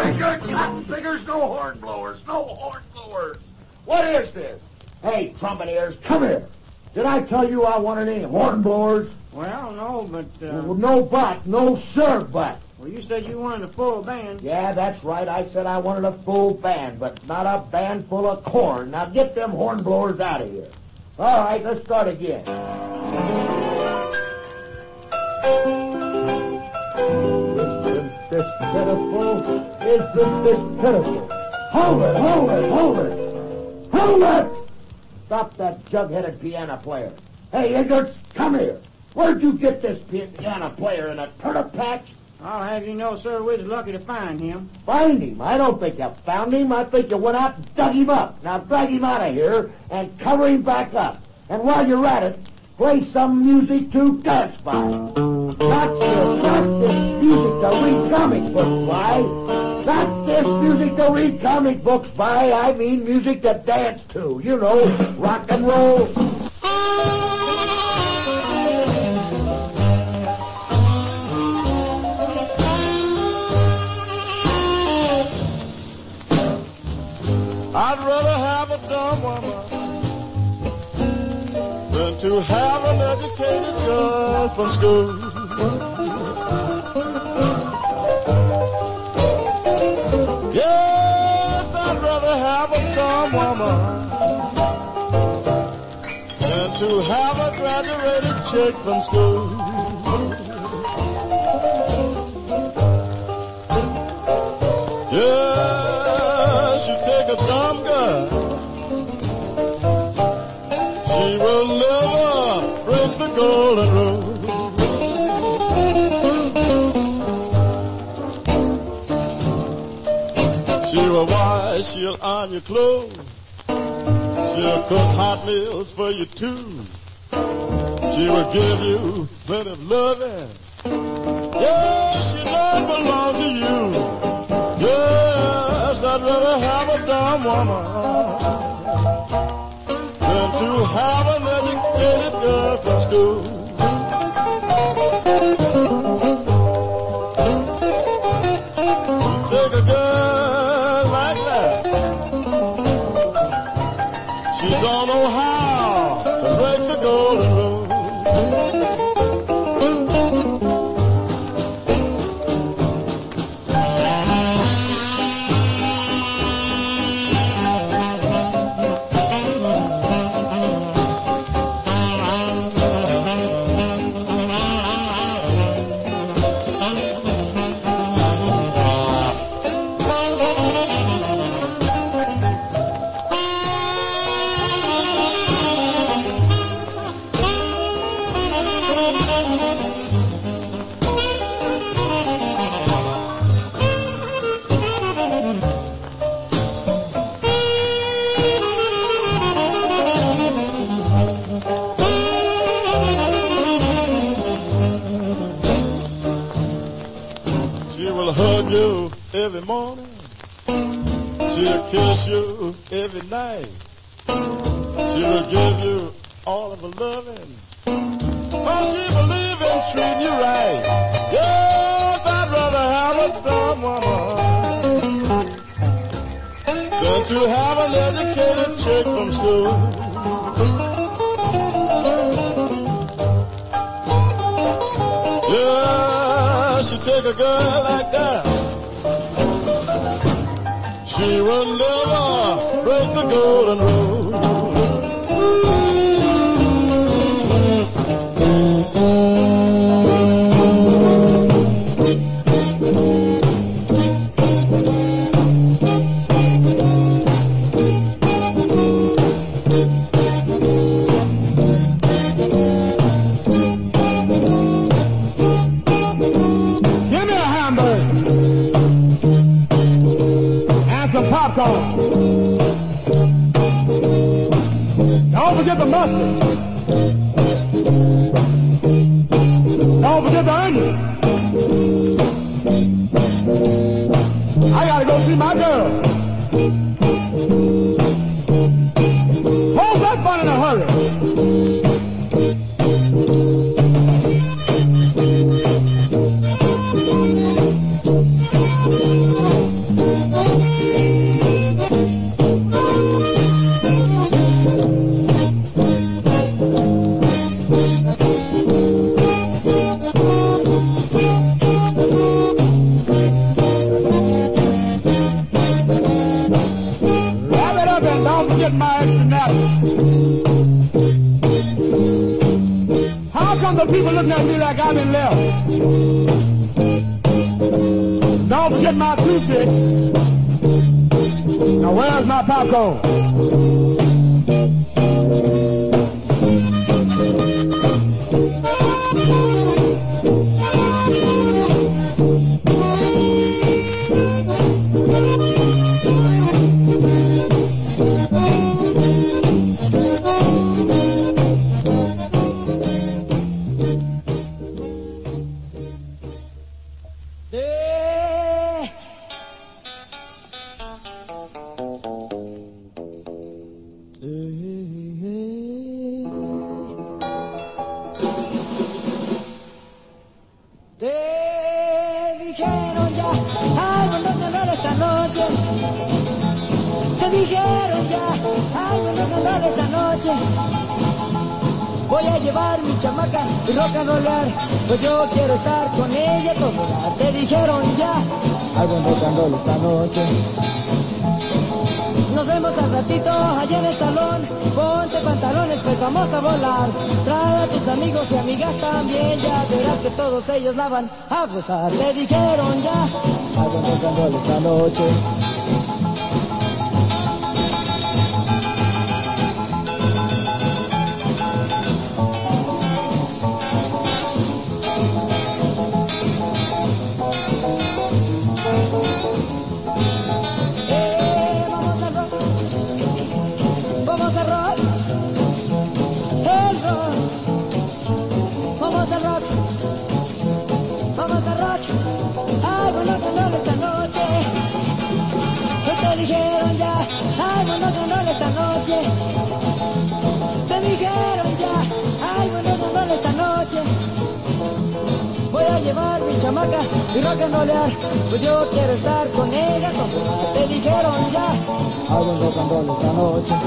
ain't good cotton pickers, no horn blowers, no horn blowers. What is this? Hey, trumpeteers, come here. Did I tell you I wanted any horn blowers? Well, no, but, uh... Well, no but, no sir but. Well, you said you wanted a full band. Yeah, that's right. I said I wanted a full band, but not a band full of corn. Now get them horn blowers out of here. All right, let's start again. Isn't this pitiful? Isn't this pitiful? Hold it, hold it, hold it. Hold it! Stop that jug-headed piano player. Hey, Ignorts, come here. Where'd you get this piano player in a turnip patch? I'll have you know, sir, we was lucky to find him. Find him? I don't think you found him. I think you went out and dug him up. Now drag him out of here and cover him back up. And while you're at it, play some music to dance by. Not this, not this music to read comic books by. Not this music to read comic books by. I mean music to dance to. You know, rock and roll. I'd rather have a dumb woman than to have an educated girl from school. Yes, I'd rather have a dumb woman than to have a graduated chick from school. Yes, you take a dumb girl, she will never break the golden rule. She will wash, she'll iron your clothes, she'll cook hot meals for you too. She will give you plenty of loving. Yes, she does belong to you. Yes, I'd rather have a dumb woman than to have an educated girl from school. Take a girl like that, she don't know how to break the golden rule. Hug you every morning, she'll kiss you every night, she will give you all of her loving, oh, she believe in treating you right. Yes, I'd rather have a dumb woman than to have an educated chick from school. You take a girl like that, she will never break the golden rule. Popcorn. Don't forget the mustard. Don't forget the onion. I gotta go see my girl. Hold that bun in a hurry. get my externality. How come the people looking at me like I've been left? Don't forget my toothpick. Now where's my popcorn? Voy a llevar mi chamaca y rock and rollar, pues yo quiero estar con ella todo. Te dijeron ya, hay buen rock and roll esta noche. Nos vemos al ratito allá en el salón. Ponte pantalones, pues vamos a volar. Trae a tus amigos y amigas también. Ya verás que todos ellos la van a gozar. Te dijeron ya, hay buen rock and roll esta noche. Dijeron ya, ay, bueno, ganó esta noche. Te dijeron ya, ay, bueno, ganó esta noche. Voy a llevar mi chamaca y rock and rollar, pues yo quiero estar con ella como te dijeron ya, ay, bueno, rock and roll esta noche.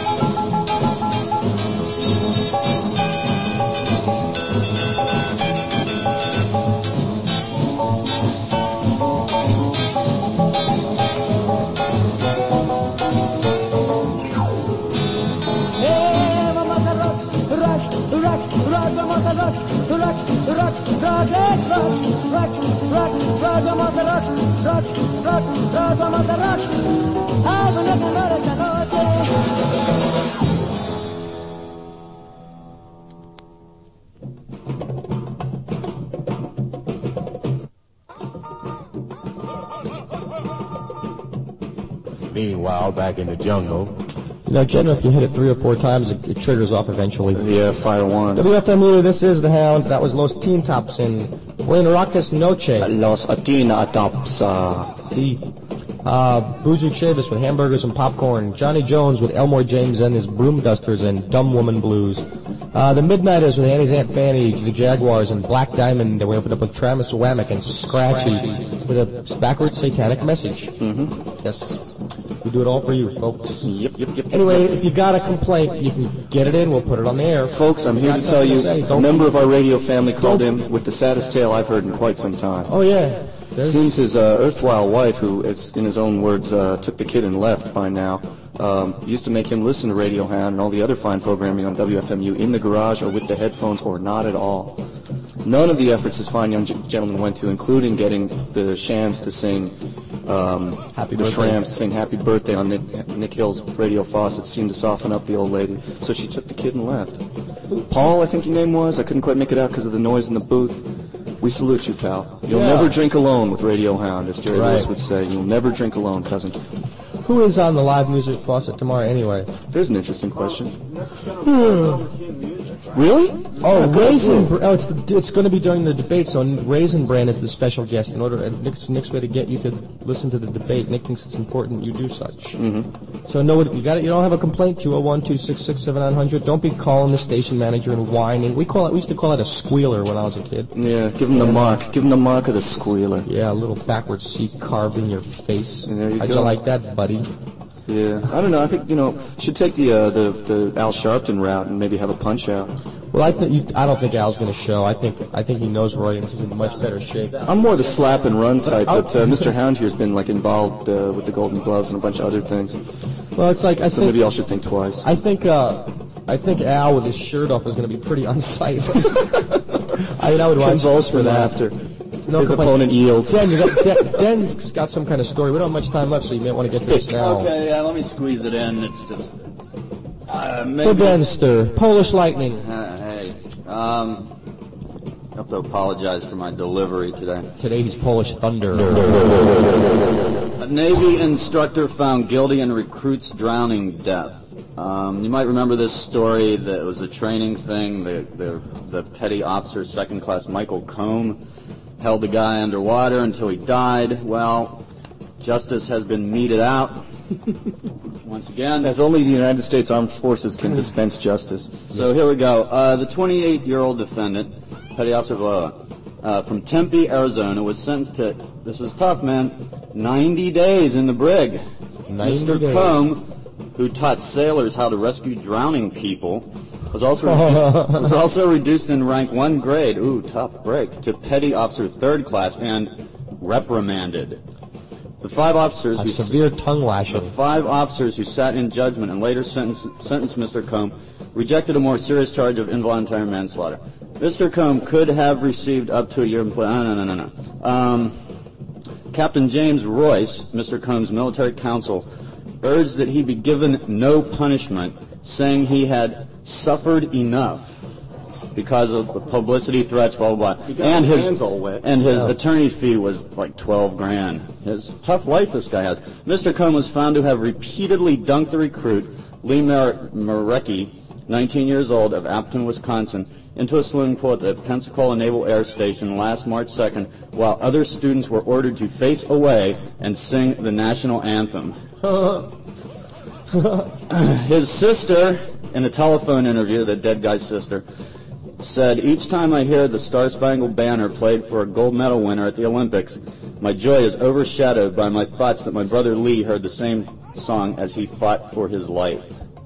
Vamos a rock, rock, rock, rock, let's rock, rock, rock, rock, vamos a rock, rock, rock, rock, vamos a rock, ay, bueno, ganar esta noche. Meanwhile, back in the jungle. You know, generally, if you hit it three or four times, it, it triggers off eventually. Yeah, fire one. W F M U, this is The Hound. That was Los Teen Tops in Buenas Noche. Los Teen Tops. Uh... See. Uh, Boozer Chavis with Hamburgers and Popcorn. Johnny Jones with Elmore James and his Broom Dusters and Dumb Woman Blues. Uh, the Midnighters with Annie's Aunt Fanny, the Jaguars, and Black Diamond. They opened up with Travis Wammack and Scratchy with a backwards satanic message. Mm-hmm. Yes. We do it all for you, folks. Yep, yep, yep. Anyway, if you got a complaint, you can get it in. We'll put it on the air. Folks, I'm here to tell you, a member of our radio family called in with the saddest tale I've heard in quite some time. Oh, yeah. There's... Seems his uh, erstwhile wife, who, is, in his own words, uh, took the kid and left by now, um, used to make him listen to Radio Hound and all the other fine programming on W F M U in the garage or with the headphones or not at all. None of the efforts this fine young g- gentleman went to, including getting the Shams to sing, um, Happy the birthday. Shrams to sing Happy Birthday on Nick, Nick Hill's radio faucet, seemed to soften up the old lady. So she took the kid and left. Paul, I think your name was. I couldn't quite make it out because of the noise in the booth. We salute you, pal. You'll Yeah. never drink alone with Radio Hound, as Jerry Right. Lewis would say. You'll never drink alone, cousin. Who is on the live music faucet tomorrow anyway? There's an interesting question. Really? Oh, Raisin. Br- oh, it's the, it's going to be during the debate. So Raisin Bran is the special guest. In order, Nick's, Nick's way to get you to listen to the debate. Nick thinks it's important you do such. Mm-hmm. So no, you got it. You don't have a complaint. two oh one, two six six, seven nine hundred. Don't be calling the station manager and whining. We call it. We used to call it a squealer when I was a kid. Yeah, give him the mark. Give him the mark of the squealer. Yeah, a little backwards C carved in your face. And there you How'd go. you like that, buddy? Yeah, I don't know. I think you know should take the uh, the the Al Sharpton route and maybe have a punch out. Well, I think I don't think Al's going to show. I think I think he knows Roy and is in much better shape. I'm more the slap and run type, but uh, Mister Hound here's been like involved uh, with the Golden Gloves and a bunch of other things. Well, it's like I so think maybe Al should think twice. I think uh, I think Al with his shirt off is going to be pretty unsightly. I mean, I would watch Convulse for laughter. No His complaints. opponent yields. Dan, you got, Dan, Dan's got some kind of story. We don't have much time left, so you may want to get this now. Okay, yeah, let me squeeze it in. It's just. Uh, The maybe. Denster, Polish Lightning. Uh, hey, um, I have to apologize for my delivery today. Today he's Polish Thunder. A Navy instructor found guilty in recruit's drowning death. Um, you might remember this story. That it was a training thing. The, the, the petty officer, second class Michael Combe, held the guy underwater until he died. Well, justice has been meted out. Once again. As only the United States Armed Forces can dispense justice. So yes. Here we go. Uh, the twenty-eight-year-old defendant, Petty Officer Bloa, uh, from Tempe, Arizona, was sentenced to, this is tough, man, ninety days in the brig. Mister days. Combe, who taught sailors how to rescue drowning people, was also was also reduced in rank one grade, ooh, tough break, to Petty Officer third class and reprimanded. The five officers A who severe tongue lashing. The five officers who sat in judgment and later sentenced, sentenced Mister Combe rejected a more serious charge of involuntary manslaughter. Mister Combe could have received up to a year in play. No, no, no, no, no. Um, Captain James Royce, Mister Combe's military counsel, urged that he be given no punishment, saying he had suffered enough because of the publicity threats, blah, blah, blah. He got And his his, hands all wet. and his Yeah. attorney's fee was like twelve grand. His tough life this guy has. Mister Combe was found to have repeatedly dunked the recruit, Lee Mar- Marecki, nineteen years old, of Appleton, Wisconsin, into a swimming pool at the Pensacola Naval Air Station last March second, while other students were ordered to face away and sing the national anthem. His sister, in a telephone interview, the dead guy's sister, said, "Each time I hear the Star-Spangled Banner played for a gold medal winner at the Olympics, my joy is overshadowed by my thoughts that my brother Lee heard the same song as he fought for his life."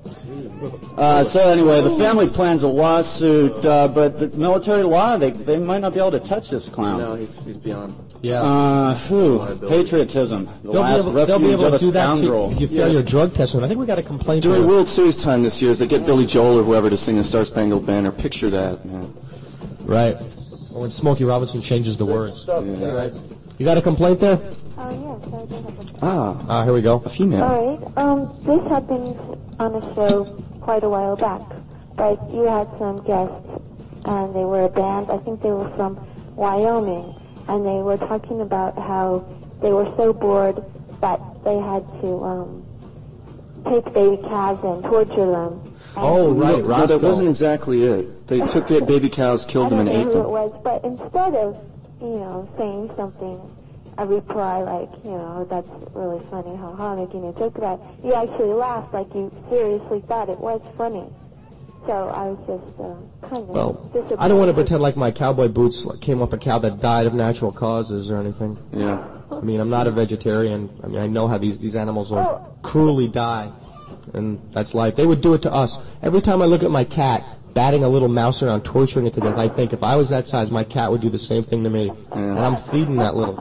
Uh, so anyway, the family plans a lawsuit, uh, but the military law, they they might not be able to touch this clown. No, he's he's beyond. Yeah. Uh, whew, patriotism, the They'll be last able, they'll be refuge able of to a do that to scoundrel. if you fail Yeah. your drug test. And I think we got a complaint During here. World Series time this year, is they get Billy Joel or whoever to sing the Star Spangled Banner. Picture that, man. Right. Or when Smokey Robinson changes the words. Yeah. Right. You got a complaint there? Oh, yes, I do have a Ah, Ah, here we go. a female. All right. Um, this happened on a show quite a while back, but you had some guests, and they were a band. I think they were from Wyoming, and they were talking about how they were so bored that they had to um, take baby calves and torture them. And Oh, right, No, Roscoe. that wasn't exactly it. They took it, baby cows, killed I them, don't and know ate who them. it was, but instead of, you know, saying something, a reply like, you know, that's really funny, haha, making a joke about it, you actually laughed like you seriously thought it was funny. So I was just uh, kind of Well, disappointed. I don't want to pretend like my cowboy boots came off a cow that died of natural causes or anything. Yeah. I mean, I'm not a vegetarian. I mean, I know how these, these animals will cruelly die. And that's life. They would do it to us. Every time I look at my cat batting a little mouse around, torturing it to death, I think if I was that size, my cat would do the same thing to me. And I'm feeding that little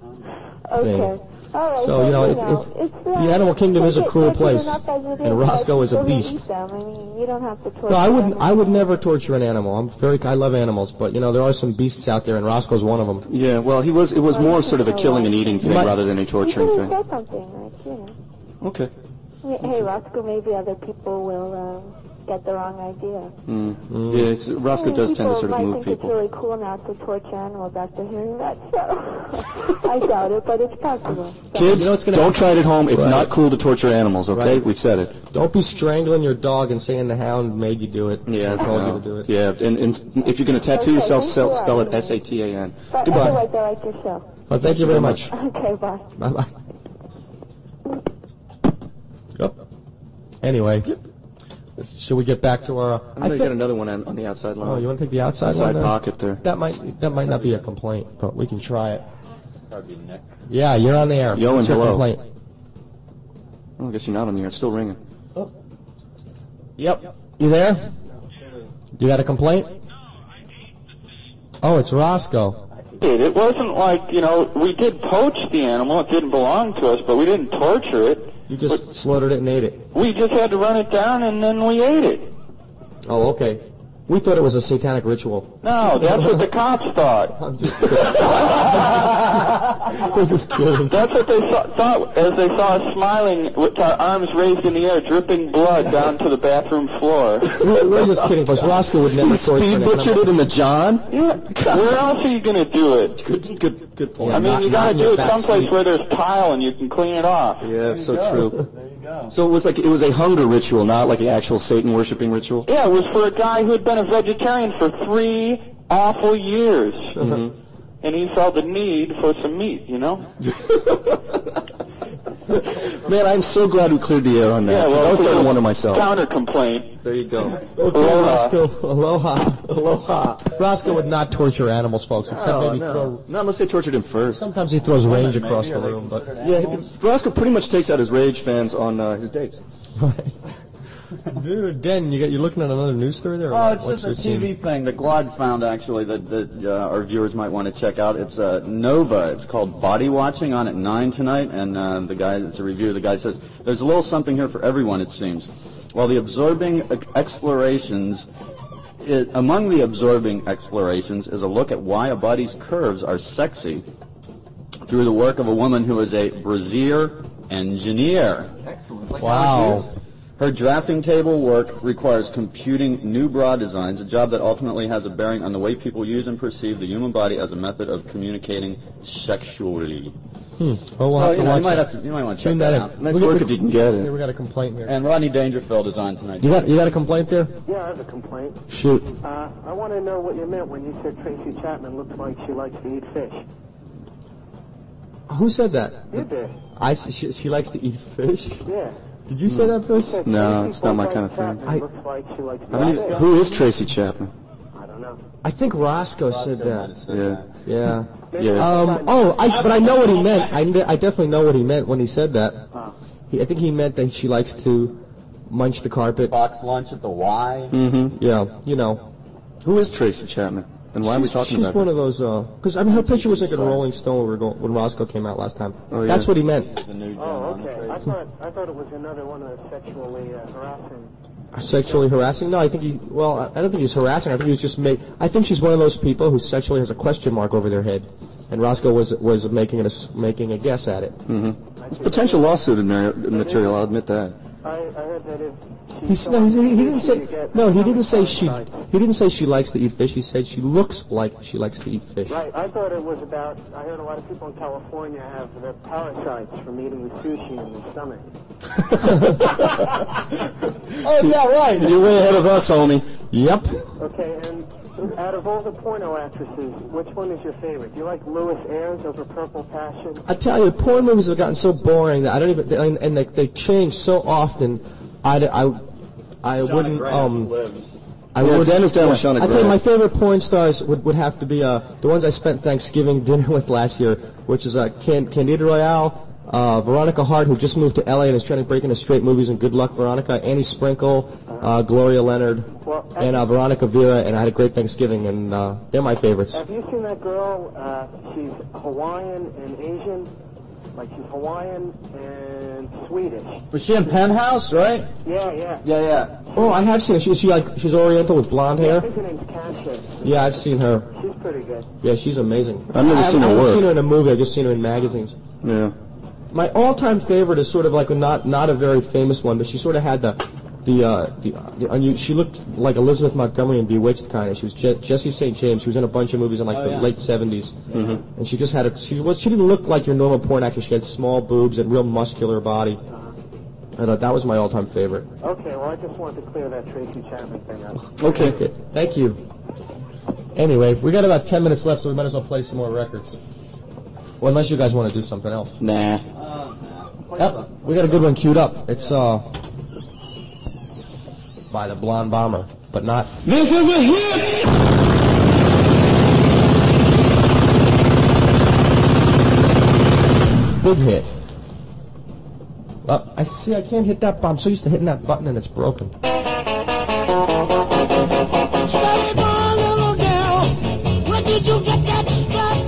thing. Okay. All right. So, you know, it, know, it, it's, uh, the animal kingdom is a take it- cruel take it place. enough as it And is, Roscoe but is a still beast. eat them. I mean, you don't have to torture No, I wouldn't. them. I would never torture an animal. I'm very. I love animals, but you know there are some beasts out there, and Roscoe's one of them. Yeah, well, he was. It was more sort of a killing and eating thing might- rather than a You torturing could have thing. said something like, you know. Okay. Hey, hey, Roscoe, maybe other people will um, get the wrong idea. Mm. Yeah, it's, Roscoe I mean, does tend to people sort of might move think people. it's really cool now to torture animals after hearing that show. I doubt it, but it's possible. So- Kids, You know what's gonna don't happen? try it at home. It's Right. not cool to torture animals, okay? Right. We've said it. Don't be strangling your dog and saying the hound made you do it. Yeah, I told no. you to do it. Yeah, and, and if you're going to tattoo Okay, yourself, thank spell, you, spell it uh, S A T A N. But Goodbye. otherwise, I like your show. Well, thank you very much. Okay, bye. Bye bye. Yep. Anyway, should we get back to our? Uh, I'm going to get another one on, on the outside line. Oh, you want to take the outside Outside one there? pocket there. That might that might not be a complaint, but we can try it. That'd be Nick. Yeah, you're on the air. Yo What's and your hello. complaint? Oh, I guess you're not on the air. It's still ringing. Oh. Yep. You there? You got a complaint? Oh, it's Roscoe. It it wasn't like, you know, we did poach the animal. It didn't belong to us, but we didn't torture it. You just slaughtered it and ate it. We just had to run it down, and then we ate it. Oh, okay. We thought it was a satanic ritual. No, that's what the cops thought. I'm just kidding. I'm just kidding. That's what they saw, thought as they saw us smiling with our arms raised in the air, dripping blood down to the bathroom floor. We're, we're just kidding, because Roscoe would never torture Speed an butchered animal. it in the John? Yeah. Where else are you going to do it? Good, good, good point. I mean, not- you not got to in do your it back someplace seat. where there's tile and you can clean it off. Yeah, so true. So it was like, it was a hunger ritual, not like an actual Satan worshipping ritual? Yeah, it was for a guy who had been a vegetarian for three awful years. Mm-hmm. And he felt the need for some meat, you know? Man, I'm so glad we cleared the air on that. Yeah, 'cause well, I was starting to please, wonder myself. Counter-complaint. There you go. Okay, Aloha. Roscoe. Aloha. Aloha. Roscoe would not torture animals, folks, except Oh, maybe no. throw... Not unless they tortured him first. Sometimes he throws range across the room, but... Yeah, Roscoe pretty much takes out his rage fans on uh, his dates. Dude, Den, you got, you're looking at another news story there? Or Oh, what? it's What's just a your T V scene? thing that Glad found, actually, that, that uh, our viewers might want to check out. It's uh, Nova. It's called Body Watching, on at nine tonight, and uh, the guy, it's a review. The guy says, there's a little something here for everyone, it seems. While the absorbing explorations, it, among the absorbing explorations is a look at why a body's curves are sexy through the work of a woman who is a brassiere engineer. Excellent. Like Wow. Her drafting table work requires computing new bra designs, a job that ultimately has a bearing on the way people use and perceive the human body as a method of communicating sexually. Hmm. Well, we'll So, have you to know, watch you might it. have to, you might want to check Tune that that out. in. Nice We got- work if you can get Here, it. we got a complaint here. And Rodney Dangerfield is on tonight. You got, you got a complaint there? Yeah, I have a complaint. Shoot. Uh, I want to know what you meant when you said Tracy Chapman looks like she likes to eat fish. Who said that? You did. I, s- she, she likes to eat fish? Yeah. Did you say that, Bruce? Said No, Tracy it's not my Chapman kind of thing. I- looks like she likes to I mean, eat fish. who is Tracy Chapman? I don't know. I think Roscoe said that. Yeah. Yeah. Yeah. Um, oh, I, but I know what he meant. I, kn- I definitely know what he meant when he said that. He, I think he meant that she likes to munch the carpet. Box lunch at the Y. Mm-hmm. Yeah, you know. Who is Tracy Chapman? And why are we She's- talking she's about one her? of those, uh 'cause I mean, her picture was like in Rolling Stone when, we were going, when Roscoe came out last time. Oh, yeah. That's what he meant. The new John Oh, on the okay. trace. I thought I thought it was another one of the sexually uh, harassing. Sexually harassing? No, I think he, well, I I don't think he's harassing. I think he was just make, I think she's one of those people who sexually has a question mark over their head. And Roscoe was, was making, it a, s- making a guess at it. Mm-hmm. It's potential lawsuit mar- material, I'll admit that. I, I heard that if she He's, no, he's, he didn't say, no, he didn't say she, he didn't say she likes to eat fish. He said she looks like she likes to eat fish. Right, I thought it was about, I heard a lot of people in California have the parasites from eating the sushi in their stomach. Oh, yeah, right. You're way ahead of us, homie. Yep. Okay, and out of all the porno actresses, which one is your favorite? Do you like Louis Ayres over Purple Passion? I tell you, porn movies have gotten so boring that I don't even, and, and they, they change so often. I, I, I wouldn't, um, I Yeah, would, Dan is down with Shauna I tell you, Grant. my favorite porn stars would, would have to be uh, the ones I spent Thanksgiving dinner with last year, which is uh, Can, Candida Royale, uh, Veronica Hart, who just moved to L A and is trying to break into straight movies, and Good Luck Veronica, Annie Sprinkle, uh, Gloria Leonard, and uh, Veronica Vera, and I had a great Thanksgiving, and uh, they're my favorites. Have you seen that girl? Uh, she's Hawaiian and Asian. Like she's Hawaiian and Swedish. Was she in Penthouse, right? Yeah, yeah. Yeah, yeah. Oh, I have seen her. She, she like she's Oriental with blonde I hair. think her name's Kasia. Yeah, I've seen her. She's pretty good. Yeah, she's amazing. I've never I seen her I haven't work. seen her in a movie. I've just seen her in magazines. Yeah. My all-time favorite is sort of like a not not a very famous one, but she sort of had the the uh, the, the unu- she looked like Elizabeth Montgomery in Bewitched kind of. She was Je- Jessie Saint James. She was in a bunch of movies in like Oh, the yeah. late seventies, Mhm. and she just had a she was she didn't look like your normal porn actress. She had small boobs and real muscular body. I thought that was my all-time favorite. Okay, well I just wanted to clear that Tracy Chapman thing up. Okay. okay. Thank you. Anyway, we got about ten minutes left, so we might as well play some more records. Well, unless you guys want to do something else. Nah. Yep, we got a good one queued up. It's uh by the Blonde Bomber, but not. This is a hit! Big hit. Uh, I see. I can't hit that button. I'm so used to hitting that button and it's broken. Study boy, little girl, where did you get that stuff?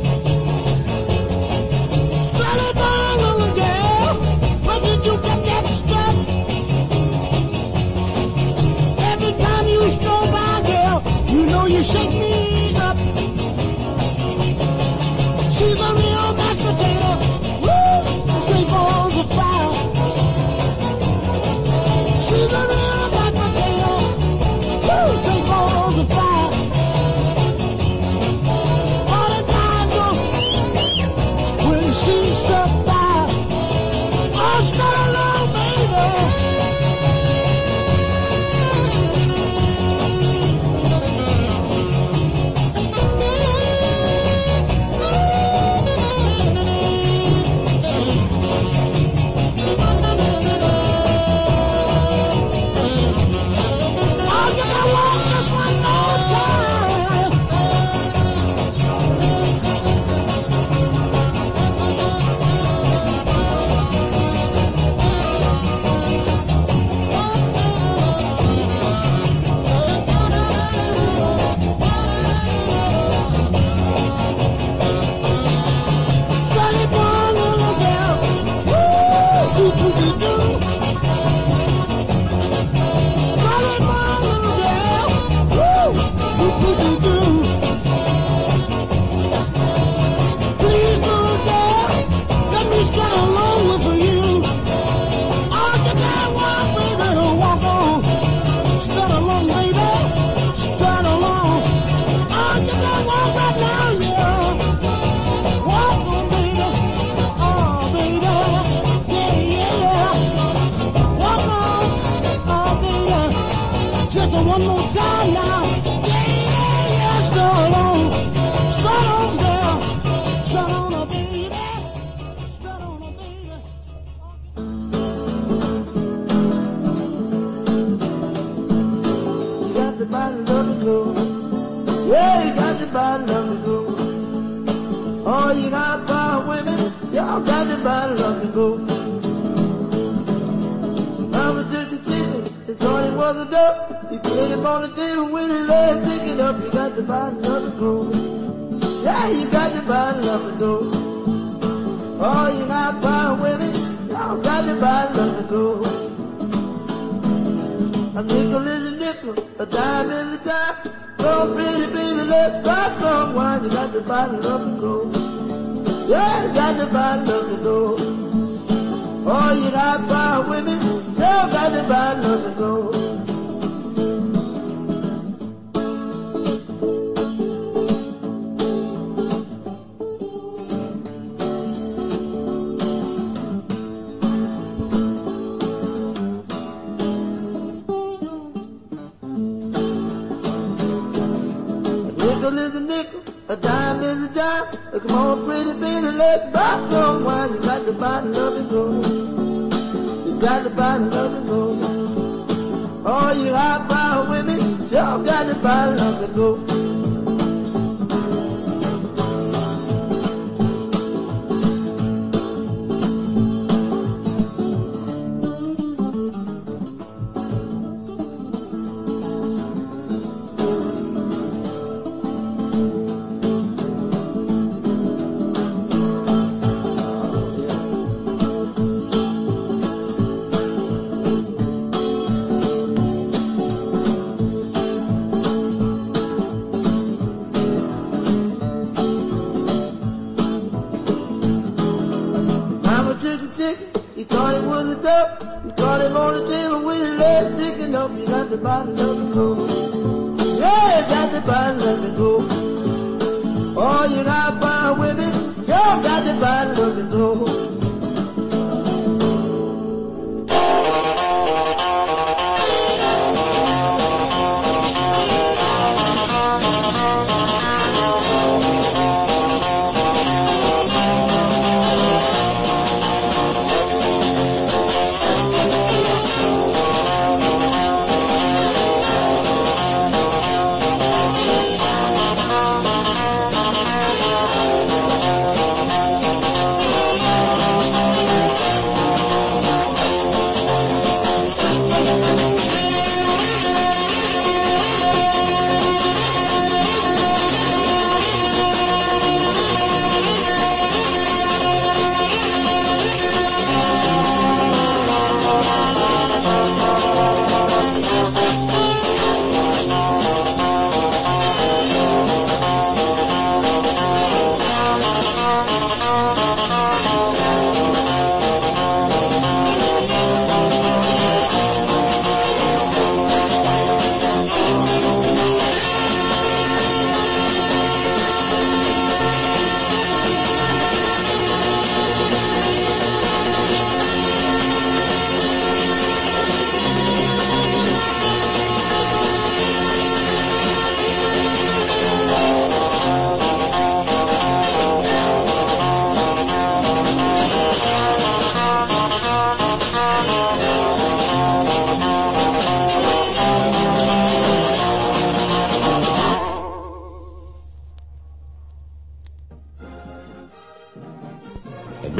Study boy, little girl, where did you get that stuff? Every time you stroll by, girl, you know you shake me up. She's a real mashed potato, woo, great balls of fire. She's a real mashed potato, woo, great balls of fire. All the time, though, when she struck by, oh, start along, baby. Study boy, little girl, woo, doo doo doo doo. Study boy, little girl, woo, doo doo doo doo. Please, little girl, let me stand along with you. I'll get that one, baby, to walk on. Stand along, baby, stand along. I'll get that one right now, yeah. Walk on, baby, oh, baby, yeah, yeah. Walk on, oh, baby, just one more time now. Yeah, yeah, yeah, stand along, stand on, girl, stand on, oh, baby, stand on, oh, baby. You got the body of the glow. Yeah, you got the body of the glow. Oh, you got fine women, y'all got the body of the glow. Mama took the chicken, they thought it was a duck. He put him on the table with his legs sticking up. You got the body of the glow. Yeah, you got the body of the glow. Oh, you got fine women, y'all got the body of the glow. A nickel is a nickel, a dime is a dime. So pretty baby, let's try some wine. You got the bottle of the gold. Yeah, you got the bottle of the gold. Oh, you got fine women, sure got the bottle of the gold. nickel is a nickel, a dime is a dime. Uh, Come on, pretty baby, let's buy some wine. You got the bottle of it gold. You got the bottle of it gold. Oh, you hot fire women, sure got the bottle of it gold. He thought it was a duck. He caught him on the table with his legs sticking up. You got the bottle of the gold. Yeah, you got the bottle of the gold. Oh, you got fine women. Sure got the bottle of the gold.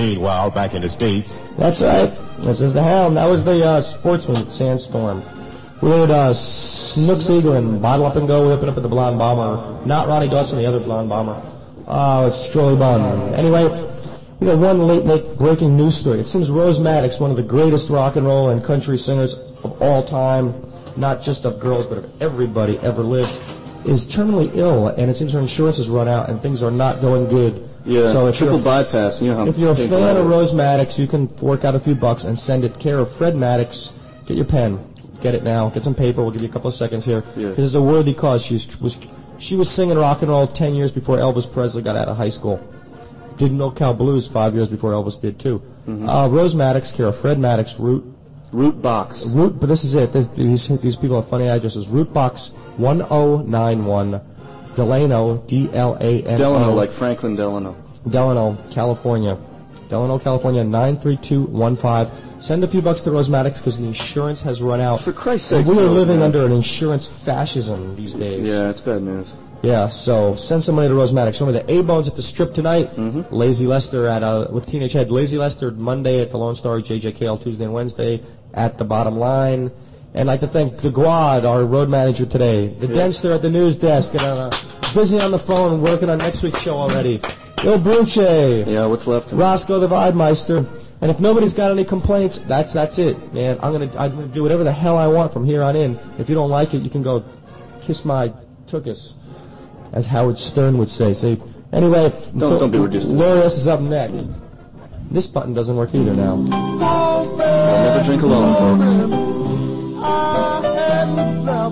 made while back in the States. That's right. This is the Hound. That was the uh, Sportsman Sandstorm. We heard uh, Snook Segelin, Bottle Up and Go, Whipping Up at the Blonde Bomber. Not Ronnie Dawson, the other Blonde Bomber. Oh, it's Strolly Bun. Anyway, we got one late night breaking news story. It seems Rose Maddox, one of the greatest rock and roll and country singers of all time, not just of girls, but of everybody ever lived, is terminally ill, and it seems her insurance has run out, and things are not going good. Yeah, so if triple you're, bypass. You know how if you're a painful fan that of is. Rose Maddox, you can fork out a few bucks and send it care of Fred Maddox. Get your pen. Get it now. Get some paper. We'll give you a couple of seconds here. Yeah. This is a worthy cause. She's, was, she was singing rock and roll ten years before Elvis Presley got out of high school. Did No Cow Blues five years before Elvis did, too. Mm-hmm. Uh, Rose Maddox, care of Fred Maddox, Root. Root Box. Root, but this is it. These, these people have funny addresses. Root Box one oh nine one, Delano, D L A N O. Delano, like Franklin Delano. Delano, California. Delano, California, nine three two one five. Send a few bucks to Rose Maddox because the insurance has run out. For Christ's And sake, we are no, living man. under an insurance fascism these days. Yeah, it's bad news. Yeah, so send some money to Rose Maddox. Remember the A-Bones at the Strip tonight. Mm-hmm. Lazy Lester at uh, with Teenage Head. Lazy Lester Monday at the Lone Star, J J K L Tuesday and Wednesday at the Bottom Line. And I'd like to thank the Guad, our road manager today. The Yeah. Denster at the news desk. And uh, busy on the phone working on next week's show already. Il Bruce. Yeah, what's left? Roscoe the Weidmeister. And if nobody's got any complaints, that's that's it, man. I'm gonna I'm gonna do whatever the hell I want from here on in. If you don't like it, you can go kiss my tuchus, as Howard Stern would say. See. Anyway, Don't- don't be reduced to that. Glorious is up next. This button doesn't work either now. Well, never drink alone, folks. I hadn't slept,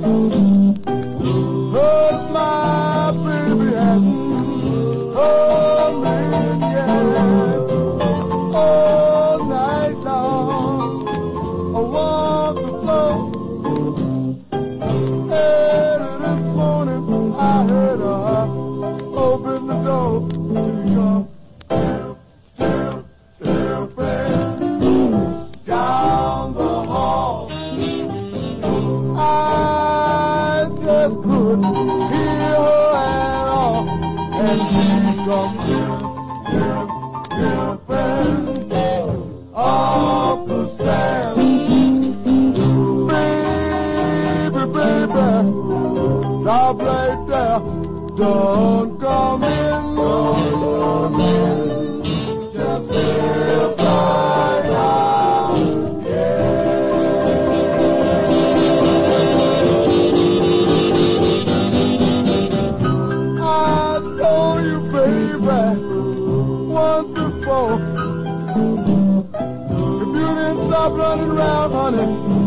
'cause my baby hadn't told me yet. All night long, I walked the floor, and this morning I heard her open the door to your still, still friend down the hall. I just couldn't hear her at all, and she come still, still friend off the stand. Baby, baby, stop right there. Don't come in, don't come in. Just step right out, yeah. I told you, baby, once before, if you didn't stop running around, honey,